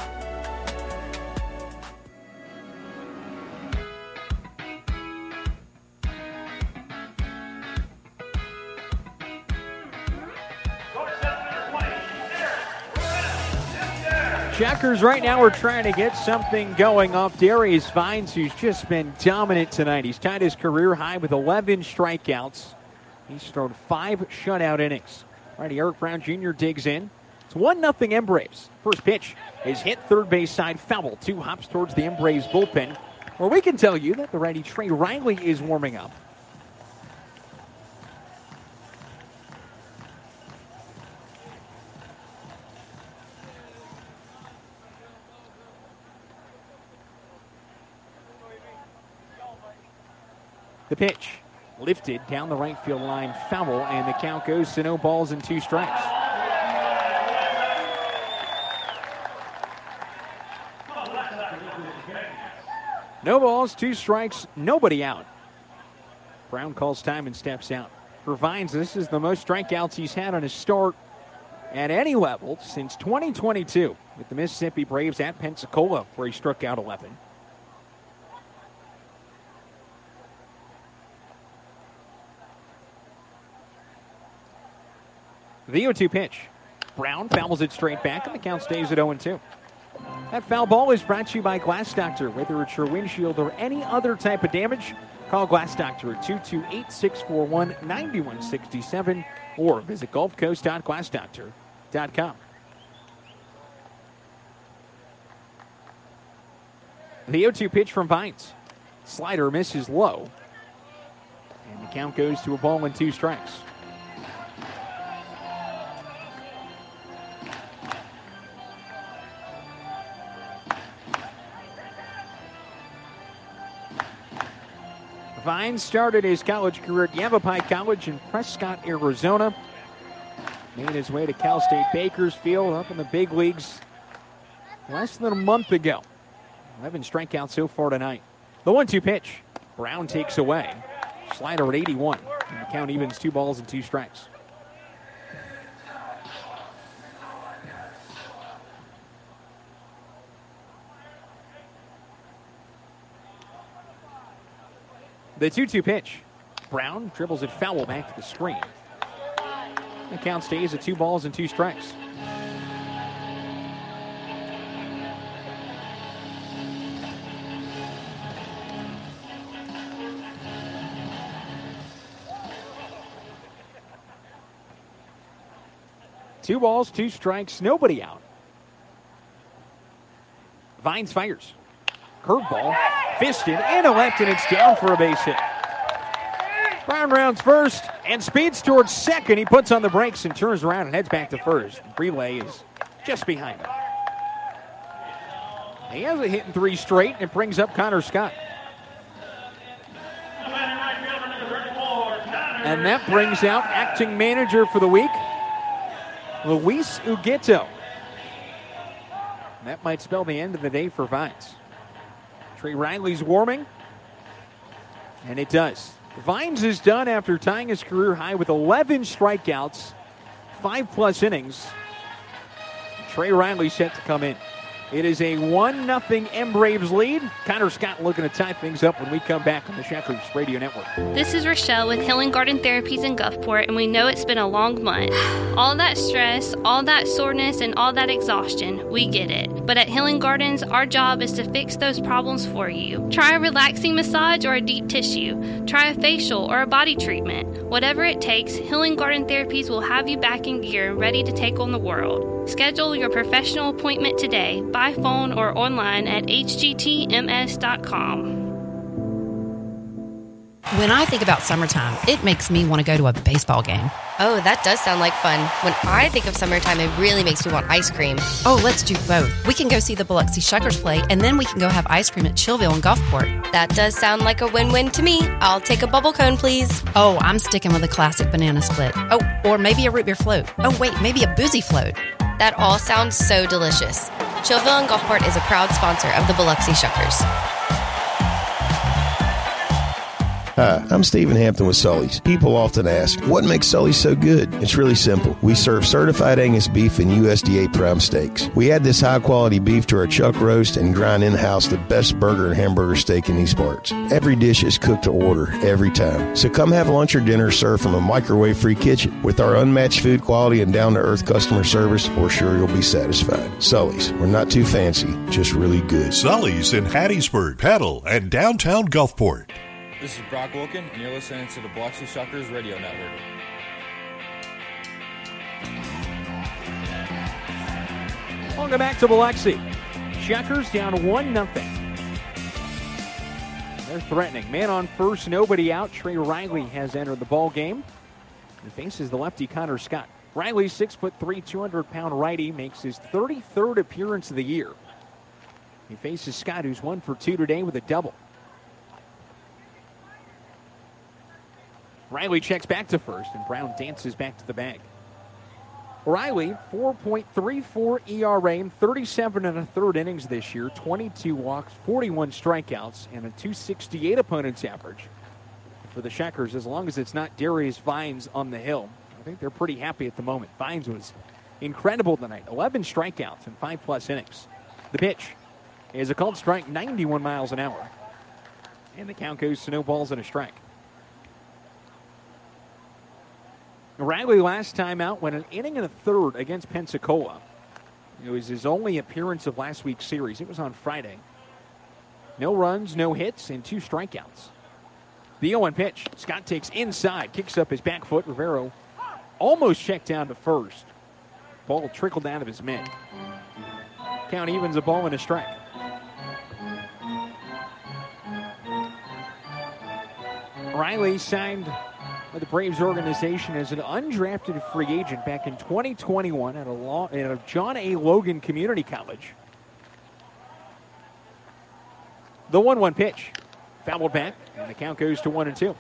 Shuckers right now are trying to get something going off Darius Vines, who's just been dominant tonight. He's tied his career high with 11 strikeouts. He's thrown 5 shutout innings. Righty Eric Brown Jr. digs in. It's 1-0 M-Braves. First pitch is hit third base side foul. 2 hops towards the M-Braves bullpen, where we can tell you that the righty Trey Riley is warming up. The pitch lifted down the right field line, foul, and the count goes to no balls and 2 strikes. No balls, 2 strikes, nobody out. Brown calls time and steps out. For Vines, this is the most strikeouts he's had on his start at any level since 2022 with the Mississippi Braves at Pensacola, where he struck out 11. The 0-2 pitch. Brown fouls it straight back, and the count stays at 0-2. That foul ball is brought to you by Glass Doctor. Whether it's your windshield or any other type of damage, call Glass Doctor at 228-641-9167 or visit gulfcoast.glassdoctor.com. The 0-2 pitch from Vines. Slider misses low. And the count goes to a ball and 2 strikes. Vines started his college career at Yavapai College in Prescott, Arizona. Made his way to Cal State Bakersfield, up in the big leagues less than a month ago. 11 strikeouts so far tonight. The 1-2 pitch. Brown takes away. Slider at 81. And the count evens 2 balls and 2 strikes. The 2-2 pitch. Brown dribbles it foul back to the screen. The count stays at 2 balls and 2 strikes. Two balls, 2 strikes, nobody out. Vines fires. Curveball, fisted, and a left, and it's down for a base hit. Brown rounds first and speeds towards second. He puts on the brakes and turns around and heads back to first. Relay is just behind him. He has a hit in 3 straight, and it brings up Connor Scott. And that brings out acting manager for the week, Luis Ugueto. That might spell the end of the day for Vines. Trey Riley's warming, and it does. Vines is done after tying his career high with 11 strikeouts, 5+ innings. Trey Riley set to come in. It is a 1-0 M-Braves lead. Connor Scott looking to tie things up when we come back on the Shackers Radio Network. This is Rochelle with Healing Garden Therapies in Gulfport, and we know it's been a long month. All that stress, all that soreness, and all that exhaustion, we get it. But at Healing Gardens, our job is to fix those problems for you. Try a relaxing massage or a deep tissue. Try a facial or a body treatment. Whatever it takes, Healing Garden Therapies will have you back in gear and ready to take on the world. Schedule your professional appointment today by phone or online at hgtms.com. When I think about summertime, it makes me want to go to a baseball game. Oh, that does sound like fun. When I think of summertime, it really makes me want ice cream. Oh, let's do both. We can go see the Biloxi Shuckers play, and then we can go have ice cream at Chillville and Gulfport. That does sound like a win-win to me. I'll take a bubble cone, please. Oh, I'm sticking with a classic banana split. Oh, or maybe a root beer float. Oh, wait, maybe a boozy float. That all sounds so delicious. Chillville and Gulfport is a proud sponsor of the Biloxi Shuckers. Hi, I'm Stephen Hampton with Sully's. People often ask, what makes Sully's so good? It's really simple. We serve certified Angus beef and USDA prime steaks. We add this high-quality beef to our chuck roast and grind in-house the best burger and hamburger steak in these parts. Every dish is cooked to order, every time. So come have lunch or dinner served from a microwave-free kitchen. With our unmatched food quality and down-to-earth customer service, we're sure you'll be satisfied. Sully's, we're not too fancy, just really good. Sully's in Hattiesburg, Petal, and downtown Gulfport. This is Brock Wilkin, and you're listening to the Biloxi Shuckers Radio Network. Welcome back to Biloxi. Shuckers down 1-0. They're threatening. Man on first, nobody out. Trey Riley has entered the ball game. He faces the lefty Connor Scott. Riley, 6'3", 200-pound righty, makes his 33rd appearance of the year. He faces Scott, who's 1 for 2 today with a double. Riley checks back to first, and Brown dances back to the bag. Riley, 4.34 ERA in 37 1/3 innings this year, 22 walks, 41 strikeouts, and a .268 opponent's average. For the Shackers, as long as it's not Darius Vines on the hill, I think they're pretty happy at the moment. Vines was incredible tonight, 11 strikeouts in 5+ innings. The pitch is a called strike, 91 miles an hour. And the count goes to no balls and a strike. Riley last time out went an inning and a third against Pensacola. It was his only appearance of last week's series. It was on Friday. No runs, no hits, and 2 strikeouts. The 0-1 pitch. Scott takes inside, kicks up his back foot. Rivero almost checked down to first. Ball trickled out of his mitt. Count evens, a ball and a strike. Riley signed with the Braves organization as an undrafted free agent back in 2021 at a John A. Logan Community College. The 1-1 pitch. Fouled back, and the count goes to 1-2.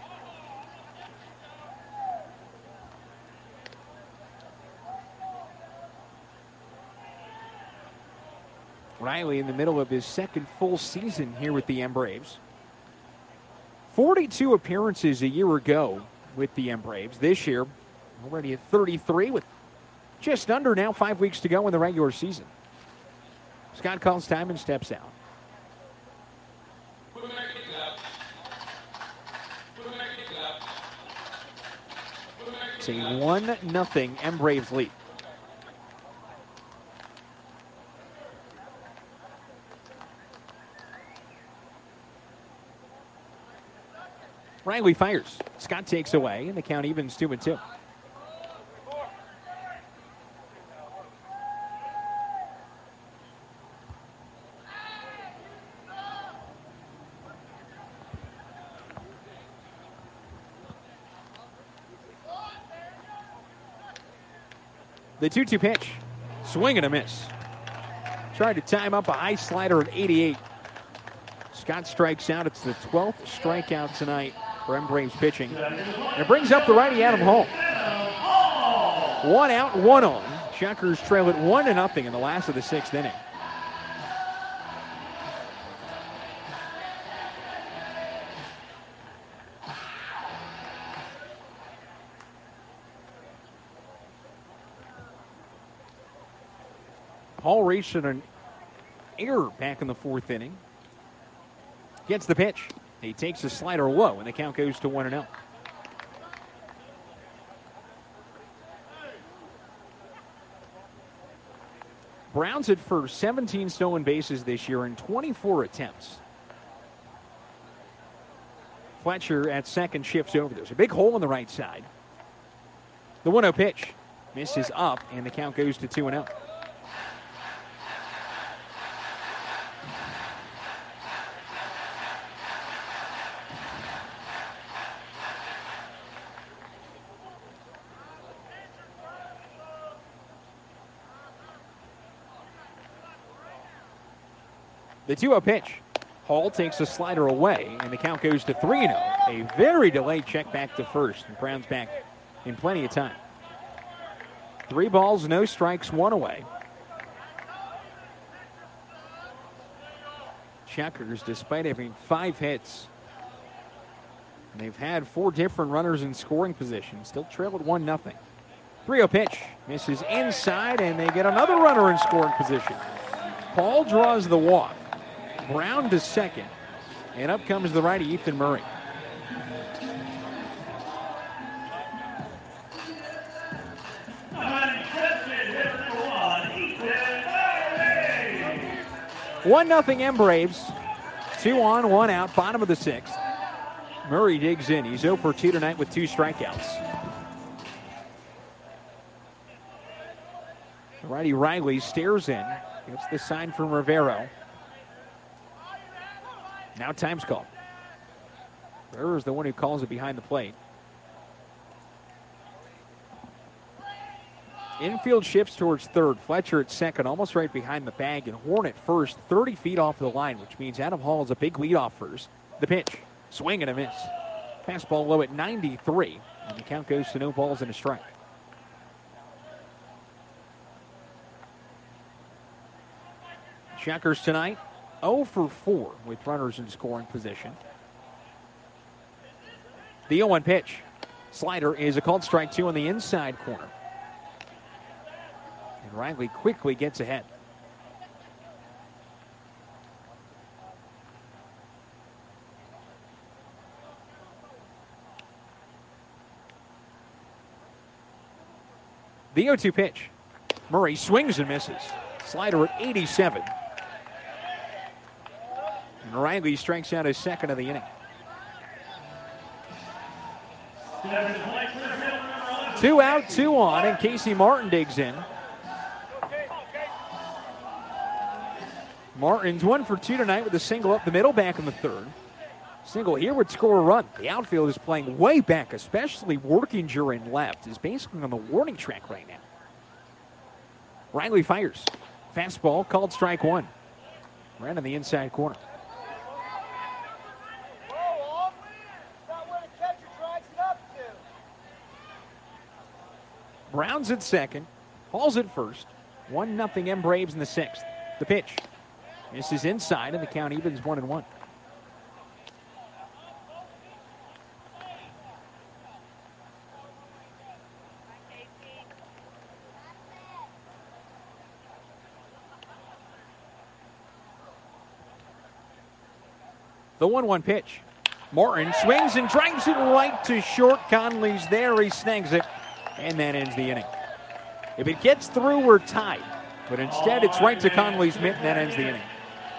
Riley in the middle of his second full season here with the M-Braves. 42 appearances a year ago with the M-Braves. This year, already at 33 with just under now 5 weeks to go in the regular season. Scott calls time and steps out. It's a 1-0 M-Braves lead. Riley fires. Scott takes away, and the count evens 2-2. The 2-2 pitch. Swing and a miss. Tried to time up a high slider of 88. Scott strikes out. It's the 12th strikeout tonight for M-Braves pitching. And it brings up the righty Adam Hall. 1 out, 1 on. Shuckers trail it 1-0 in the last of the 6th inning. Hall reached an error back in the 4th inning. Gets the pitch. He takes a slider low, and the count goes to 1-0. Browns at first, 17 stolen bases this year in 24 attempts. Fletcher at second shifts over. There's a big hole on the right side. The 1-0 pitch misses up, and the count goes to 2-0. The 2-0 pitch. Hall takes a slider away, and the count goes to 3-0. A very delayed check back to first, and Brown's back in plenty of time. 3 balls, no strikes, 1 away. Shuckers, despite having 5 hits, they've had 4 different runners in scoring position. Still trail at 1-0. 3-0 pitch. Misses inside, and they get another runner in scoring position. Paul draws the walk. Brown to second. And up comes the righty, Ethan Murray. One nothing M-Braves. 2 on, 1 out, bottom of the 6th. Murray digs in. He's 0 for 2 tonight with 2 strikeouts. The righty Riley stares in. Gets the sign from Rivero. Now time's called. Rivero's the one who calls it behind the plate. Infield shifts towards third. Fletcher at second, almost right behind the bag. And Horn at first, 30 feet off the line, which means Adam Hall is a big leadoff first. The pitch, swing and a miss. Fastball low at 93, and the count goes to no balls and a strike. Shuckers tonight, 0 for 4 with runners in scoring position. The 0-1 pitch. Slider is a called strike 2 on the inside corner. And Riley quickly gets ahead. The 0-2 pitch. Murray swings and misses. Slider at 87. And Riley strikes out his second of the inning. 2 out, 2 on, and Casey Martin digs in. Martin's 1 for 2 tonight with a single up the middle back in the third. Single here would score a run. The outfield is playing way back, especially Workinger in left. Is basically on the warning track right now. Riley fires. Fastball called strike 1. Right on the inside corner. Brown's at second. Hall's at first. 1-0 M Braves in the 6th. The pitch. Misses inside, and the count evens 1-1. The 1-1 pitch. Martin swings and drives it right to short. Conley's there. He snags it. And that ends the inning. If it gets through, we're tied. But instead, it's right to Conley's mitt, and that ends the inning.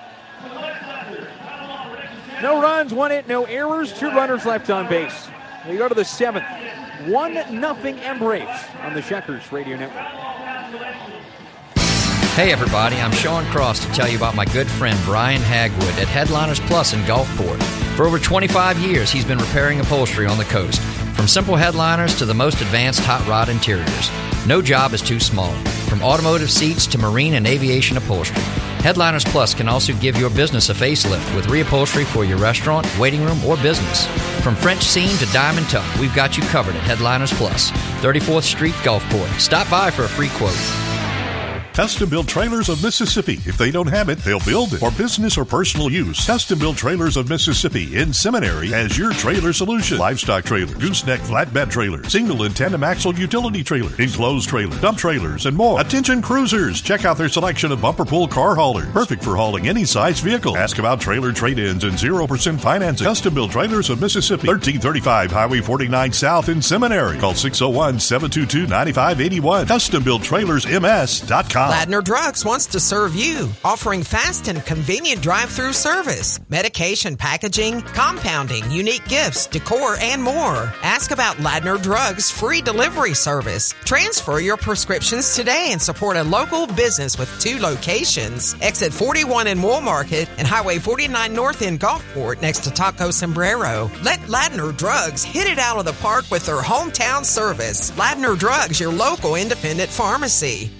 No runs, 1 hit, no errors, 2 runners left on base. We go to the 7th. 1-0 M Braves on the Shuckers Radio Network. Hey everybody, I'm Sean Cross to tell you about my good friend Brian Hagwood at Headliners Plus in Gulfport. For over 25 years, he's been repairing upholstery on the coast. From simple headliners to the most advanced hot rod interiors. No job is too small. From automotive seats to marine and aviation upholstery. Headliners Plus can also give your business a facelift with reupholstery for your restaurant, waiting room, or business. From French seam to diamond tuck, we've got you covered at Headliners Plus, 34th Street, Gulfport. Stop by for a free quote. Custom Built Trailers of Mississippi. If they don't have it, they'll build it. For business or personal use, Custom Built Trailers of Mississippi in Seminary has your trailer solution. Livestock trailer, gooseneck flatbed trailer, single and tandem axle utility trailer, enclosed trailer, dump trailers, and more. Attention cruisers, check out their selection of bumper pull car haulers. Perfect for hauling any size vehicle. Ask about trailer trade-ins and 0% financing. Custom Built Trailers of Mississippi, 1335 Highway 49 South in Seminary. Call 601-722-9581. CustomBuiltTrailersMS.com. Ladner Drugs wants to serve you, offering fast and convenient drive-through service, medication packaging, compounding, unique gifts, decor, and more. Ask about Ladner Drugs' free delivery service. Transfer your prescriptions today and support a local business with 2 locations. Exit 41 in Wool Market and Highway 49 North in Gulfport next to Taco Sombrero. Let Ladner Drugs hit it out of the park with their hometown service. Ladner Drugs, your local independent pharmacy.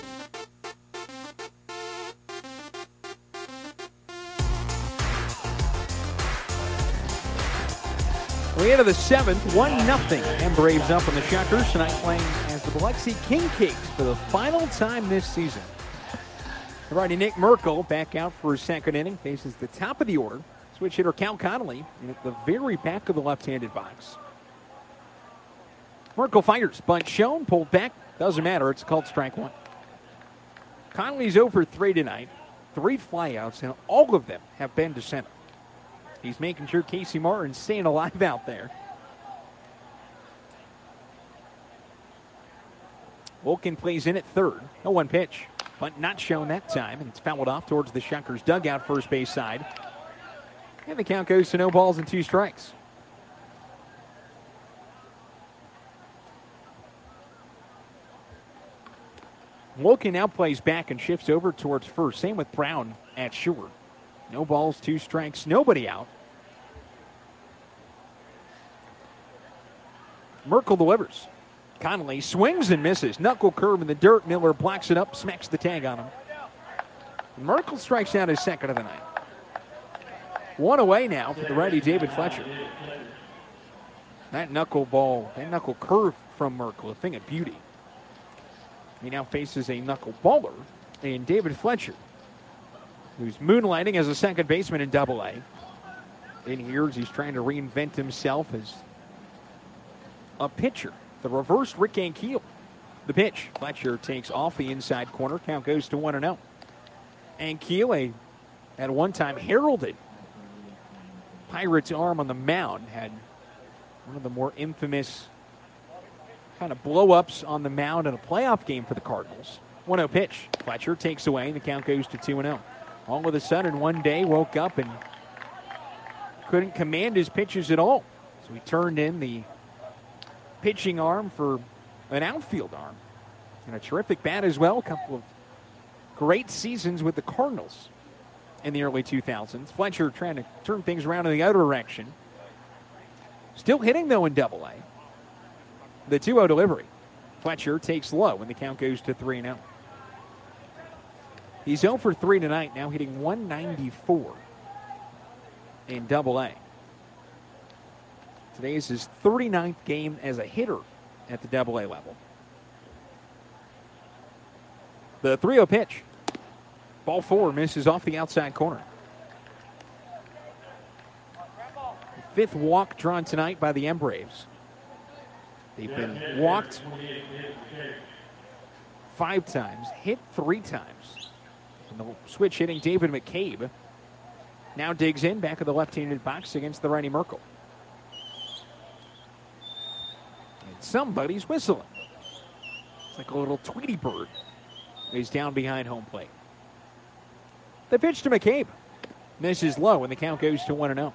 We enter the 7th, 1-0. M Braves up on the Shuckers tonight, playing as the Biloxi King Cakes for the final time this season. The righty Nick Merkel back out for his second inning, faces the top of the order. Switch hitter Cal Connolly at the very back of the left-handed box. Merkel fires, bunt shown, pulled back. Doesn't matter, it's called strike 1. Connolly's 0 for 3 tonight, 3 flyouts, and all of them have been to center. He's making sure Casey Martin's staying alive out there. Wolkin plays in at third. 0-1 pitch, but not shown that time, and it's fouled off towards the Shuckers' dugout first base side. And the count goes to no balls and 2 strikes. Wolkin now plays back and shifts over towards first. Same with Brown at short. No balls, 2 strikes, nobody out. Merkel delivers. Connolly swings and misses. Knuckle curve in the dirt. Miller blocks it up, smacks the tag on him. Merkel strikes out his second of the night. 1 away now for the righty David Fletcher. That knuckle ball, that knuckle curve from Merkel, a thing of beauty. He now faces a knuckle baller in David Fletcher, who's moonlighting as a second baseman in Double-A. In here, he's trying to reinvent himself as a pitcher. The reverse Rick Ankiel. The pitch. Fletcher takes off the inside corner. Count goes to 1-0. Ankiel, at one time heralded Pirates' arm on the mound, had one of the more infamous kind of blow-ups on the mound in a playoff game for the Cardinals. 1-0 pitch. Fletcher takes away, and the count goes to 2-0. All of a sudden, one day, woke up and couldn't command his pitches at all. So he turned in the pitching arm for an outfield arm. And a terrific bat as well. A couple of great seasons with the Cardinals in the early 2000s. Fletcher trying to turn things around in the other direction. Still hitting, though, in Double-A. The 2-0 delivery. Fletcher takes low, and the count goes to 3-0. He's 0 for 3 tonight, now hitting 194 in Double-A. Today is his 39th game as a hitter at the Double-A level. The 3-0 pitch. Ball 4 misses off the outside corner. Fifth walk drawn tonight by the M Braves. They've been walked 5 times, hit 3 times. And the switch hitting David McCabe now digs in back of the left-handed box against the righty Merkel. And somebody's whistling. It's like a little Tweety bird. He's down behind home plate. The pitch to McCabe. Misses low, and the count goes to 1-0.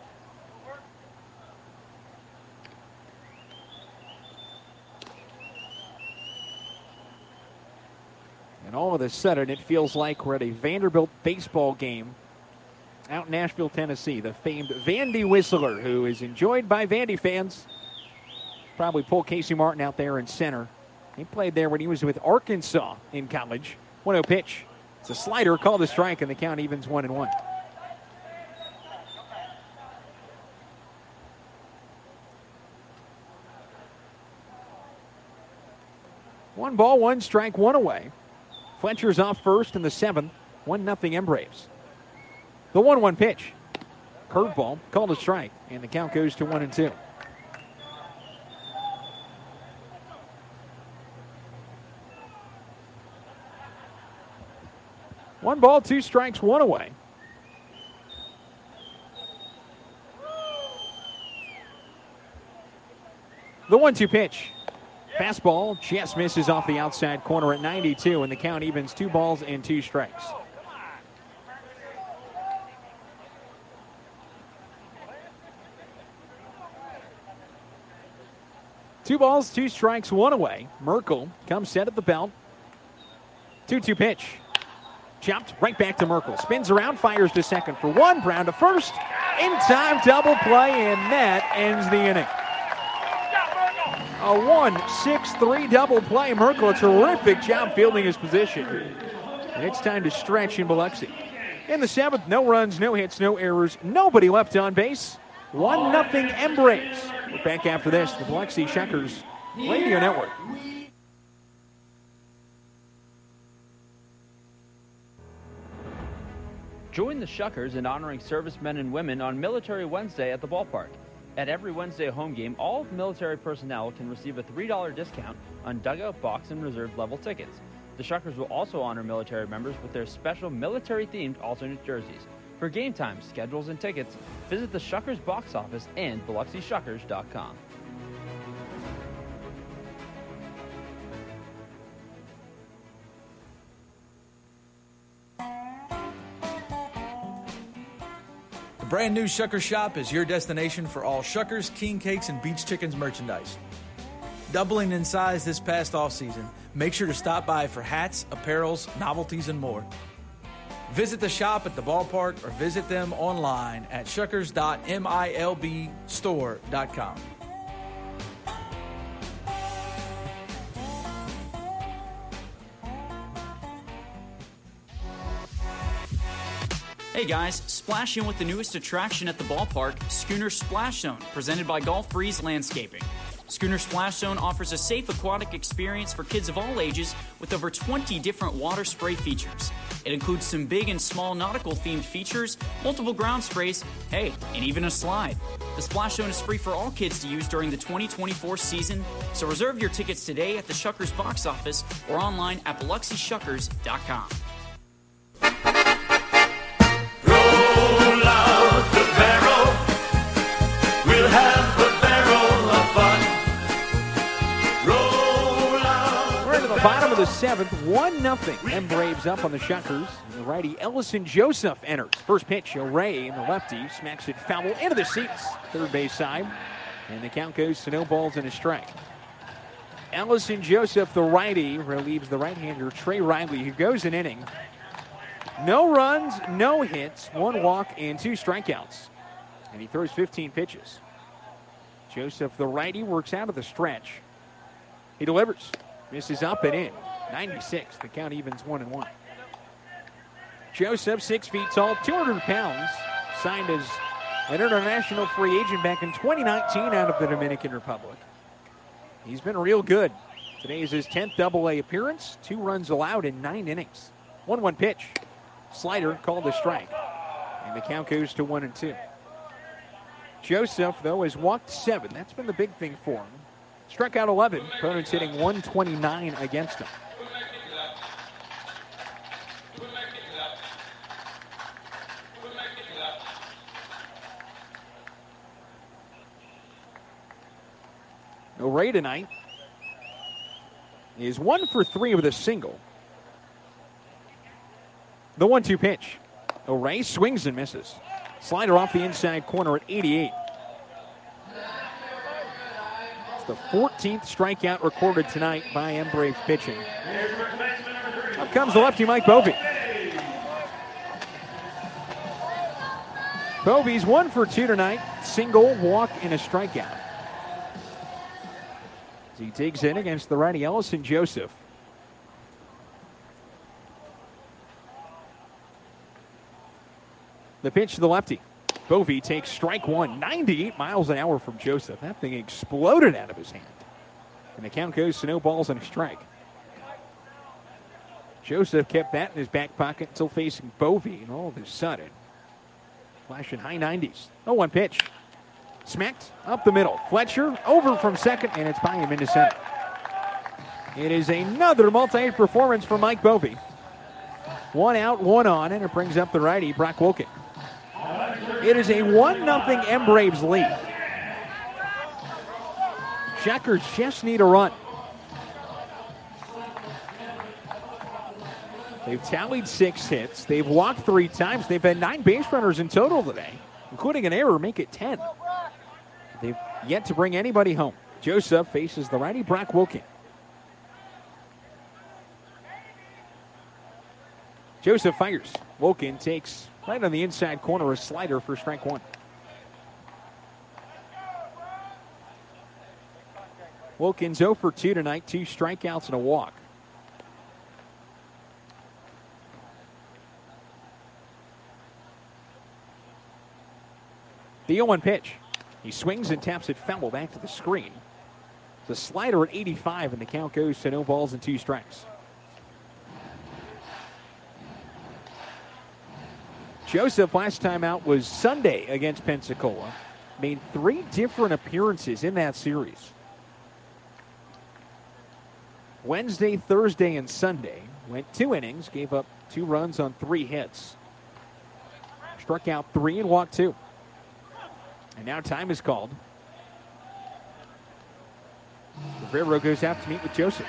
And all of a sudden, it feels like we're at a Vanderbilt baseball game out in Nashville, Tennessee. The famed Vandy Whistler, who is enjoyed by Vandy fans. Probably pull Casey Martin out there in center. He played there when he was with Arkansas in college. 1-0 pitch. It's a slider, called a strike, and the count evens 1-1. One ball, 1 strike, 1 away. Fletcher's off first in the 7th. 1-0 M Braves. The 1-1 pitch. Curveball, called a strike, and the count goes to 1-2. One ball, 2 strikes, 1 away. The 1-2 pitch. Fastball just misses off the outside corner at 92, and the count evens 2 balls and 2 strikes. Two balls, 2 strikes, 1 away. Merkel comes set at the belt. 2-2 pitch. Chopped right back to Merkel. Spins around, fires to second for 1. Brown to first. In time, double play, and that ends the inning. A 1-6-3 double play. Merkel, a terrific job fielding his position. And it's time to stretch in Biloxi. In the 7th, no runs, no hits, no errors, nobody left on base. 1-0 M Braves. We're back after this. The Biloxi Shuckers Radio Network. Join the Shuckers in honoring servicemen and women on Military Wednesday at the ballpark. At every Wednesday home game, all military personnel can receive a $3 discount on dugout, box, and reserve level tickets. The Shuckers will also honor military members with their special military-themed alternate jerseys. For game times, schedules, and tickets, visit the Shuckers box office and BiloxiShuckers.com. The brand new Shuckers Shop is your destination for all Shuckers, King Cakes, and Beach Chickens merchandise. Doubling in size this past off-season, make sure to stop by for hats, apparels, novelties, and more. Visit the shop at the ballpark or visit them online at shuckers.milbstore.com. Hey guys, splash in with the newest attraction at the ballpark, Schooner Splash Zone, presented by Gulf Breeze Landscaping. Schooner Splash Zone offers a safe aquatic experience for kids of all ages with over 20 different water spray features. It includes some big and small nautical-themed features, multiple ground sprays, hey, and even a slide. The Splash Zone is free for all kids to use during the 2024 season, so reserve your tickets today at the Shuckers box office or online at BiloxiShuckers.com. Roll out the barrel, we'll have a barrel of fun. Roll out Bottom of the 7th, 1-0. M Braves up on the Shuckers. And the righty Ellison Joseph enters. First pitch, O'Ray, and the lefty smacks it foul into the seats. Third base side. And the count goes to no balls and a strike. Ellison Joseph, the righty, relieves the right-hander Trey Riley, who goes an inning. No runs, no hits, 1 walk, and 2 strikeouts. And he throws 15 pitches. Joseph, the righty, works out of the stretch. He delivers. Misses up and in. 96. The count evens 1-1. Joseph, 6 feet tall, 200 pounds. Signed as an international free agent back in 2019 out of the Dominican Republic. He's been real good. Today is his 10th Double-A appearance. 2 runs allowed in 9 innings. 1-1 pitch. Slider called a strike. And the count goes to 1-2. Joseph, though, has walked 7. That's been the big thing for him. Struck out 11. Opponents hitting 129 against him. O'Ray tonight is 1 for 3 with a single. The 1-2 pitch. O'Ray swings and misses. Slider off the inside corner at 88. It's the 14th strikeout recorded tonight by M Braves pitching. Up comes the lefty Mike Bovey. Bovey's 1 for 2 tonight. Single, walk, and a strikeout. As he digs in against the righty Ellison Joseph. The pitch to the lefty. Bovey takes strike 1. 98 miles an hour from Joseph. That thing exploded out of his hand. And the count goes to no balls and a strike. Joseph kept that in his back pocket until facing Bovey. And all of a sudden, flashing high 90s. 0-1 pitch. Smacked up the middle. Fletcher over from second, and it's by him into center. It is another multi-hit performance for Mike Bovey. 1 out, 1 on, and it brings up the righty, Brock Wilken. It is a 1-0 M Braves lead. Shuckers just need a run. They've tallied 6 hits. They've walked 3 times. They've had 9 base runners in total today, including an error, make it 10. They've yet to bring anybody home. Joseph faces the righty, Brock Wilken. Joseph fires. Wilken takes right on the inside corner a slider for strike 1. Wilken's 0 for 2 tonight, 2 strikeouts and a walk. The 0-1 pitch. He swings and taps it foul back to the screen. The slider at 85, and the count goes to no balls and 2 strikes. Joseph, last time out was Sunday against Pensacola. Made 3 different appearances in that series. Wednesday, Thursday, and Sunday. Went 2 innings, gave up 2 runs on 3 hits. Struck out 3 and walked 2. And now time is called. Rivero goes out to meet with Joseph.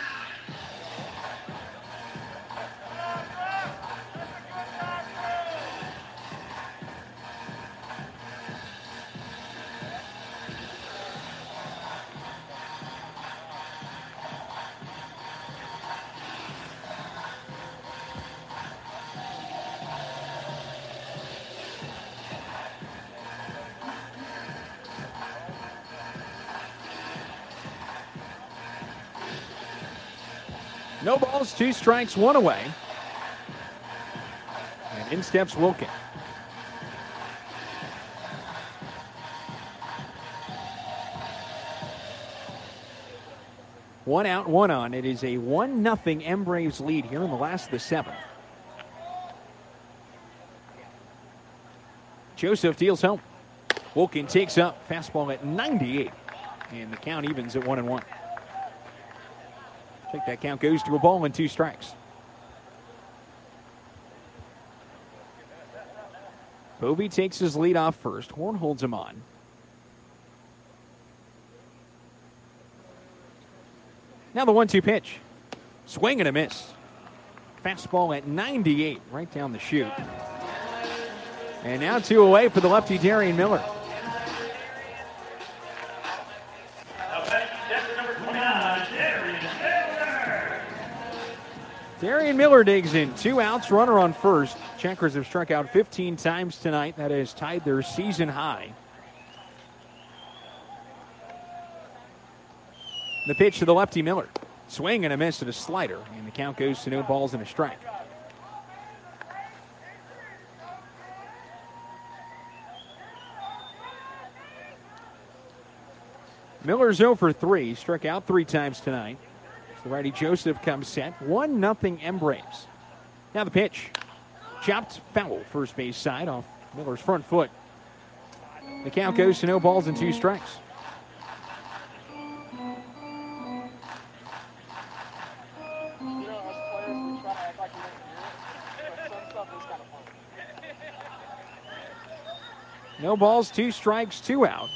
No balls, 2 strikes, 1 away. And in steps Wilken. One out, 1 on. It is a 1-0 M Braves lead here in the last of the 7th. Joseph deals home. Wilken takes up. Fastball at 98. And the count evens at 1-1. I think that count goes to a ball and 2 strikes. Bovey takes his lead off first. Horn holds him on. Now the 1-2 pitch. Swing and a miss. Fastball at 98, right down the chute. And now 2 away for the lefty, Darian Miller. Darian Miller digs in. 2 outs, runner on first. Checkers have struck out 15 times tonight. That has tied their season high. The pitch to the lefty, Miller. Swing and a miss at a slider. And the count goes to no balls and a strike. Miller's 0 for 3. Struck out 3 times tonight. The righty Joseph comes set. 1-0 Embrace. Now the pitch. Chopped foul, first base side off Miller's front foot. The count goes to no balls and 2 strikes. No balls, 2 strikes, 2 out.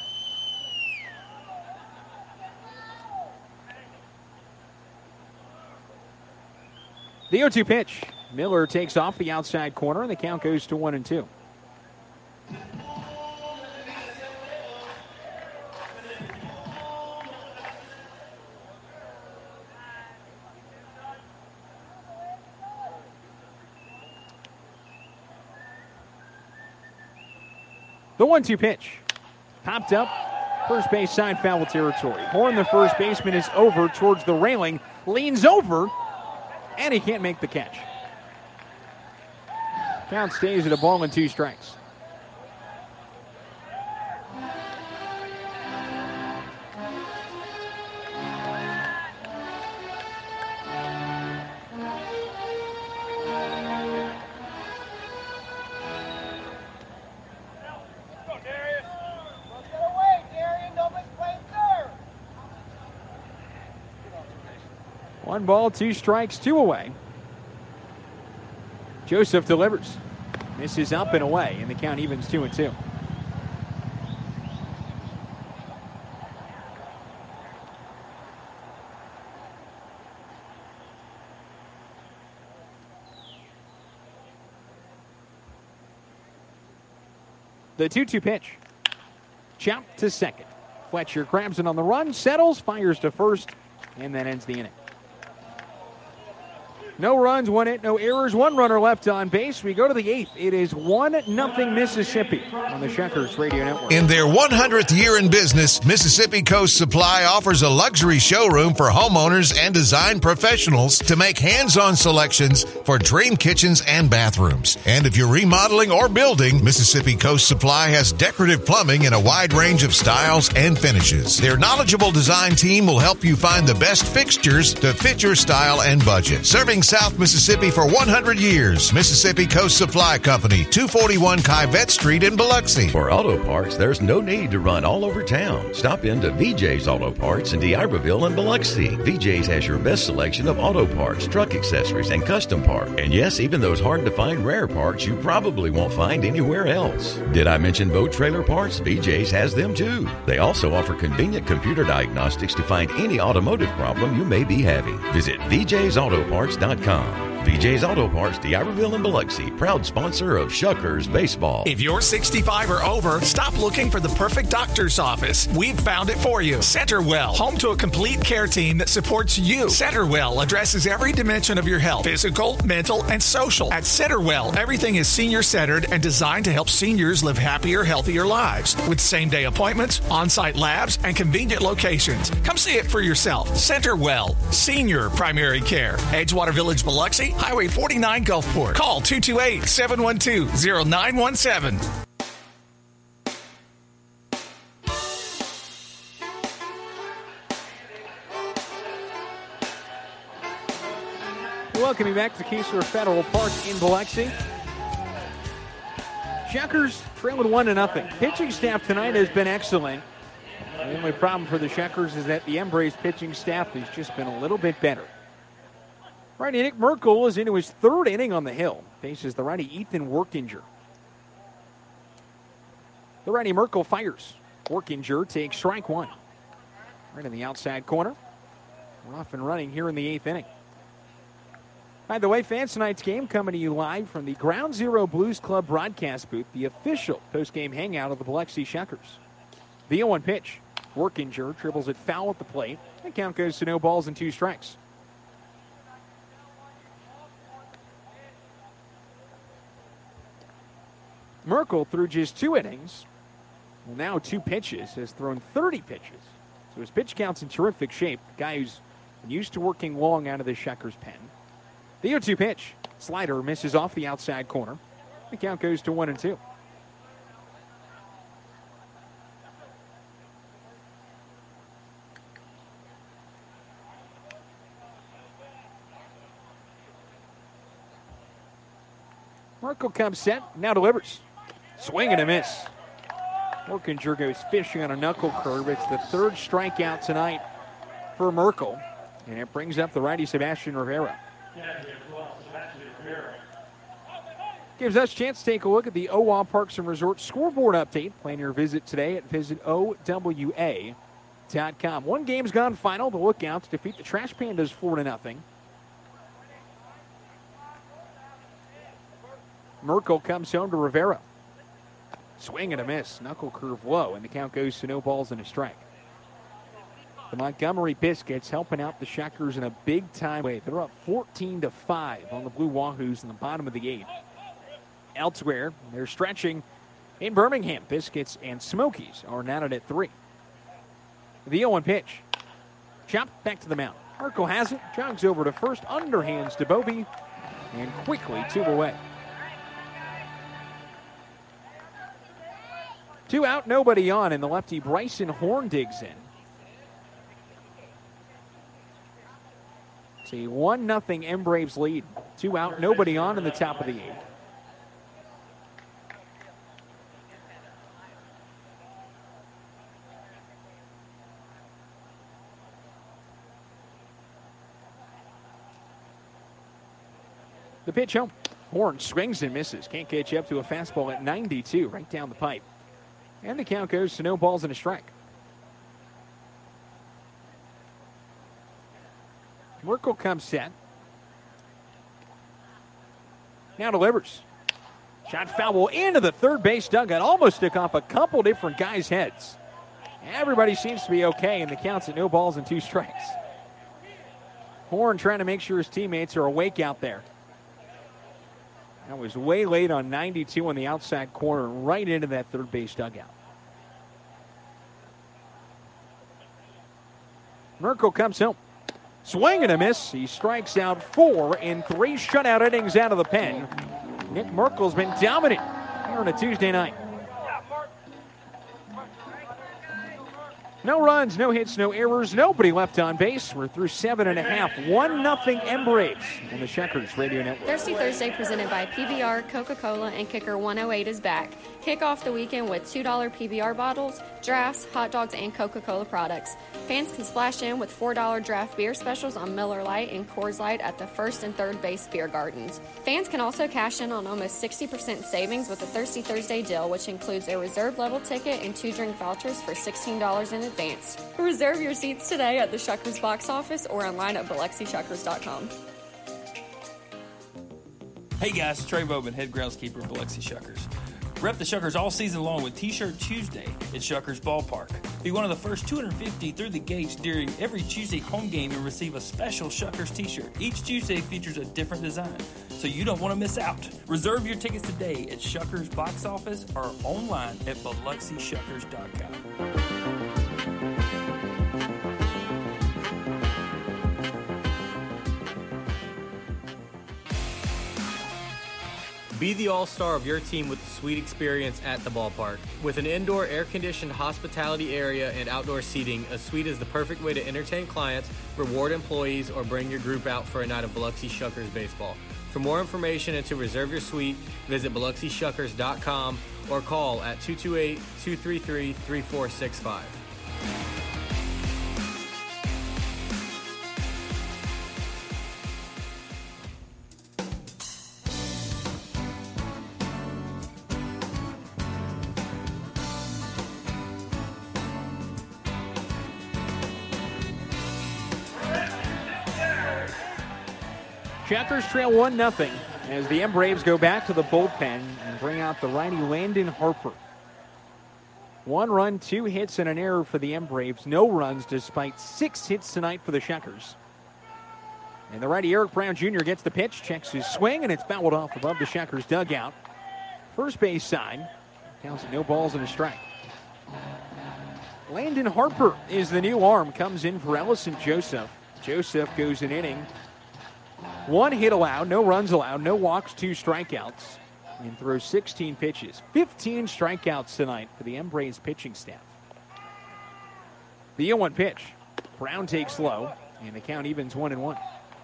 The 0-2 pitch. Miller takes off the outside corner, and the count goes to 1-2. The 1-2 pitch. Popped up. First base side, foul territory. Horn, the first baseman, is over towards the railing. Leans over. And he can't make the catch. Count stays at a ball and 2 strikes. One ball, 2 strikes, 2 away. Joseph delivers. Misses up and away, and the count evens 2-2. The 2-2 pitch. Chopped to second. Fletcher grabs it on the run, settles, fires to first, and that ends the inning. No runs, 1 hit, no errors, 1 runner left on base. We go to the 8th. It is 1-0 Mississippi on the Checkers Radio Network. In their 100th year in business, Mississippi Coast Supply offers a luxury showroom for homeowners and design professionals to make hands-on selections for dream kitchens and bathrooms. And if you're remodeling or building, Mississippi Coast Supply has decorative plumbing in a wide range of styles and finishes. Their knowledgeable design team will help you find the best fixtures to fit your style and budget. Serving South Mississippi for 100 years. Mississippi Coast Supply Company, 241 Kivette Street in Biloxi. For auto parts, there's no need to run all over town. Stop in to VJ's Auto Parts in D'Iberville and Biloxi. VJ's has your best selection of auto parts, truck accessories, and custom parts. And yes, even those hard-to-find rare parts you probably won't find anywhere else. Did I mention boat trailer parts? VJ's has them too. They also offer convenient computer diagnostics to find any automotive problem you may be having. Visit VJ'sAutoparts.com. VJ's Auto Parts, D'Iberville and Biloxi, proud sponsor of Shuckers Baseball. If you're 65 or over, stop looking for the perfect doctor's office. We've found it for you. CenterWell, home to a complete care team that supports you. CenterWell addresses every dimension of your health, physical, mental, and social. At CenterWell, everything is senior-centered and designed to help seniors live happier, healthier lives. With same-day appointments, on-site labs, and convenient locations. Come see it for yourself. CenterWell, senior primary care. Edgewater Village, Biloxi, Highway 49 Gulfport. Call 228-712-0917. Welcome you back to Keesler Federal Park in Biloxi. Checkers trailing 1-0. Pitching staff tonight has been excellent. The only problem for the Checkers is that the Embrace pitching staff has just been a little bit better. Righty Nick Merkel is into his 3rd inning on the hill. Faces the righty Ethan Workinger. The righty Merkel fires. Workinger takes strike 1. Right in the outside corner. We're off and running here in the 8th inning. By the way, fans, tonight's game coming to you live from the Ground Zero Blues Club broadcast booth, the official post-game hangout of the Biloxi Shuckers. The 0-1 pitch. Workinger dribbles it foul at the plate. The count goes to no balls and 2 strikes. Merkel, through just 2 innings, well, now 2 pitches, has thrown 30 pitches. So his pitch count's in terrific shape. The guy who's used to working long out of the Shuckers pen. The 0-2 pitch. Slider misses off the outside corner. The count goes to 1-2. Merkel comes set, now delivers. Swing and a miss. Workinger goes fishing on a knuckle curve. It's the 3rd strikeout tonight for Merkel. And it brings up the righty Sebastian Rivera. Gives us a chance to take a look at the OWA Parks and Resorts scoreboard update. Plan your visit today at visitowa.com. 1 game's gone final. The Lookouts defeat the Trash Pandas 4-0. Merkel comes home to Rivera. Swing and a miss. Knuckle curve low, and the count goes to no balls and a strike. The Montgomery Biscuits helping out the Shuckers in a big-time way. They're up 14-5 on the Blue Wahoos in the bottom of the 8th. Elsewhere, they're stretching in Birmingham. Biscuits and Smokies are knotted at 3. The 0-1 pitch. Chopped back to the mound. Merkel has it. Jogs over to first. Underhands to Bovee. And quickly 2 away. 2 out, nobody on, and the lefty Bryson Horn digs in. It's a 1-0 M-Braves lead. 2 out, nobody on in the top of the 8th. The pitch home. Horn swings and misses. Can't catch up to a fastball at 92 right down the pipe. And the count goes to no balls and a strike. Merkel comes set. Now delivers. Shot foul into the third base dugout. Almost took off a couple different guys' heads. Everybody seems to be okay, and the count's at no balls and 2 strikes. Horn trying to make sure his teammates are awake out there. That was way late on 92 on the outside corner, right into that third base dugout. Merkel comes home. Swing and a miss. He strikes out 4 in 3 shutout innings out of the pen. Nick Merkel's been dominant here on a Tuesday night. No runs, no hits, no errors, nobody left on base. We're through 7.5. 1-0 M-Braves on the Shuckers Radio Network. Thirsty Thursday presented by PBR, Coca-Cola, and Kicker 108 is back. Kick off the weekend with $2 PBR bottles, drafts, hot dogs, and Coca-Cola products. Fans can splash in with $4 draft beer specials on Miller Lite and Coors Light at the first and third base beer gardens. Fans can also cash in on almost 60% savings with the Thirsty Thursday deal, which includes a reserve level ticket and 2 drink vouchers for $16 in advance. Reserve your seats today at the Shuckers box office or online at BiloxiShuckers.com. Hey guys, Trey Bowman, head groundskeeper at Biloxi Shuckers. Rep the Shuckers all season long with T-Shirt Tuesday at Shuckers Ballpark. Be one of the first 250 through the gates during every Tuesday home game and receive a special Shuckers T-shirt. Each Tuesday features a different design, so you don't want to miss out. Reserve your tickets today at Shuckers box office or online at BiloxiShuckers.com. Be the all-star of your team with a sweet experience at the ballpark. With an indoor air-conditioned hospitality area and outdoor seating, a suite is the perfect way to entertain clients, reward employees, or bring your group out for a night of Biloxi Shuckers baseball. For more information and to reserve your suite, visit BiloxiShuckers.com or call at 228-233-3465. Checkers trail 1-0 as the M Braves go back to the bullpen and bring out the righty Landon Harper. 1 run, 2 hits, and an error for the M Braves. No runs despite 6 hits tonight for the Checkers. And the righty Eric Brown Jr. gets the pitch, checks his swing, and it's fouled off above the Checkers dugout. First base side. Counts no balls and a strike. Landon Harper is the new arm. Comes in for Ellison Joseph. Joseph goes an inning. 1 hit allowed, no runs allowed, no walks, 2 strikeouts. And throws 16 pitches. 15 strikeouts tonight for the M Braves pitching staff. The 0-1 pitch. Brown takes low, and the count evens 1-1.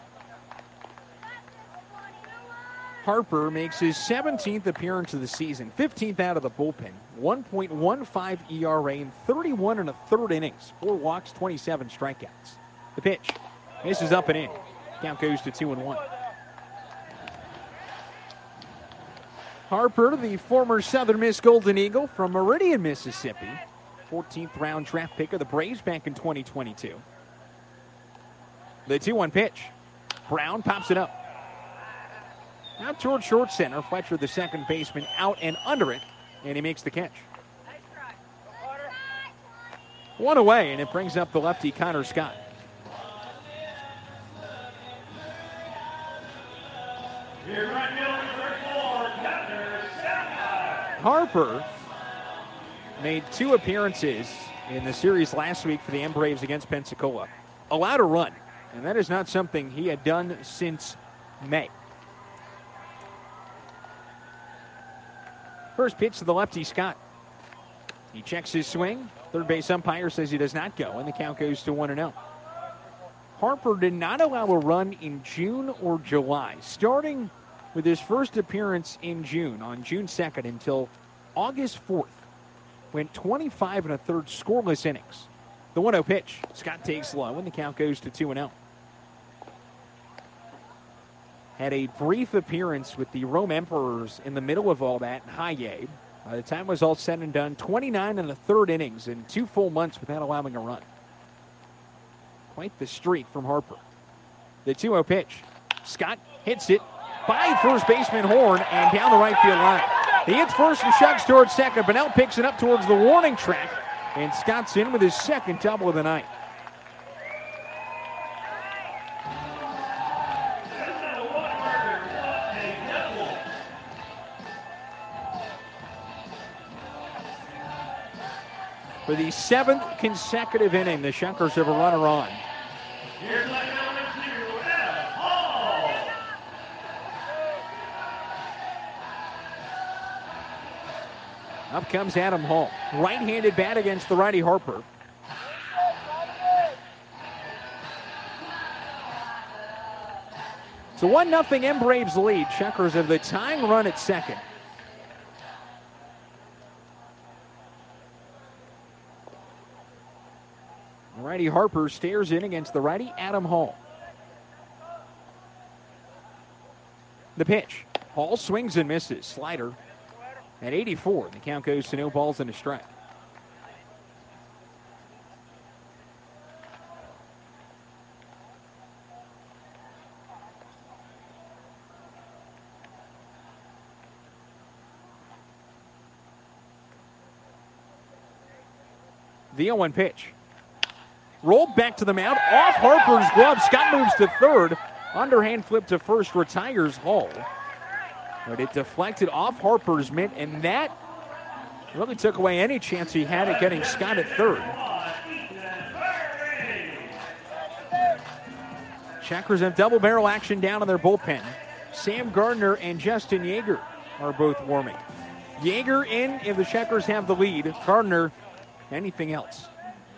Harper makes his 17th appearance of the season, 15th out of the bullpen, 1.15 ERA in 31 1/3 innings, 4 walks, 27 strikeouts. The pitch misses up and in. Count goes to 2-1. Harper, the former Southern Miss Golden Eagle from Meridian, Mississippi, 14th round draft pick of the Braves back in 2022. The 2-1 pitch. Brown pops it up. Out towards short center. Fletcher, the second baseman, out and under it, and he makes the catch. 1 away, and it brings up the lefty Connor Scott. Harper made 2 appearances in the series last week for the M Braves against Pensacola. Allowed a run, and that is not something he had done since May. First pitch to the lefty, Scott. He checks his swing. Third base umpire says he does not go, and the count goes to 1-0. Harper did not allow a run in June or July, starting with his first appearance in June, on June 2nd, until August 4th. Went 25 1/3 scoreless innings. The 1-0 pitch. Scott takes low, and the count goes to 2-0. Had a brief appearance with the Rome Emperors in the middle of all that in high A. By the time it was all said and done, 29 1/3 innings in 2 full months without allowing a run. Quite the streak from Harper. The 2-0 pitch. Scott hits it by first baseman Horn and down the right field line. He hits first and shugs towards second. Bunnell picks it up towards the warning track, and Scott's in with his second double of the night. For the 7th consecutive inning, the Shuckers have a runner on. Up comes Adam Hall. Right-handed bat against the righty Harper. It's a 1-0 M Braves lead. Shuckers have the tying run at second. Righty Harper stares in against the righty Adam Hall. The pitch. Hall swings and misses. Slider at 84. The count goes to no balls and a strike. The 0-1 pitch. Rolled back to the mound, off Harper's glove. Scott moves to third. Underhand flip to first, retires Hall. But it deflected off Harper's mitt, and that really took away any chance he had at getting Scott at third. Checkers have double barrel action down in their bullpen. Sam Gardner and Justin Yeager are both warming. Yeager in if the Checkers have the lead. Gardner, anything else.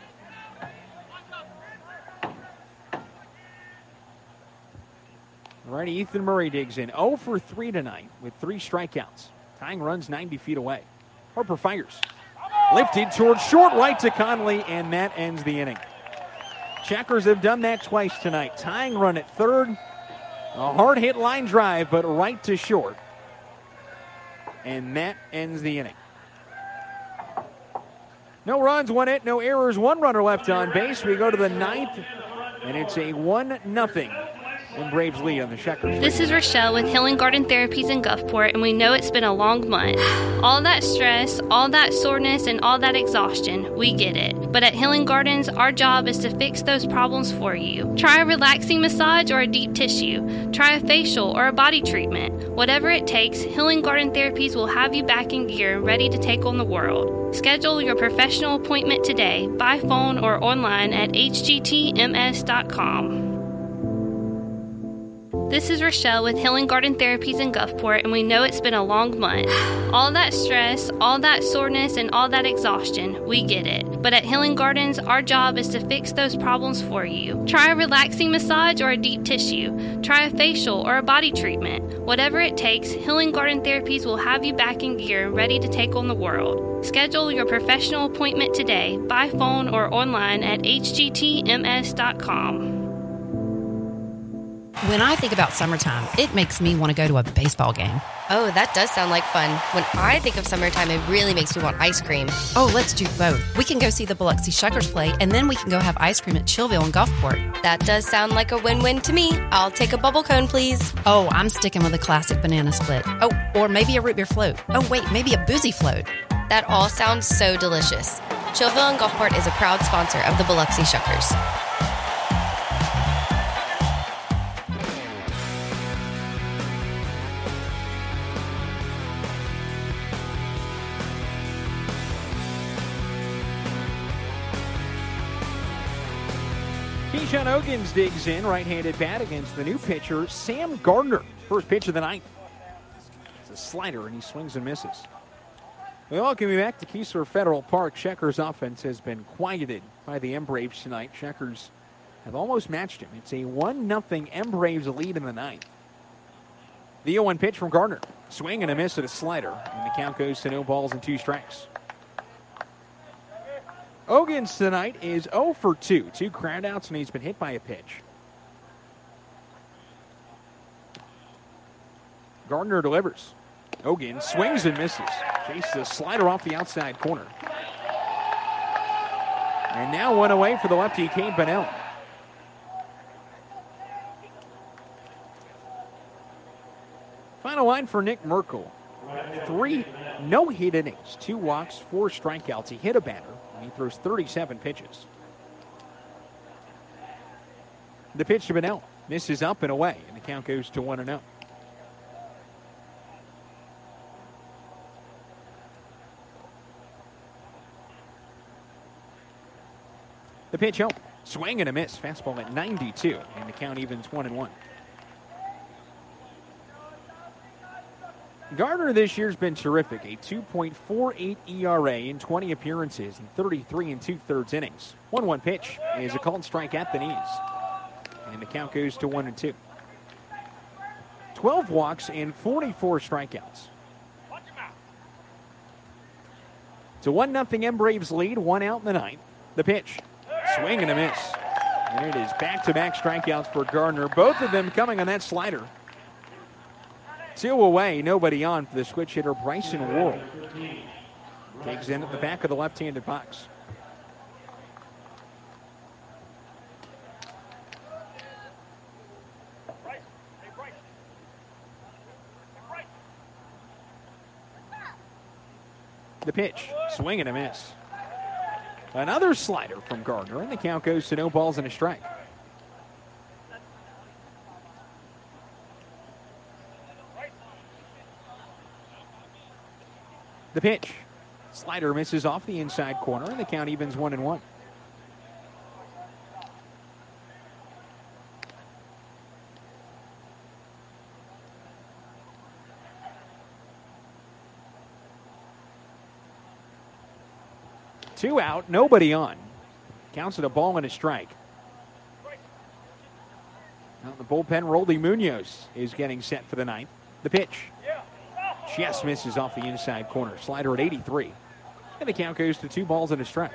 Righty Ethan Murray digs in. 0 for 3 tonight with 3 strikeouts. Tying runs 90 feet away. Harper fires. Lifted towards short right to Conley, and that ends the inning. Checkers have done that twice tonight. Tying run at third. A hard hit line drive, but right to short. And that ends the inning. No runs, 1 hit, no errors, 1 runner left on base. We go to the 9th, and it's a 1-0 And Braves lead on the Shuckers. This is Rochelle with Healing Garden Therapies in Gulfport, and we know it's been a long month. All that stress, all that soreness, and all that exhaustion, we get it. But at Healing Gardens, our job is to fix those problems for you. Try a relaxing massage or a deep tissue. Try a facial or a body treatment. Whatever it takes, Healing Garden Therapies will have you back in gear and ready to take on the world. Schedule your professional appointment today by phone or online at hgtms.com. This is Rochelle with Healing Garden Therapies in Gulfport, and we know it's been a long month. All that stress, all that soreness, and all that exhaustion, we get it. But at Healing Gardens, our job is to fix those problems for you. Try a relaxing massage or a deep tissue. Try a facial or a body treatment. Whatever it takes, Healing Garden Therapies will have you back in gear and ready to take on the world. Schedule your professional appointment today by phone or online at hgtms.com. When I think about summertime, it makes me want to go to a baseball game. Oh, that does sound like fun. When I think of summertime, it really makes me want ice cream. Oh, let's do both. We can go see the Biloxi Shuckers play, and then we can go have ice cream at Chillville and Gulfport. That does sound like a win-win to me. I'll take a bubble cone, please. Oh, I'm sticking with a classic banana split. Oh, or maybe a root beer float. Oh, wait, maybe a boozy float. That all sounds so delicious. Chillville and Gulfport is a proud sponsor of the Biloxi Shuckers. Keyshawn Ogins digs in, right-handed bat against the new pitcher, Sam Gardner. First pitch of the night. It's a slider, and he swings and misses. We welcome you back to Keesler Federal Park. Shuckers offense has been quieted by the M-Braves tonight. Shuckers have almost matched him. It's a 1-0 M-Braves lead in the ninth. The 0-1 pitch from Gardner. Swing and a miss at a slider, and the count goes to no balls and 2 strikes. Ogins tonight is 0 for 2. 2 groundouts, and he's been hit by a pitch. Gardner delivers. Ogins swings and misses. Chases a slider off the outside corner. And now one away for the lefty, Cade Bunnell. Final line for Nick Merkel. 3 no-hit innings, 2 walks, 4 strikeouts. He hit a batter. He throws 37 pitches. The pitch to Bunnell. Misses up and away, and the count goes to 1-0. The pitch home. Swing and a miss. Fastball at 92, and the count evens 1-1. Gardner this year's been terrific. A 2.48 ERA in 20 appearances and 33 2/3 innings. 1-1 pitch is a called strike at the knees. And the count goes to 1-2. 12 walks and 44 strikeouts. It's a 1-0 M-Braves lead, 1 out in the ninth. The pitch. Swing and a miss. And it is back-to-back strikeouts for Gardner. Both of them coming on that slider. 2 away, nobody on for the switch hitter, Bryson Worrell. Takes in at the back of the left-handed box. The pitch, swing and a miss. Another slider from Gardner, and the count goes to no balls and a strike. The pitch. Slider misses off the inside corner, and the count evens 1-1. Two out, nobody on. Counts it a ball and a strike. Out in the bullpen, Roldy Munoz is getting set for the ninth. The pitch. Just misses off the inside corner. Slider at 83. And the count goes to 2 balls and a strike.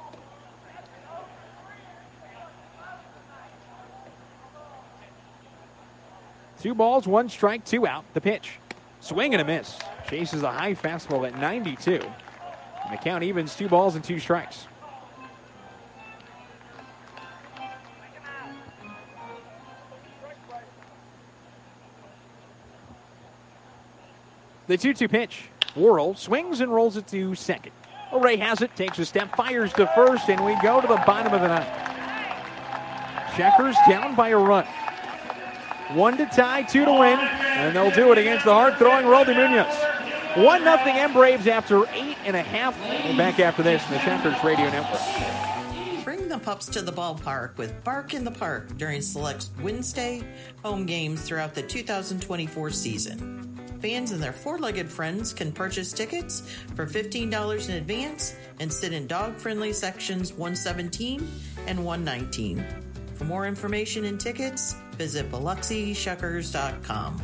Two balls, 1 strike, 2 out. The pitch. Swing and a miss. Chases a high fastball at 92. And the count evens 2 balls and 2 strikes. The 2-2 pitch. Worrell swings and rolls it to second. Ray has it, takes a step, fires to first, and we go to the bottom of the ninth. Checkers down by a run. 1 to tie, 2 to win, and they'll do it against the hard-throwing Roldy Munoz. 1-0 M-Braves after 8.5. We're back after this in the Checkers Radio Network. Bring the pups to the ballpark with Bark in the Park during select Wednesday home games throughout the 2024 season. Fans and their four-legged friends can purchase tickets for $15 in advance and sit in dog-friendly sections 117 and 119. For more information and tickets, visit BiloxiShuckers.com.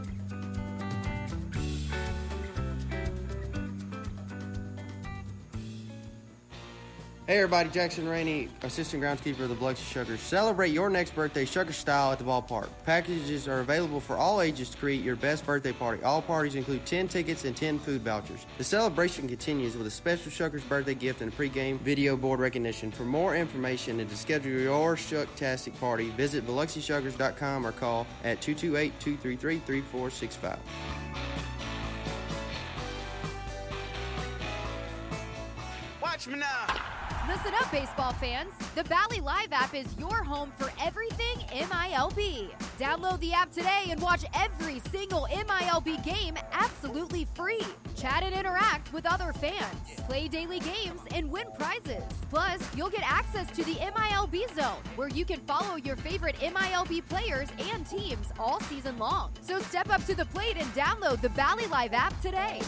Hey everybody, Jackson Rainey, assistant groundskeeper of the Biloxi Shuckers. Celebrate your next birthday Shucker style at the ballpark. Packages are available for all ages to create your best birthday party. All parties include 10 tickets and 10 food vouchers. The celebration continues with a special Shuckers birthday gift and a pregame video board recognition. For more information and to schedule your Shucktastic party, visit BiloxiShuckers.com or call at 228-233-3465. Watch me now. Listen up, baseball fans. The Bally Live app is your home for everything MILB. Download the app today and watch every single MILB game absolutely free. Chat and interact with other fans. Play daily games and win prizes. Plus, you'll get access to the MILB Zone, where you can follow your favorite MILB players and teams all season long. So step up to the plate and download the Bally Live app today.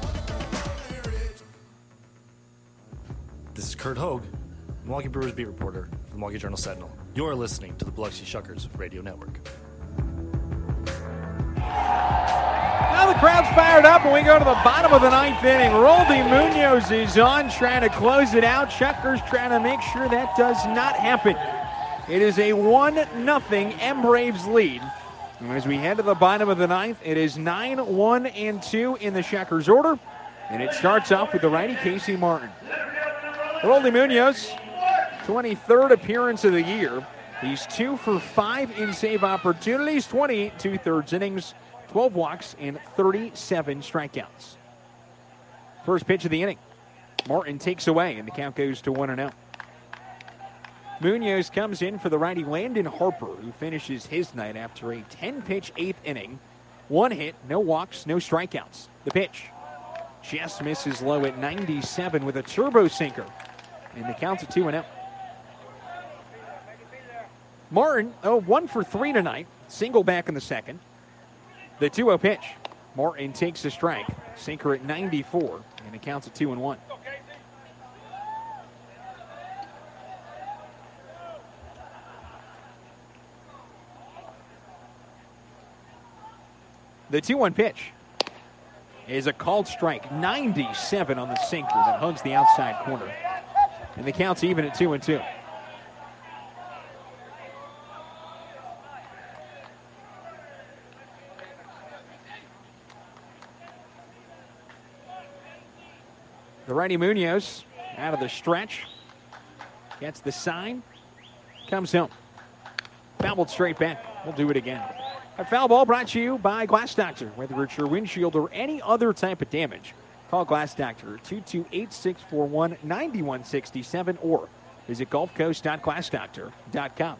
This is Kurt Hogue, Milwaukee Brewers beat reporter for the Milwaukee Journal-Sentinel. You're listening to the Biloxi Shuckers Radio Network. Now the crowd's fired up, and we go to the bottom of the ninth inning. Roldy Munoz is on, trying to close it out. Shuckers trying to make sure that does not happen. It is a 1-0 M-Braves lead. And as we head to the bottom of the ninth, it is 9-1-2 in the Shuckers order. And it starts off with the righty Casey Martin. Roldy Munoz, 23rd appearance of the year. He's 2 for 5 in save opportunities, 28 2/3 innings, 12 walks, and 37 strikeouts. First pitch of the inning. Martin takes away, and the count goes to 1-0. Munoz comes in for the righty Landon Harper, who finishes his night after a 10-pitch 8th inning. 1 hit, no walks, no strikeouts. The pitch. Just misses low at 97 with a turbo sinker. And the count's at 2-0. Martin, 1 for 3 tonight. Single back in the second. The 2-0 pitch. Martin takes a strike. Sinker at 94. And the count's at 2-1. The 2-1 pitch is a called strike. 97 on the sinker that hugs the outside corner. And the count's even at 2-2. The righty Munoz out of the stretch. Gets the sign. Comes home. Fouled straight back. We'll do it again. A foul ball brought to you by Glass Doctor. Whether it's your windshield or any other type of damage, call Glass Doctor at 228-641-9167 or visit gulfcoast.glassdoctor.com.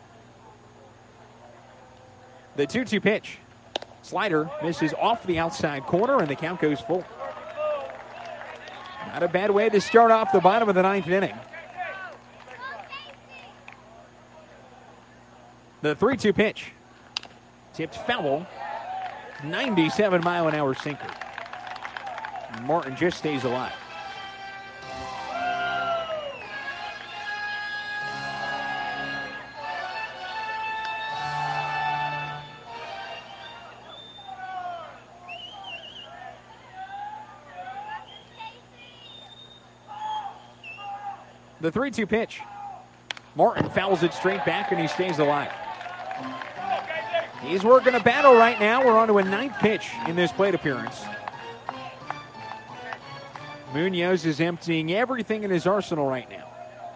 The 2-2 pitch. Slider misses off the outside corner, and the count goes full. Not a bad way to start off the bottom of the ninth inning. The 3-2 pitch. Tipped foul. 97-mile-an-hour sinker. Martin just stays alive. The 3-2 pitch. Martin fouls it straight back, and he stays alive. He's working a battle right now. We're on to a ninth pitch in this plate appearance. Munoz is emptying everything in his arsenal right now.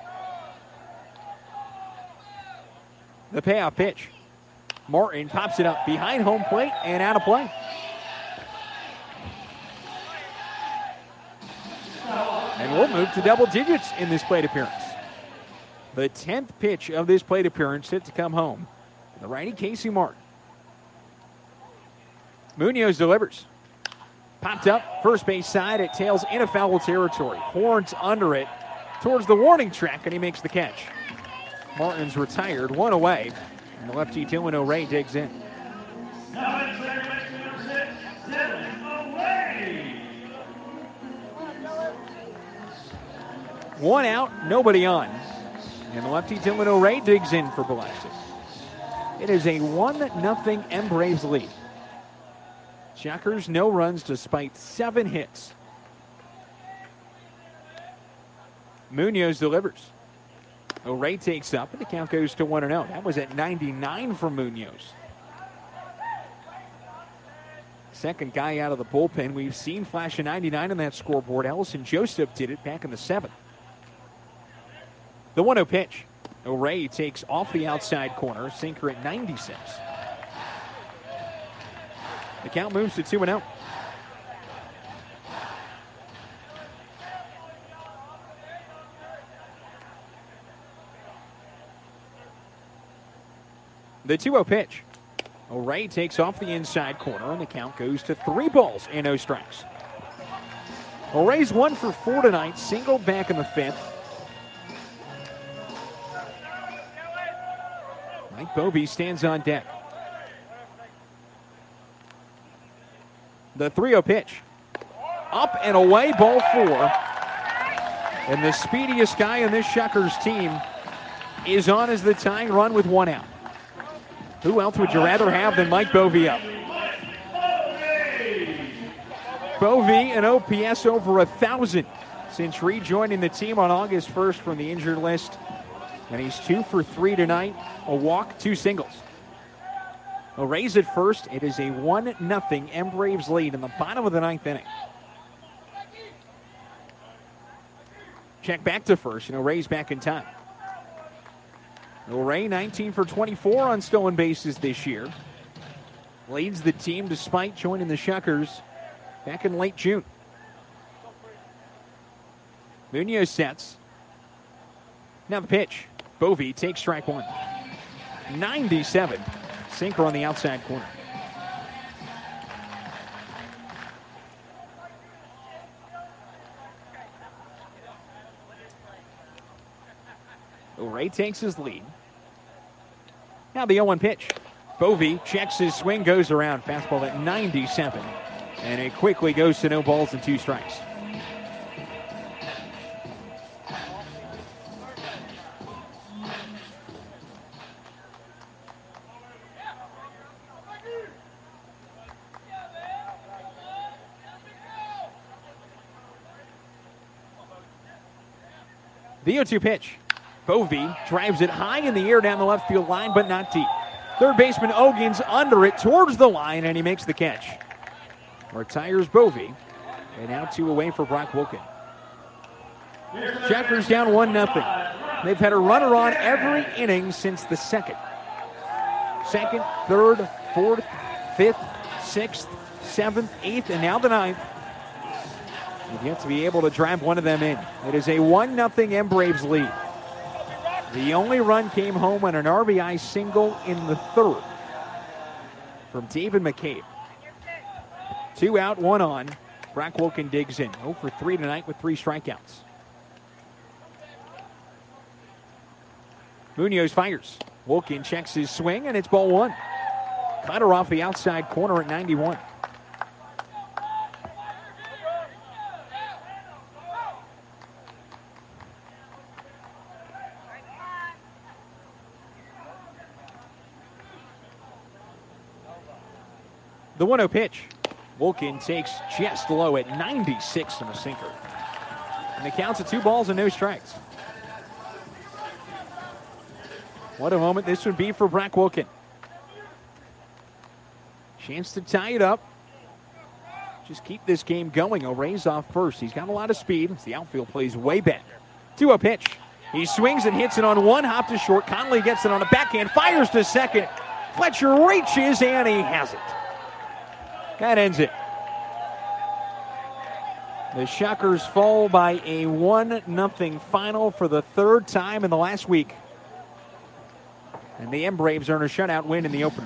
The payoff pitch. Martin pops it up behind home plate and out of play. And we'll move to double digits in this plate appearance. The 10th pitch of this plate appearance set to come home. The righty Casey Martin. Munoz delivers. Popped up, first base side. It tails into foul territory. Horns under it towards the warning track, and he makes the catch. Martin's retired, one away. And the lefty Dylan O'Ray digs in. One out, nobody on. And the lefty Dylan O'Ray digs in for Biloxi. It is a 1-0 M Braves lead. Shuckers no runs despite 7 hits. Munoz delivers. O'Ray takes up, and the count goes to 1-0. That was at 99 for Munoz. Second guy out of the bullpen. We've seen flash a 99 on that scoreboard. Ellison Joseph did it back in the 7th. The 1-0 pitch. O'Ray takes off the outside corner. Sinker at 96. The count moves to 2-0. The 2-0 pitch. O'Ray takes off the inside corner, and the count goes to 3 balls and no strikes. O'Ray's 1 for 4 tonight, singled back in the 5th. Mike Bovee stands on deck. The 3-0 pitch. Up and away, ball 4. And the speediest guy in this Shuckers team is on as the tying run with 1 out. Who else would you rather have than Mike Bovee up? Bovee, an OPS over 1,000 since rejoining the team on August 1st from the injured list. And he's 2 for 3 tonight. A walk, 2 singles. O'Ray's at first. It is a 1-0 M Braves lead in the bottom of the 9th inning. Check back to first, and O'Ray's back in time. O'Ray 19 for 24 on stolen bases this year. Leads the team despite joining the Shuckers back in late June. Munoz sets. Now the pitch. Bovee takes strike 1. 97. Sinker on the outside corner. O'Ray takes his lead. Now the 0-1 pitch. Bovee checks his swing, goes around. Fastball at 97. And it quickly goes to no balls and 2 strikes. The 0-2 pitch. Bovee drives it high in the air down the left field line, but not deep. Third baseman Ogin's under it towards the line, and he makes the catch. Retires Bovee, and now 2 away for Brock Wilkin. Shuckers down 1-0. They've had a runner on every inning since the 2nd. 2nd, 3rd, 4th, 5th, 6th, 7th, 8th, and now the 9th. You've yet to be able to drive one of them in. It is a 1-0 M Braves lead. The only run came home on an RBI single in the 3rd from David McCabe. 2 out, 1 on. Brock Wilkin digs in. 0 for 3 tonight with 3 strikeouts. Munoz fires. Wilkin checks his swing, and it's ball 1. Cutter off the outside corner at 91. The 1-0 pitch. Wilkin takes just low at 96 in a sinker. And the count's at 2 balls and no strikes. What a moment this would be for Brock Wilkin. Chance to tie it up. Just keep this game going. O'Ray's off first. He's got a lot of speed. The outfield plays way back. 2-0 pitch. He swings and hits it on 1, hop to short. Conley gets it on a backhand, fires to second. Fletcher reaches, and he has it. That ends it. The Shuckers fall by a 1-0 final for the third time in the last week. And the M Braves earn a shutout win in the opener.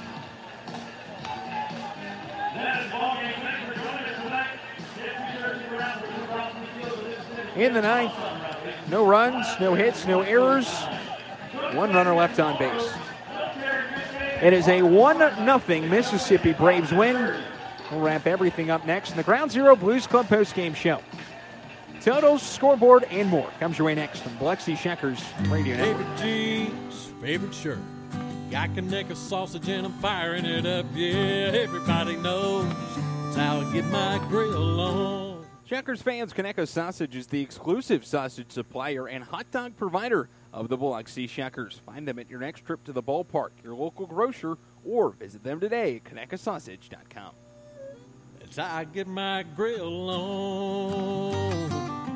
In the ninth, no runs, no hits, no errors. One runner left on base. It is a 1-0 Mississippi Braves win. We'll wrap everything up next in the Ground Zero Blues Club postgame show. Totals, scoreboard, and more comes your way next from Biloxi Shuckers Radio Network. Favorite G's, favorite shirt. Got neck of sausage and I'm firing it up. Yeah, everybody knows that's how I get my grill on. Shuckers fans, Conecuh Sausage is the exclusive sausage supplier and hot dog provider of the Biloxi Shuckers. Find them at your next trip to the ballpark, your local grocer, or visit them today at ConecuhSausage.com. That's how I get my grill on.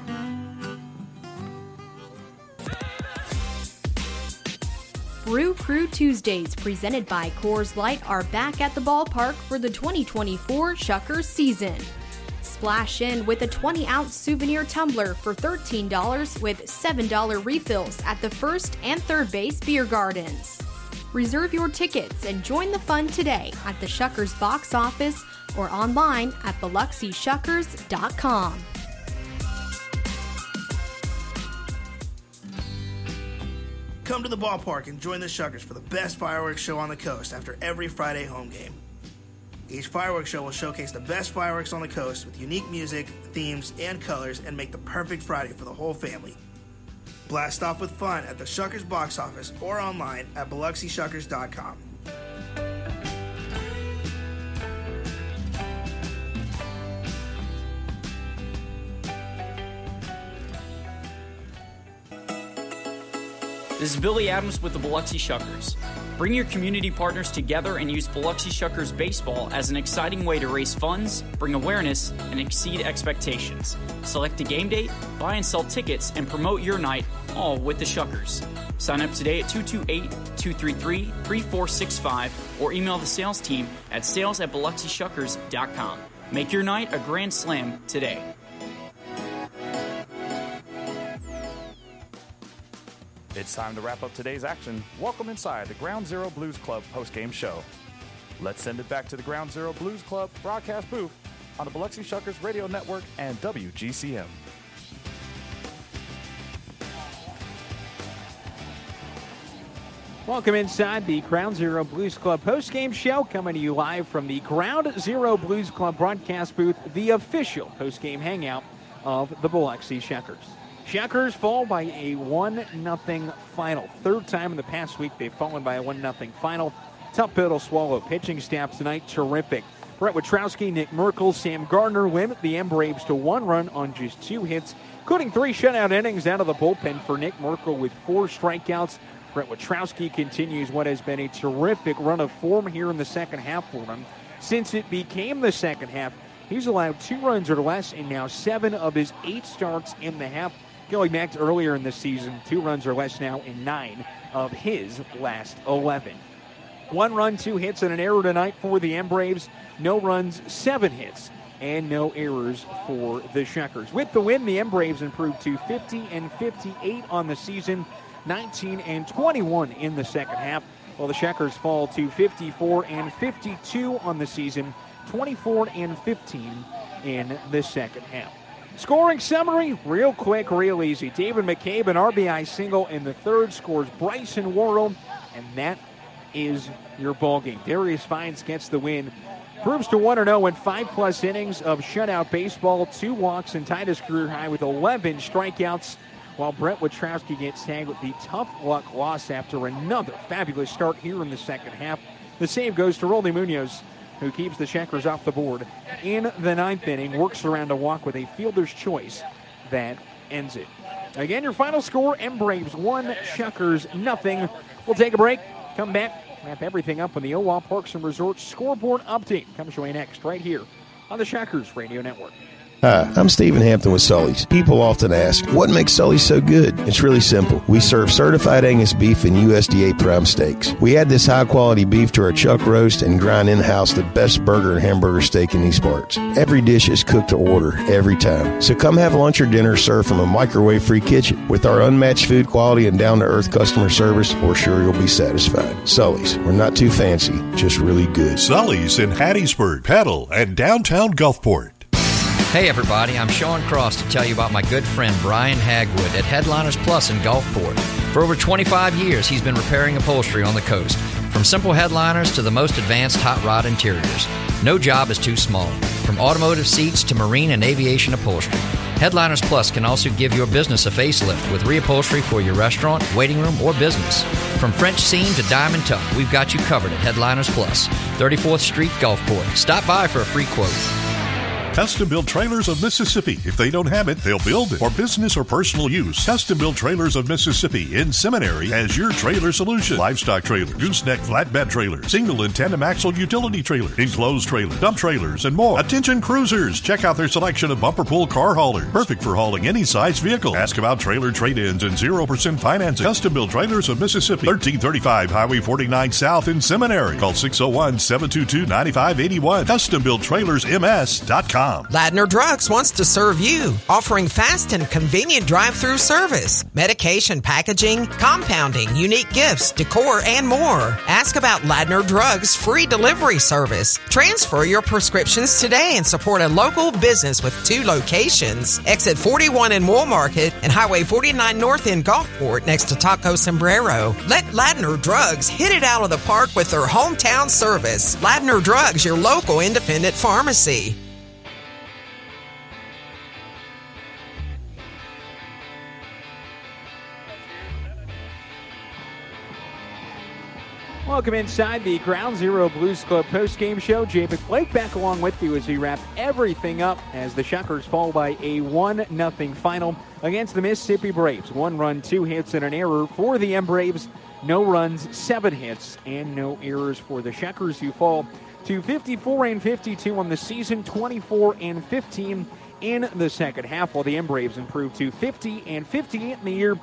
Brew Crew Tuesdays, presented by Coors Light, are back at the ballpark for the 2024 Shuckers season. Splash in with a 20-ounce souvenir tumbler for $13 with $7 refills at the first and third base beer gardens. Reserve your tickets and join the fun today at the Shuckers box office or online at BiloxiShuckers.com. Come to the ballpark and join the Shuckers for the best fireworks show on the coast after every Friday home game. Each fireworks show will showcase the best fireworks on the coast with unique music, themes, and colors and make the perfect Friday for the whole family. Blast off with fun at the Shuckers box office or online at BiloxiShuckers.com. This is Billy Adams with the Biloxi Shuckers. Bring your community partners together and use Biloxi Shuckers Baseball as an exciting way to raise funds, bring awareness, and exceed expectations. Select a game date, buy and sell tickets, and promote your night, all with the Shuckers. Sign up today at 228-233-3465 or email the sales team at sales@BiloxiShuckers.com. Make your night a grand slam today. It's time to wrap up today's action. Welcome inside the Ground Zero Blues Club postgame show. Let's send it back to the Ground Zero Blues Club broadcast booth on the Biloxi Shuckers Radio Network and WGCM. Welcome inside the Ground Zero Blues Club postgame show, coming to you live from the Ground Zero Blues Club broadcast booth, the official postgame hangout of the Biloxi Shuckers. Shuckers fall by a 1-0 final. Third time in the past week they've fallen by a 1-0 final. Tough pill to swallow. Pitching staff tonight, terrific. Brett Witrowski, Nick Merkel, Sam Gardner limit the M Braves to 1 run on just 2 hits, including 3 shutout innings out of the bullpen for Nick Merkel with 4 strikeouts. Brett Witrowski continues what has been a terrific run of form here in the second half for him. Since it became the second half, he's allowed 2 runs or less in now 7 of his 8 starts in the half. Going back to earlier in the season, 2 runs or less now in 9 of his last 11. 1 run, 2 hits, and an error tonight for the M Braves. No runs, 7 hits, and no errors for the Shuckers. With the win, the M Braves improved to 50-58 on the season, 19-21 in the second half, while the Shuckers fall to 54-52 on the season, 24-15 in the second half. Scoring summary, real quick, real easy. David McCabe, an RBI single in the third, scores Bryson Worrell, and that is your ballgame. Darius Fines gets the win. Proves to 1-0 in 5+ innings of shutout baseball, 2 walks, and tied his career high with 11 strikeouts, while Brett Witrowski gets tagged with the tough luck loss after another fabulous start here in the second half. The save goes to Roldy Munoz, who keeps the Shuckers off the board in the 9th inning, works around a walk with a fielder's choice that ends it. Again, your final score, M Braves 1, Shuckers 0. We'll take a break, come back, wrap everything up when the Owa Parks and Resorts scoreboard update comes your way next, right here on the Shuckers Radio Network. Hi, I'm Stephen Hampton with Sully's. People often ask, what makes Sully's so good? It's really simple. We serve certified Angus beef and USDA prime steaks. We add this high-quality beef to our chuck roast and grind in-house the best burger and hamburger steak in these parts. Every dish is cooked to order, every time. So come have lunch or dinner served from a microwave-free kitchen. With our unmatched food quality and down-to-earth customer service, we're sure you'll be satisfied. Sully's. We're not too fancy, just really good. Sully's in Hattiesburg, Petal, and downtown Gulfport. Hey everybody, I'm Sean Cross to tell you about my good friend Brian Hagwood at Headliners Plus in Gulfport. For over 25 years, he's been repairing upholstery on the coast, from simple headliners to the most advanced hot rod interiors. No job is too small, from automotive seats to marine and aviation upholstery. Headliners Plus can also give your business a facelift with reupholstery for your restaurant, waiting room, or business. From French seam to diamond tuck, we've got you covered at Headliners Plus, 34th Street, Gulfport. Stop by for a free quote. Custom Built Trailers of Mississippi. If they don't have it, they'll build it. For business or personal use, Custom Built Trailers of Mississippi in Seminary has your trailer solution. Livestock trailer, gooseneck flatbed trailer, single and tandem axle utility trailer, enclosed trailer, dump trailers, and more. Attention cruisers, check out their selection of bumper pull car haulers. Perfect for hauling any size vehicle. Ask about trailer trade-ins and 0% financing. Custom Built Trailers of Mississippi, 1335 Highway 49 South in Seminary. Call 601-722-9581. CustomBuiltTrailersMS.com. Ladner Drugs wants to serve you, offering fast and convenient drive-through service, medication packaging, compounding, unique gifts, decor, and more. Ask about Ladner Drugs' free delivery service. Transfer your prescriptions today and support a local business with 2 locations. Exit 41 in Wool Market and Highway 49 North in Gulfport next to Taco Sombrero. Let Ladner Drugs hit it out of the park with their hometown service. Ladner Drugs, your local independent pharmacy. Welcome inside the Ground Zero Blues Club postgame show. Jay Blake back along with you as we wrap everything up as the Shuckers fall by a 1-0 final against the Mississippi Braves. 1 run, 2 hits, and an error for the M-Braves. No runs, 7 hits, and no errors for the Shuckers, who fall to 54-52 on the season, 24-15 in the second half, while the M-Braves improved to 50-58 in the year,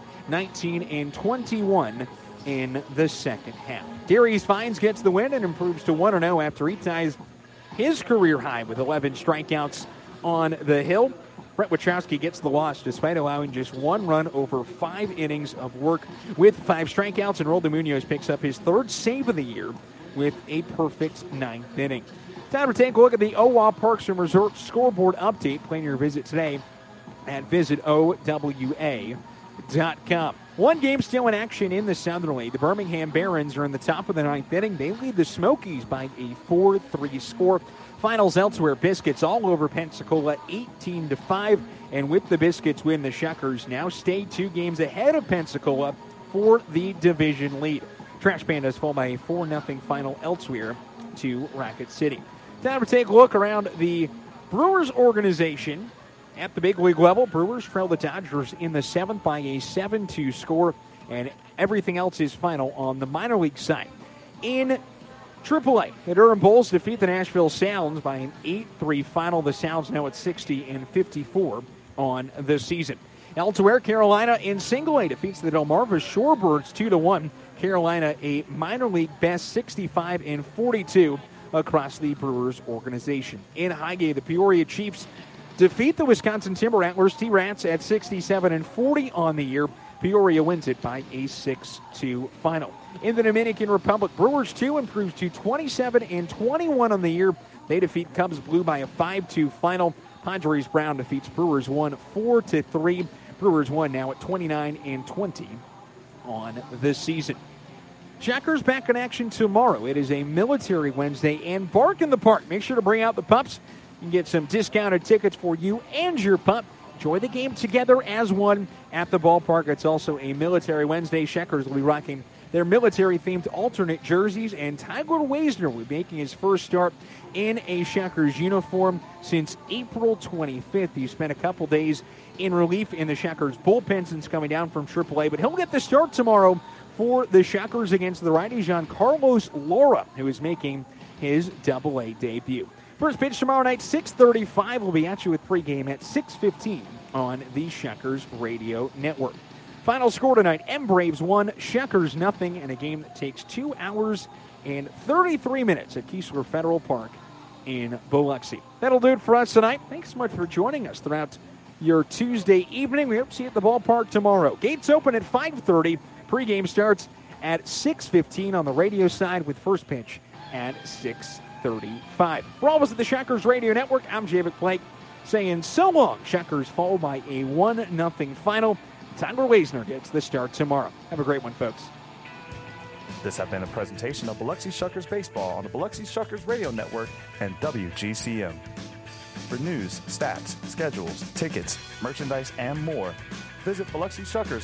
19-21 in the second half. Darius Vines gets the win and improves to 1-0 after he ties his career high with 11 strikeouts on the hill. Brett Wachowski gets the loss despite allowing just 1 run over 5 innings of work with 5 strikeouts, and Roldan Munoz picks up his 3rd save of the year with a perfect 9th inning. Time to take a look at the OWA Parks and Resorts scoreboard update. Plan your visit today at visitowa.com. 1 game still in action in the Southern League. The Birmingham Barons are in the top of the 9th inning. They lead the Smokies by a 4-3 score. Finals elsewhere, Biscuits all over Pensacola, 18-5. And with the Biscuits win, the Shuckers now stay 2 games ahead of Pensacola for the division lead. Trash Pandas fall by a 4-0 final elsewhere to Racket City. Time to take a look around the Brewers organization. At the big league level, Brewers trail the Dodgers in the 7th by a 7-2 score, and everything else is final on the minor league side. In AAA, the Durham Bulls defeat the Nashville Sounds by an 8-3 final. The Sounds now at 60-54 on the season. Elsewhere, Carolina in single A defeats the Delmarva Shorebirds 2-1. Carolina a minor league best 65-42 across the Brewers organization. In high A, the Peoria Chiefs defeat the Wisconsin Timber Antlers T-Rats at 67-40 on the year. Peoria wins it by a 6-2 final. In the Dominican Republic, Brewers 2 improves to 27-21 on the year. They defeat Cubs Blue by a 5-2 final. Padres Brown defeats Brewers 1 4-3. Brewers 1 now at 29-20 on the season. Shuckers back in action tomorrow. It is a Military Wednesday and Bark in the Park. Make sure to bring out the pups. You can get some discounted tickets for you and your pup. Enjoy the game together as one at the ballpark. It's also a Military Wednesday. Shuckers will be rocking their military-themed alternate jerseys, and Tyler Weisner will be making his first start in a Shuckers uniform since April 25th. He spent a couple days in relief in the Shuckers bullpen since coming down from AAA, but he'll get the start tomorrow for the Shuckers against the righty Giancarlos Lara, who is making his AA debut. First pitch tomorrow night, 6:35. We'll be at you with pregame at 6:15 on the Shuckers Radio Network. Final score tonight, M-Braves 1, Shuckers nothing, in a game that takes 2 hours and 33 minutes at Keesler Federal Park in Biloxi. That'll do it for us tonight. Thanks so much for joining us throughout your Tuesday evening. We hope to see you at the ballpark tomorrow. Gates open at 5:30. Pregame starts at 6:15 on the radio side with first pitch at 6:35. For all of us at the Shuckers Radio Network, I'm Javic Blake saying so long. Shuckers fall by a 1-0 final. Tyler Weisner gets the start tomorrow. Have a great one, folks. This has been a presentation of Biloxi Shuckers Baseball on the Biloxi Shuckers Radio Network and WGCM. For news, stats, schedules, tickets, merchandise, and more, visit Biloxi Shuckers